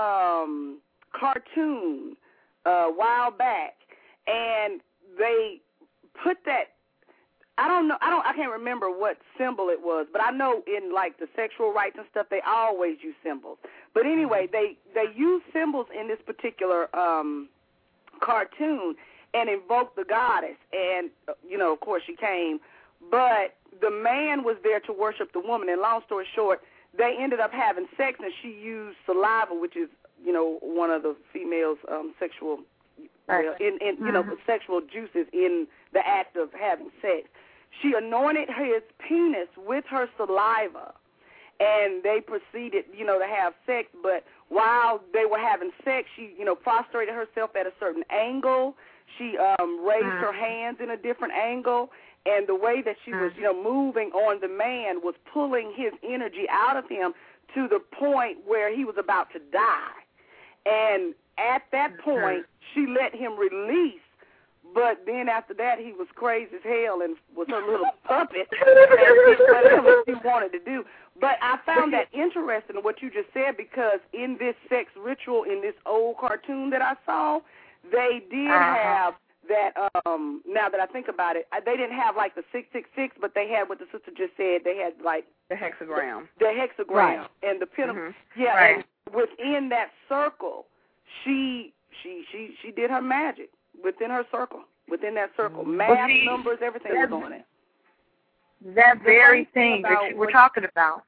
cartoon a while back, and they put that. I can't remember what symbol it was, but I know in like the sexual rights and stuff, they always use symbols. But anyway, they use symbols in this particular cartoon and invoked the goddess. And, of course she came. But the man was there to worship the woman. And long story short, they ended up having sex, and she used saliva, which is, one of the female's sexual, sexual juices in the act of having sex. She anointed his penis with her saliva, and they proceeded, to have sex. But while they were having sex, she, prostrated herself at a certain angle. She raised her hands in a different angle, and the way that she was, moving on the man was pulling his energy out of him to the point where he was about to die. And at that point, she let him release. But then after that, he was crazy as hell and was her little puppet and did whatever she wanted to do. But I found that interesting, what you just said, because in this sex ritual, in this old cartoon that I saw, they did have that, now that I think about it, they didn't have like the 666, but they had what the sister just said. They had like the hexagram. The hexagram and the pentagram. Yeah, and within that circle, she did her magic. Within that circle, math, numbers, everything was on it. That very thing that you were talking about.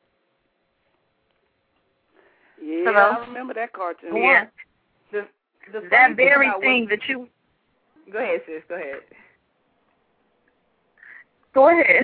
Yeah, Hello? I remember that cartoon. Yeah. That very thing that you... Go ahead, sis. Go ahead. Go ahead.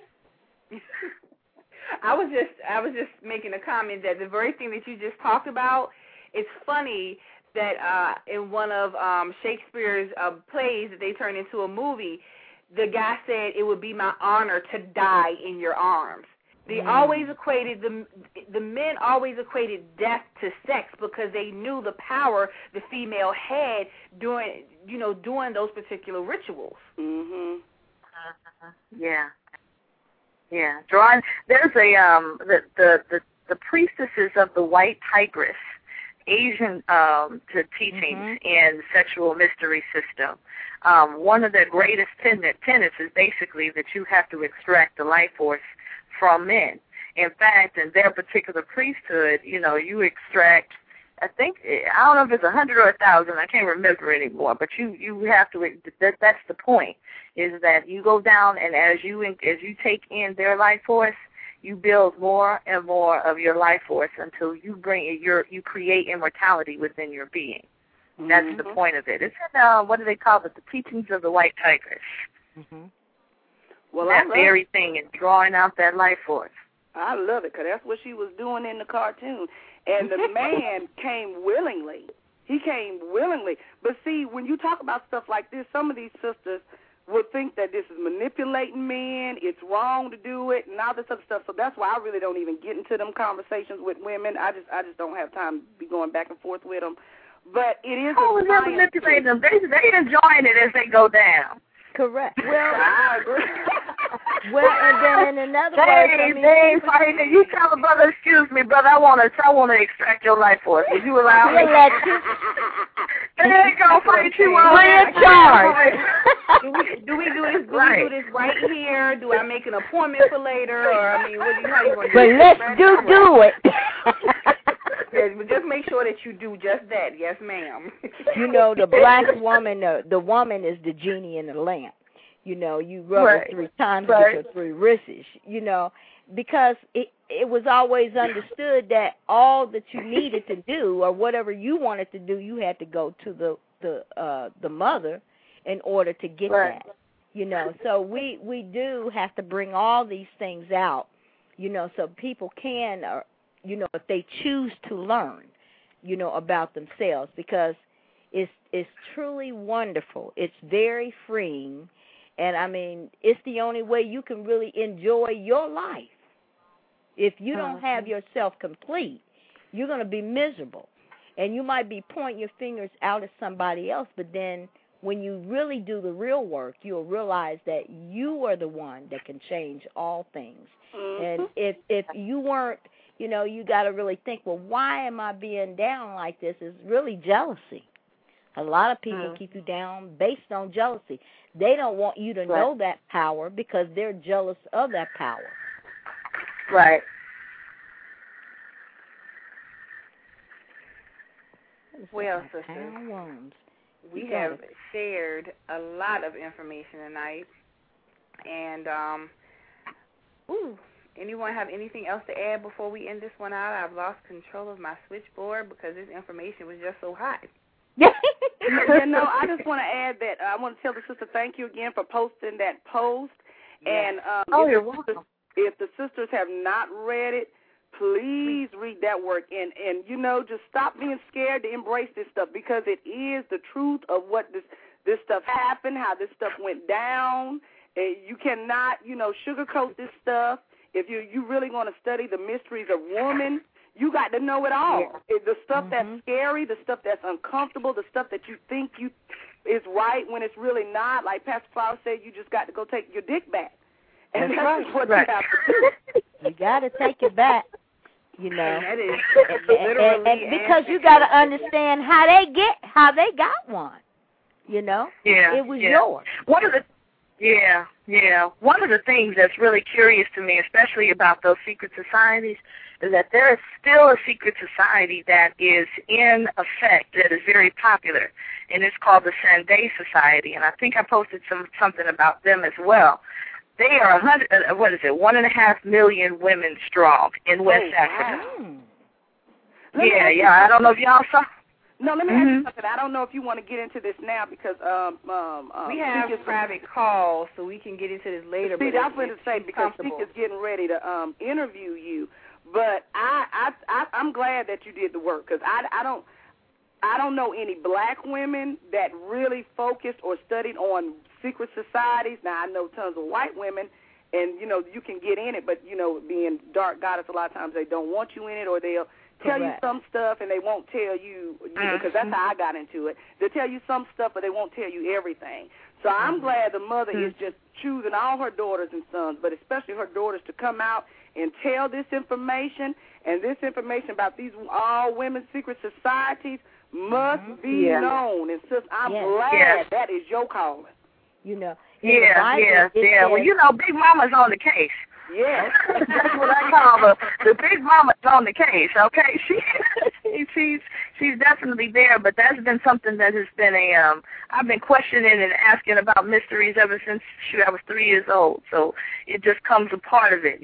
I was just making a comment that the very thing that you just talked about, it's funny that in one of Shakespeare's plays that they turned into a movie, the guy said it would be my honor to die in your arms. They always equated the men always equated death to sex because they knew the power the female had doing those particular rituals. Yeah. Drawing. There's the priestesses of the White Tigress, Asian teachings in sexual mystery system. One of their greatest tenets is basically that you have to extract the life force from men. In fact, in their particular priesthood, you extract, I don't know if it's 100 or 1,000, I can't remember anymore, but you have to, that's the point, is that you go down and as you take in their life force, you build more and more of your life force until you create immortality within your being. That's the point of it. It's in, what do they call it, the teachings of the White Tigress. Well, that very thing is drawing out that life force. I love it because that's what she was doing in the cartoon. And the man came willingly. He came willingly. But see, when you talk about stuff like this, some of these sisters would think that this is manipulating men, it's wrong to do it, and all this other stuff. So that's why I really don't even get into them conversations with women. I just don't have time to be going back and forth with them. But it is they're manipulating them. They enjoying it as they go down. Correct. Well, I agree. Well, and then in another words, fighting. You tell a brother, excuse me, brother, I want to extract your life force. Would you allow me? They ain't gonna fight you on free of charge. Do we do this? Do we do this right here? Do I make an appointment for later? Or how you gonna do it? But let's do it. Yes, but just make sure that you do just that. Yes, ma'am. The black woman, the woman is the genie in the lamp. You rub it 3 times to get your 3 wishes. Because it was always understood that all that you needed to do or whatever you wanted to do, you had to go to the mother in order to get that. So we do have to bring all these things out. So people can. If they choose to learn, about themselves, because it's truly wonderful. It's very freeing, and I mean, it's the only way you can really enjoy your life. If you don't have yourself complete, you're going to be miserable, and you might be pointing your fingers out at somebody else, but then when you really do the real work, you'll realize that you are the one that can change all things. And if you weren't, you got to really think, well, why am I being down like this? It's really jealousy. A lot of people keep you down based on jealousy. They don't want you to know that power because they're jealous of that power. Right. Well, sisters, we have shared a lot of information tonight, and Anyone have anything else to add before we end this one out? I've lost control of my switchboard because this information was just so hot. I just want to add that I want to tell the sister thank you again for posting that post. And you're welcome. If the sisters have not read it, please read that work. And just stop being scared to embrace this stuff, because it is the truth of what this stuff happened, how this stuff went down. You cannot, sugarcoat this stuff. If you really want to study the mysteries of woman, you got to know it all. Yeah. The stuff that's scary, the stuff that's uncomfortable, the stuff that you think is right when it's really not. Like Pastor Flower said, you just got to go take your dick back. And that's what you have to do. You got to take it back, And that is literally and because you got to understand how they got one. It was yours. One of the things that's really curious to me, especially about those secret societies, is that there is still a secret society that is in effect that is very popular, and it's called the Sandé Society, and I think I posted something about them as well. They are 1.5 million women strong in West Africa. I don't know if y'all saw. No, let me ask you something. I don't know if you want to get into this now because we have private calls, so we can get into this later. See, I was going to say because Sheikah's getting ready to interview you, but I'm glad that you did the work, because I don't know any black women that really focused or studied on secret societies. Now I know tons of white women, and you can get in it, but being dark goddess, a lot of times they don't want you in it, or they'll tell you some stuff and they won't tell you, because that's how I got into it. They'll tell you some stuff, but they won't tell you everything. So I'm glad the mother is just choosing all her daughters and sons, but especially her daughters, to come out and tell this information, and this information about these all-women secret societies must be known. And sis, I'm glad that is your calling. Well, Big Mama's on the case. Yeah, that's what I call her. The Big Mama's on the case. Okay, she's definitely there. But that's been something that has been I've been questioning and asking about mysteries ever since I was 3 years old. So it just comes a part of it,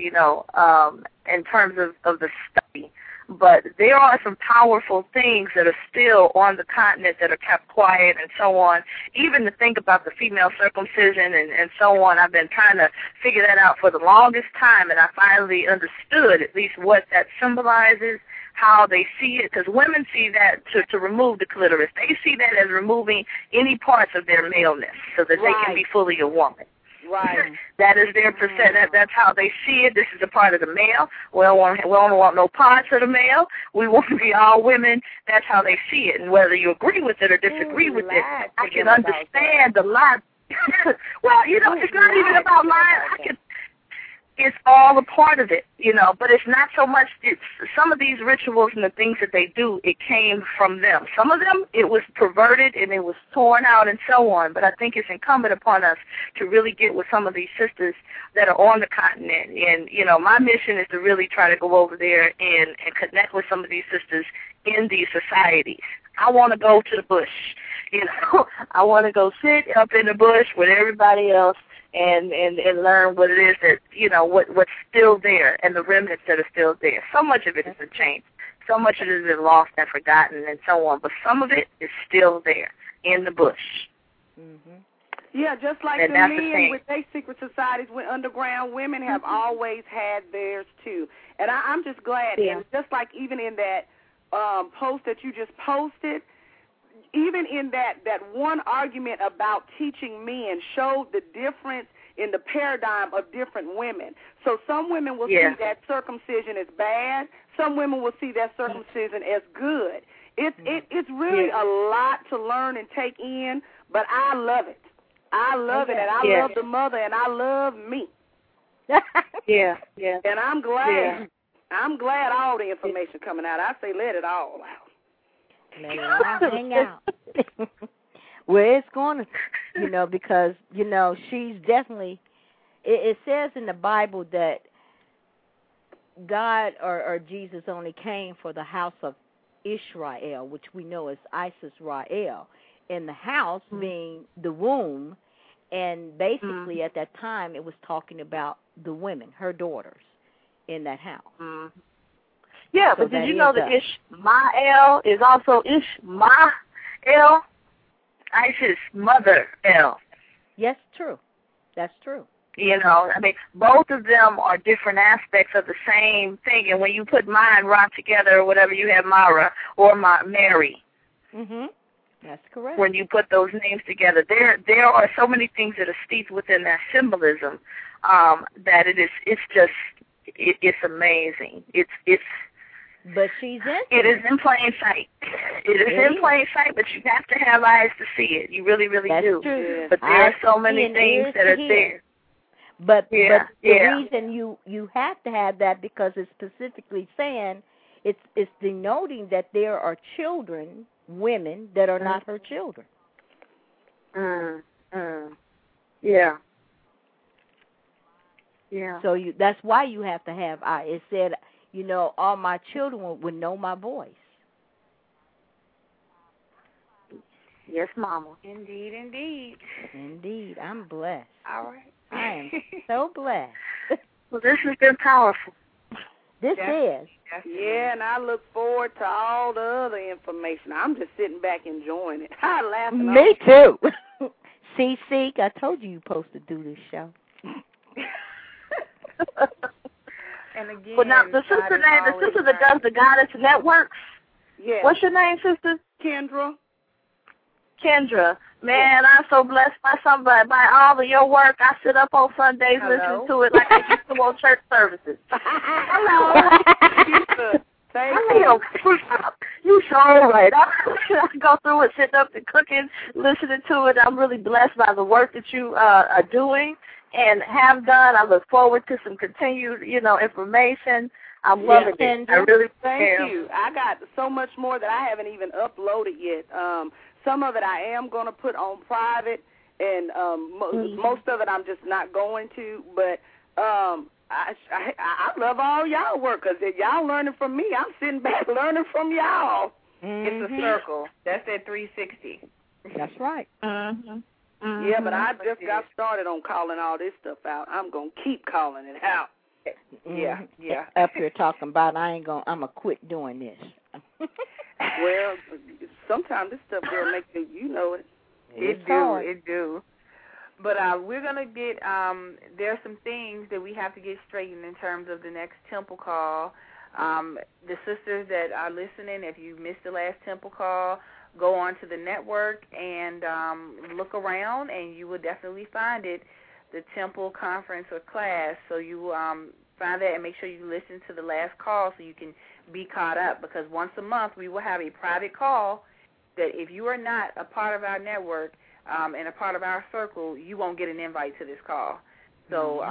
in terms of the study. But there are some powerful things that are still on the continent that are kept quiet and so on. Even to think about the female circumcision and so on, I've been trying to figure that out for the longest time, and I finally understood at least what that symbolizes, how they see it, because women see that to remove the clitoris. They see that as removing any parts of their maleness so that they can be fully a woman. Right. That is their percent. That's how they see it. This is a part of the male. We don't want no parts of the male. We want to be all women. That's how they see it. And whether you agree with it or disagree with it, I can understand the lie. Well, it's not even about lying. It's all a part of it, but it's not so much. Some of these rituals and the things that they do, it came from them. Some of them, it was perverted and it was torn out and so on, but I think it's incumbent upon us to really get with some of these sisters that are on the continent. And, my mission is to really try to go over there and connect with some of these sisters in these societies. I want to go to the bush. I want to go sit up in the bush with everybody else and learn what it is that, what's still there and the remnants that are still there. So much of it has been changed. So much of it has been lost and forgotten and so on, but some of it is still there in the bush. Yeah, just like the men with their secret societies with underground women have always had theirs too. And I'm just glad. And just like even in that post that you just posted, even in that one argument about teaching men showed the difference in the paradigm of different women. So some women will see that circumcision as bad. Some women will see that circumcision as good. It's really a lot to learn and take in, but I love it. I love it, and I love the mother, and I love me. And I'm glad. Yeah. I'm glad all the information coming out. I say let it all out. Let it all hang out. Well, it's going to, because, she's definitely, it says in the Bible that God or Jesus only came for the house of Israel, which we know as Isis Rael, and the house being the womb, and basically at that time it was talking about the women, her daughters, in that house. Mm-hmm. Yeah, So but did you know that Ishmael is also Ishmael? Isis mother El. Yes, true. That's true. You know, I mean, both of them are different aspects of the same thing. And when you put Ma and Ra together or whatever, you have Mara or Mary. Mhm. That's correct. When you put those names together, there are so many things that are steeped within that symbolism that it's amazing. But she's in. It is in plain sight. It is in plain sight, but you have to have eyes to see it. You really, really do. That's true. But there are so many things that are there. But the reason you have to have that because it's specifically saying it's denoting that there are children, women that are not her children. Yeah. Yeah. So that's why you have to have eyes. It said, you know, all my children would know my voice. Yes, Mama. Indeed, indeed. Indeed. I'm blessed. All right. I am so blessed. Well, this has been powerful. This is. Yeah, and I look forward to all the other information. I'm just sitting back enjoying it. I laugh. Me too. See, I told you supposed to do this show. And again, well, now the sister that does the Goddess Networks. Yeah. What's your name, sister? Kendra. Man, I'm so blessed by all of your work. I sit up on Sundays listening to it like I used to on church services. Hello. Hello. You so right. I go through it, sitting up and cooking, listening to it. I'm really blessed by the work that you are doing and have done. I look forward to some continued, information. I'm loving it. I really thank you. I got so much more that I haven't even uploaded yet. Some of it I am going to put on private, and most of it I'm just not going to. But I love all y'all work because y'all learning from me. I'm sitting back learning from y'all. It's a circle. That's at 360. That's right. Yeah, but I just got started on calling all this stuff out. I'm going to keep calling it out. Yeah. Up here talking about I'm going to quit doing this. Well, sometimes this stuff will make you, it. It do. But we're going to get, there are some things that we have to get straightened in terms of the next temple call. The sisters that are listening, if you missed the last temple call, go on to the network and look around, and you will definitely find it, the temple conference or class. So you will find that and make sure you listen to the last call so you can be caught up, because once a month we will have a private call that if you are not a part of our network and a part of our circle, you won't get an invite to this call. So,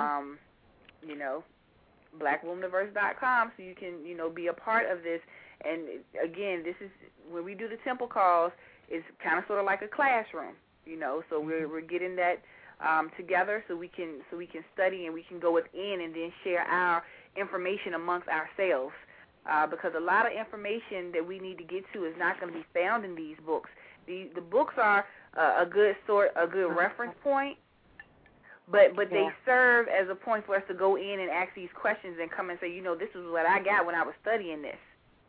blackwomanverse.com so you can, be a part of this. And, again, this is when we do the temple calls, it's kind of sort of like a classroom, so we're getting that together so we can study and we can go within and then share our information amongst ourselves. Because a lot of information that we need to get to is not going to be found in these books. The books are a good reference point, but they serve as a point for us to go in and ask these questions and come and say, this is what I got when I was studying this.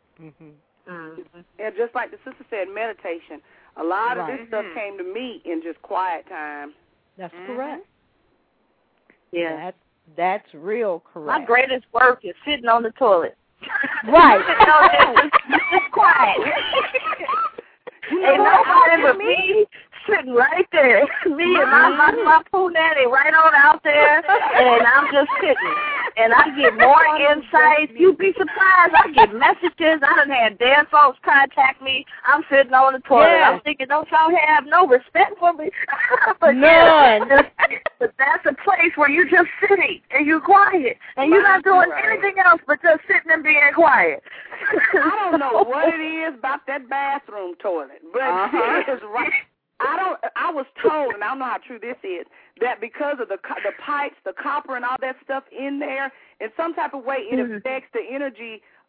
And just like the sister said, meditation. A lot of this stuff came to me in just quiet time. That's correct. Yeah, that's real correct. My greatest work is sitting on the toilet. Right. Just quiet. Ain't nobody but me sitting right there. Me and my poo nanny right on out there, and I'm just sitting. And I get more insights. You'd be surprised. I get messages. I done had dead folks contact me. I'm sitting on the toilet. Yeah. I'm thinking, don't y'all have no respect for me? But none. But that's a place where you're just sitting and you're quiet and you're not doing anything else but just sitting and being quiet. I don't know what it is about that bathroom toilet, but it's right. I was told, and I don't know how true this is, that because of the pipes, the copper, and all that stuff in there, in some type of way, it affects the energy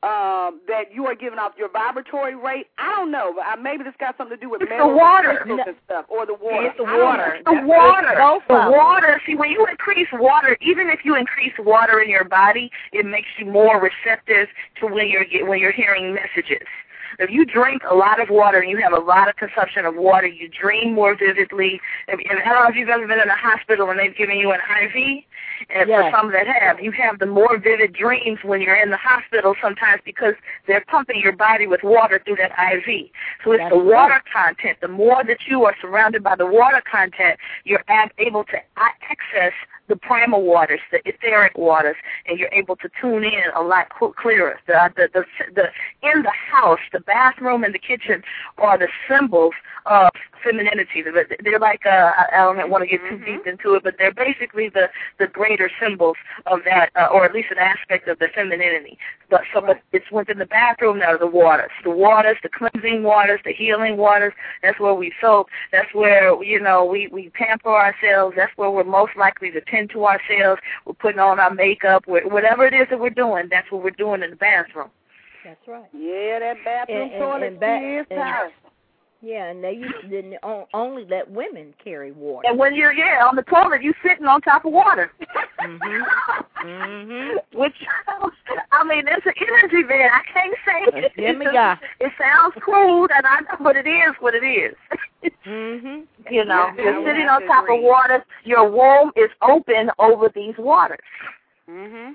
that you are giving off your vibratory rate. I don't know. Maybe this got something to do with the water and stuff, or the water. It's the water. The water. See, when you increase water, even if you increase water in your body, it makes you more receptive to when you're hearing messages. If you drink a lot of water and you have a lot of consumption of water, you dream more vividly. And I don't know if you've ever been in a hospital and they've given you an IV. And for some that have, you have the more vivid dreams when you're in the hospital sometimes because they're pumping your body with water through that IV. So it's the water content. The more that you are surrounded by the water content, you're able to access the primal waters, the etheric waters, and you're able to tune in a lot clearer. In the house, the bathroom and the kitchen are the symbols of femininity. They're like, I don't want to get too deep into it, but they're basically the greater symbols of that, or at least an aspect of the femininity. But it's within the bathroom that are the waters, the cleansing waters, the healing waters. That's where we soak. That's where, we pamper ourselves. That's where we're most likely to tend to ourselves. We're putting on our makeup. Whatever it is that we're doing, that's what we're doing in the bathroom. That's right. Yeah, that bathroom toilet is tired. Yeah, and they used to only let women carry water. And when you're on the toilet, you're sitting on top of water. Which, I mean, it's an energy, man. I can't say it. It sounds crude, and I know, but it is what it is. You're sitting on top of water. Your womb is open over these waters. And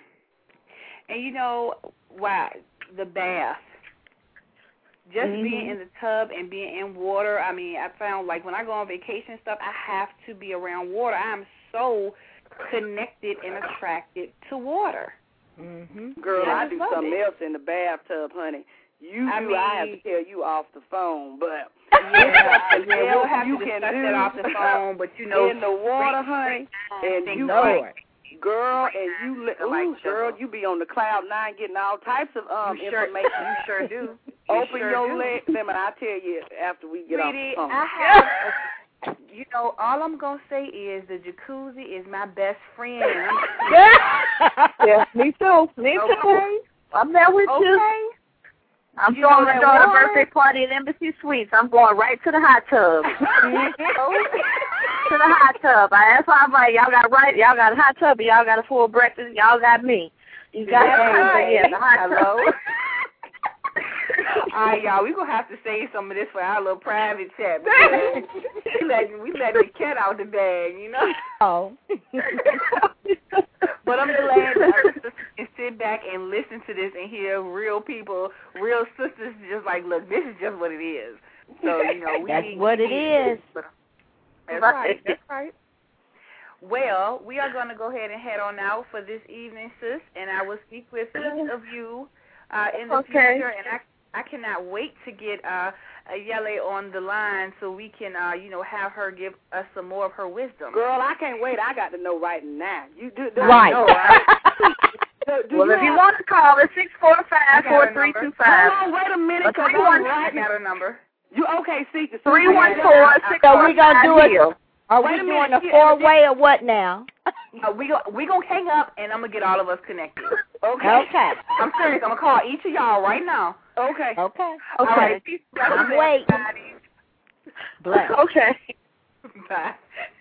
the bath. Just being in the tub and being in water, I mean, I found, like, when I go on vacation and stuff, I have to be around water. I'm so connected and attracted to water. Girl, I do something else in the bathtub, honey. I have to tell you off the phone, but we'll have to discuss that off the phone, but in the water, honey, and you girl, and you be on the cloud nine getting all types of information. You sure do. Open your legs, and I'll tell you after we get off the phone. I have, all I'm going to say is the jacuzzi is my best friend. Yeah, me too. I'm there with you. I'm throwing my daughter's birthday party at Embassy Suites. I'm going right to the hot tub. To the hot tub. That's why I'm like, y'all got a hot tub, and y'all got a full breakfast, y'all got me. You got the hot tub. All right, y'all, we're going to have to save some of this for our little private chat. We let the cat out the bag, Oh. But I'm glad that our sisters can sit back and listen to this and hear real people, real sisters just like, look, this is just what it is. So, that's what it is. That's right. Well, we are going to go ahead and head on out for this evening, sis, and I will speak with each of you in the future, and I cannot wait to get Yele on the line so we can, have her give us some more of her wisdom. Girl, I can't wait. I got to know right now. You do right. Know, right? If you want to call, it's 645-4325. Hold on, wait a minute, because I'm writing out a number. You okay? See, 314-645. So we gonna do it. Are we doing a 4-way or what now? We gonna hang up and I'm gonna get all of us connected. Okay. I'm serious. I'm gonna call each of y'all right now. Okay. All right. I'm waiting. Bless. Okay. Bye.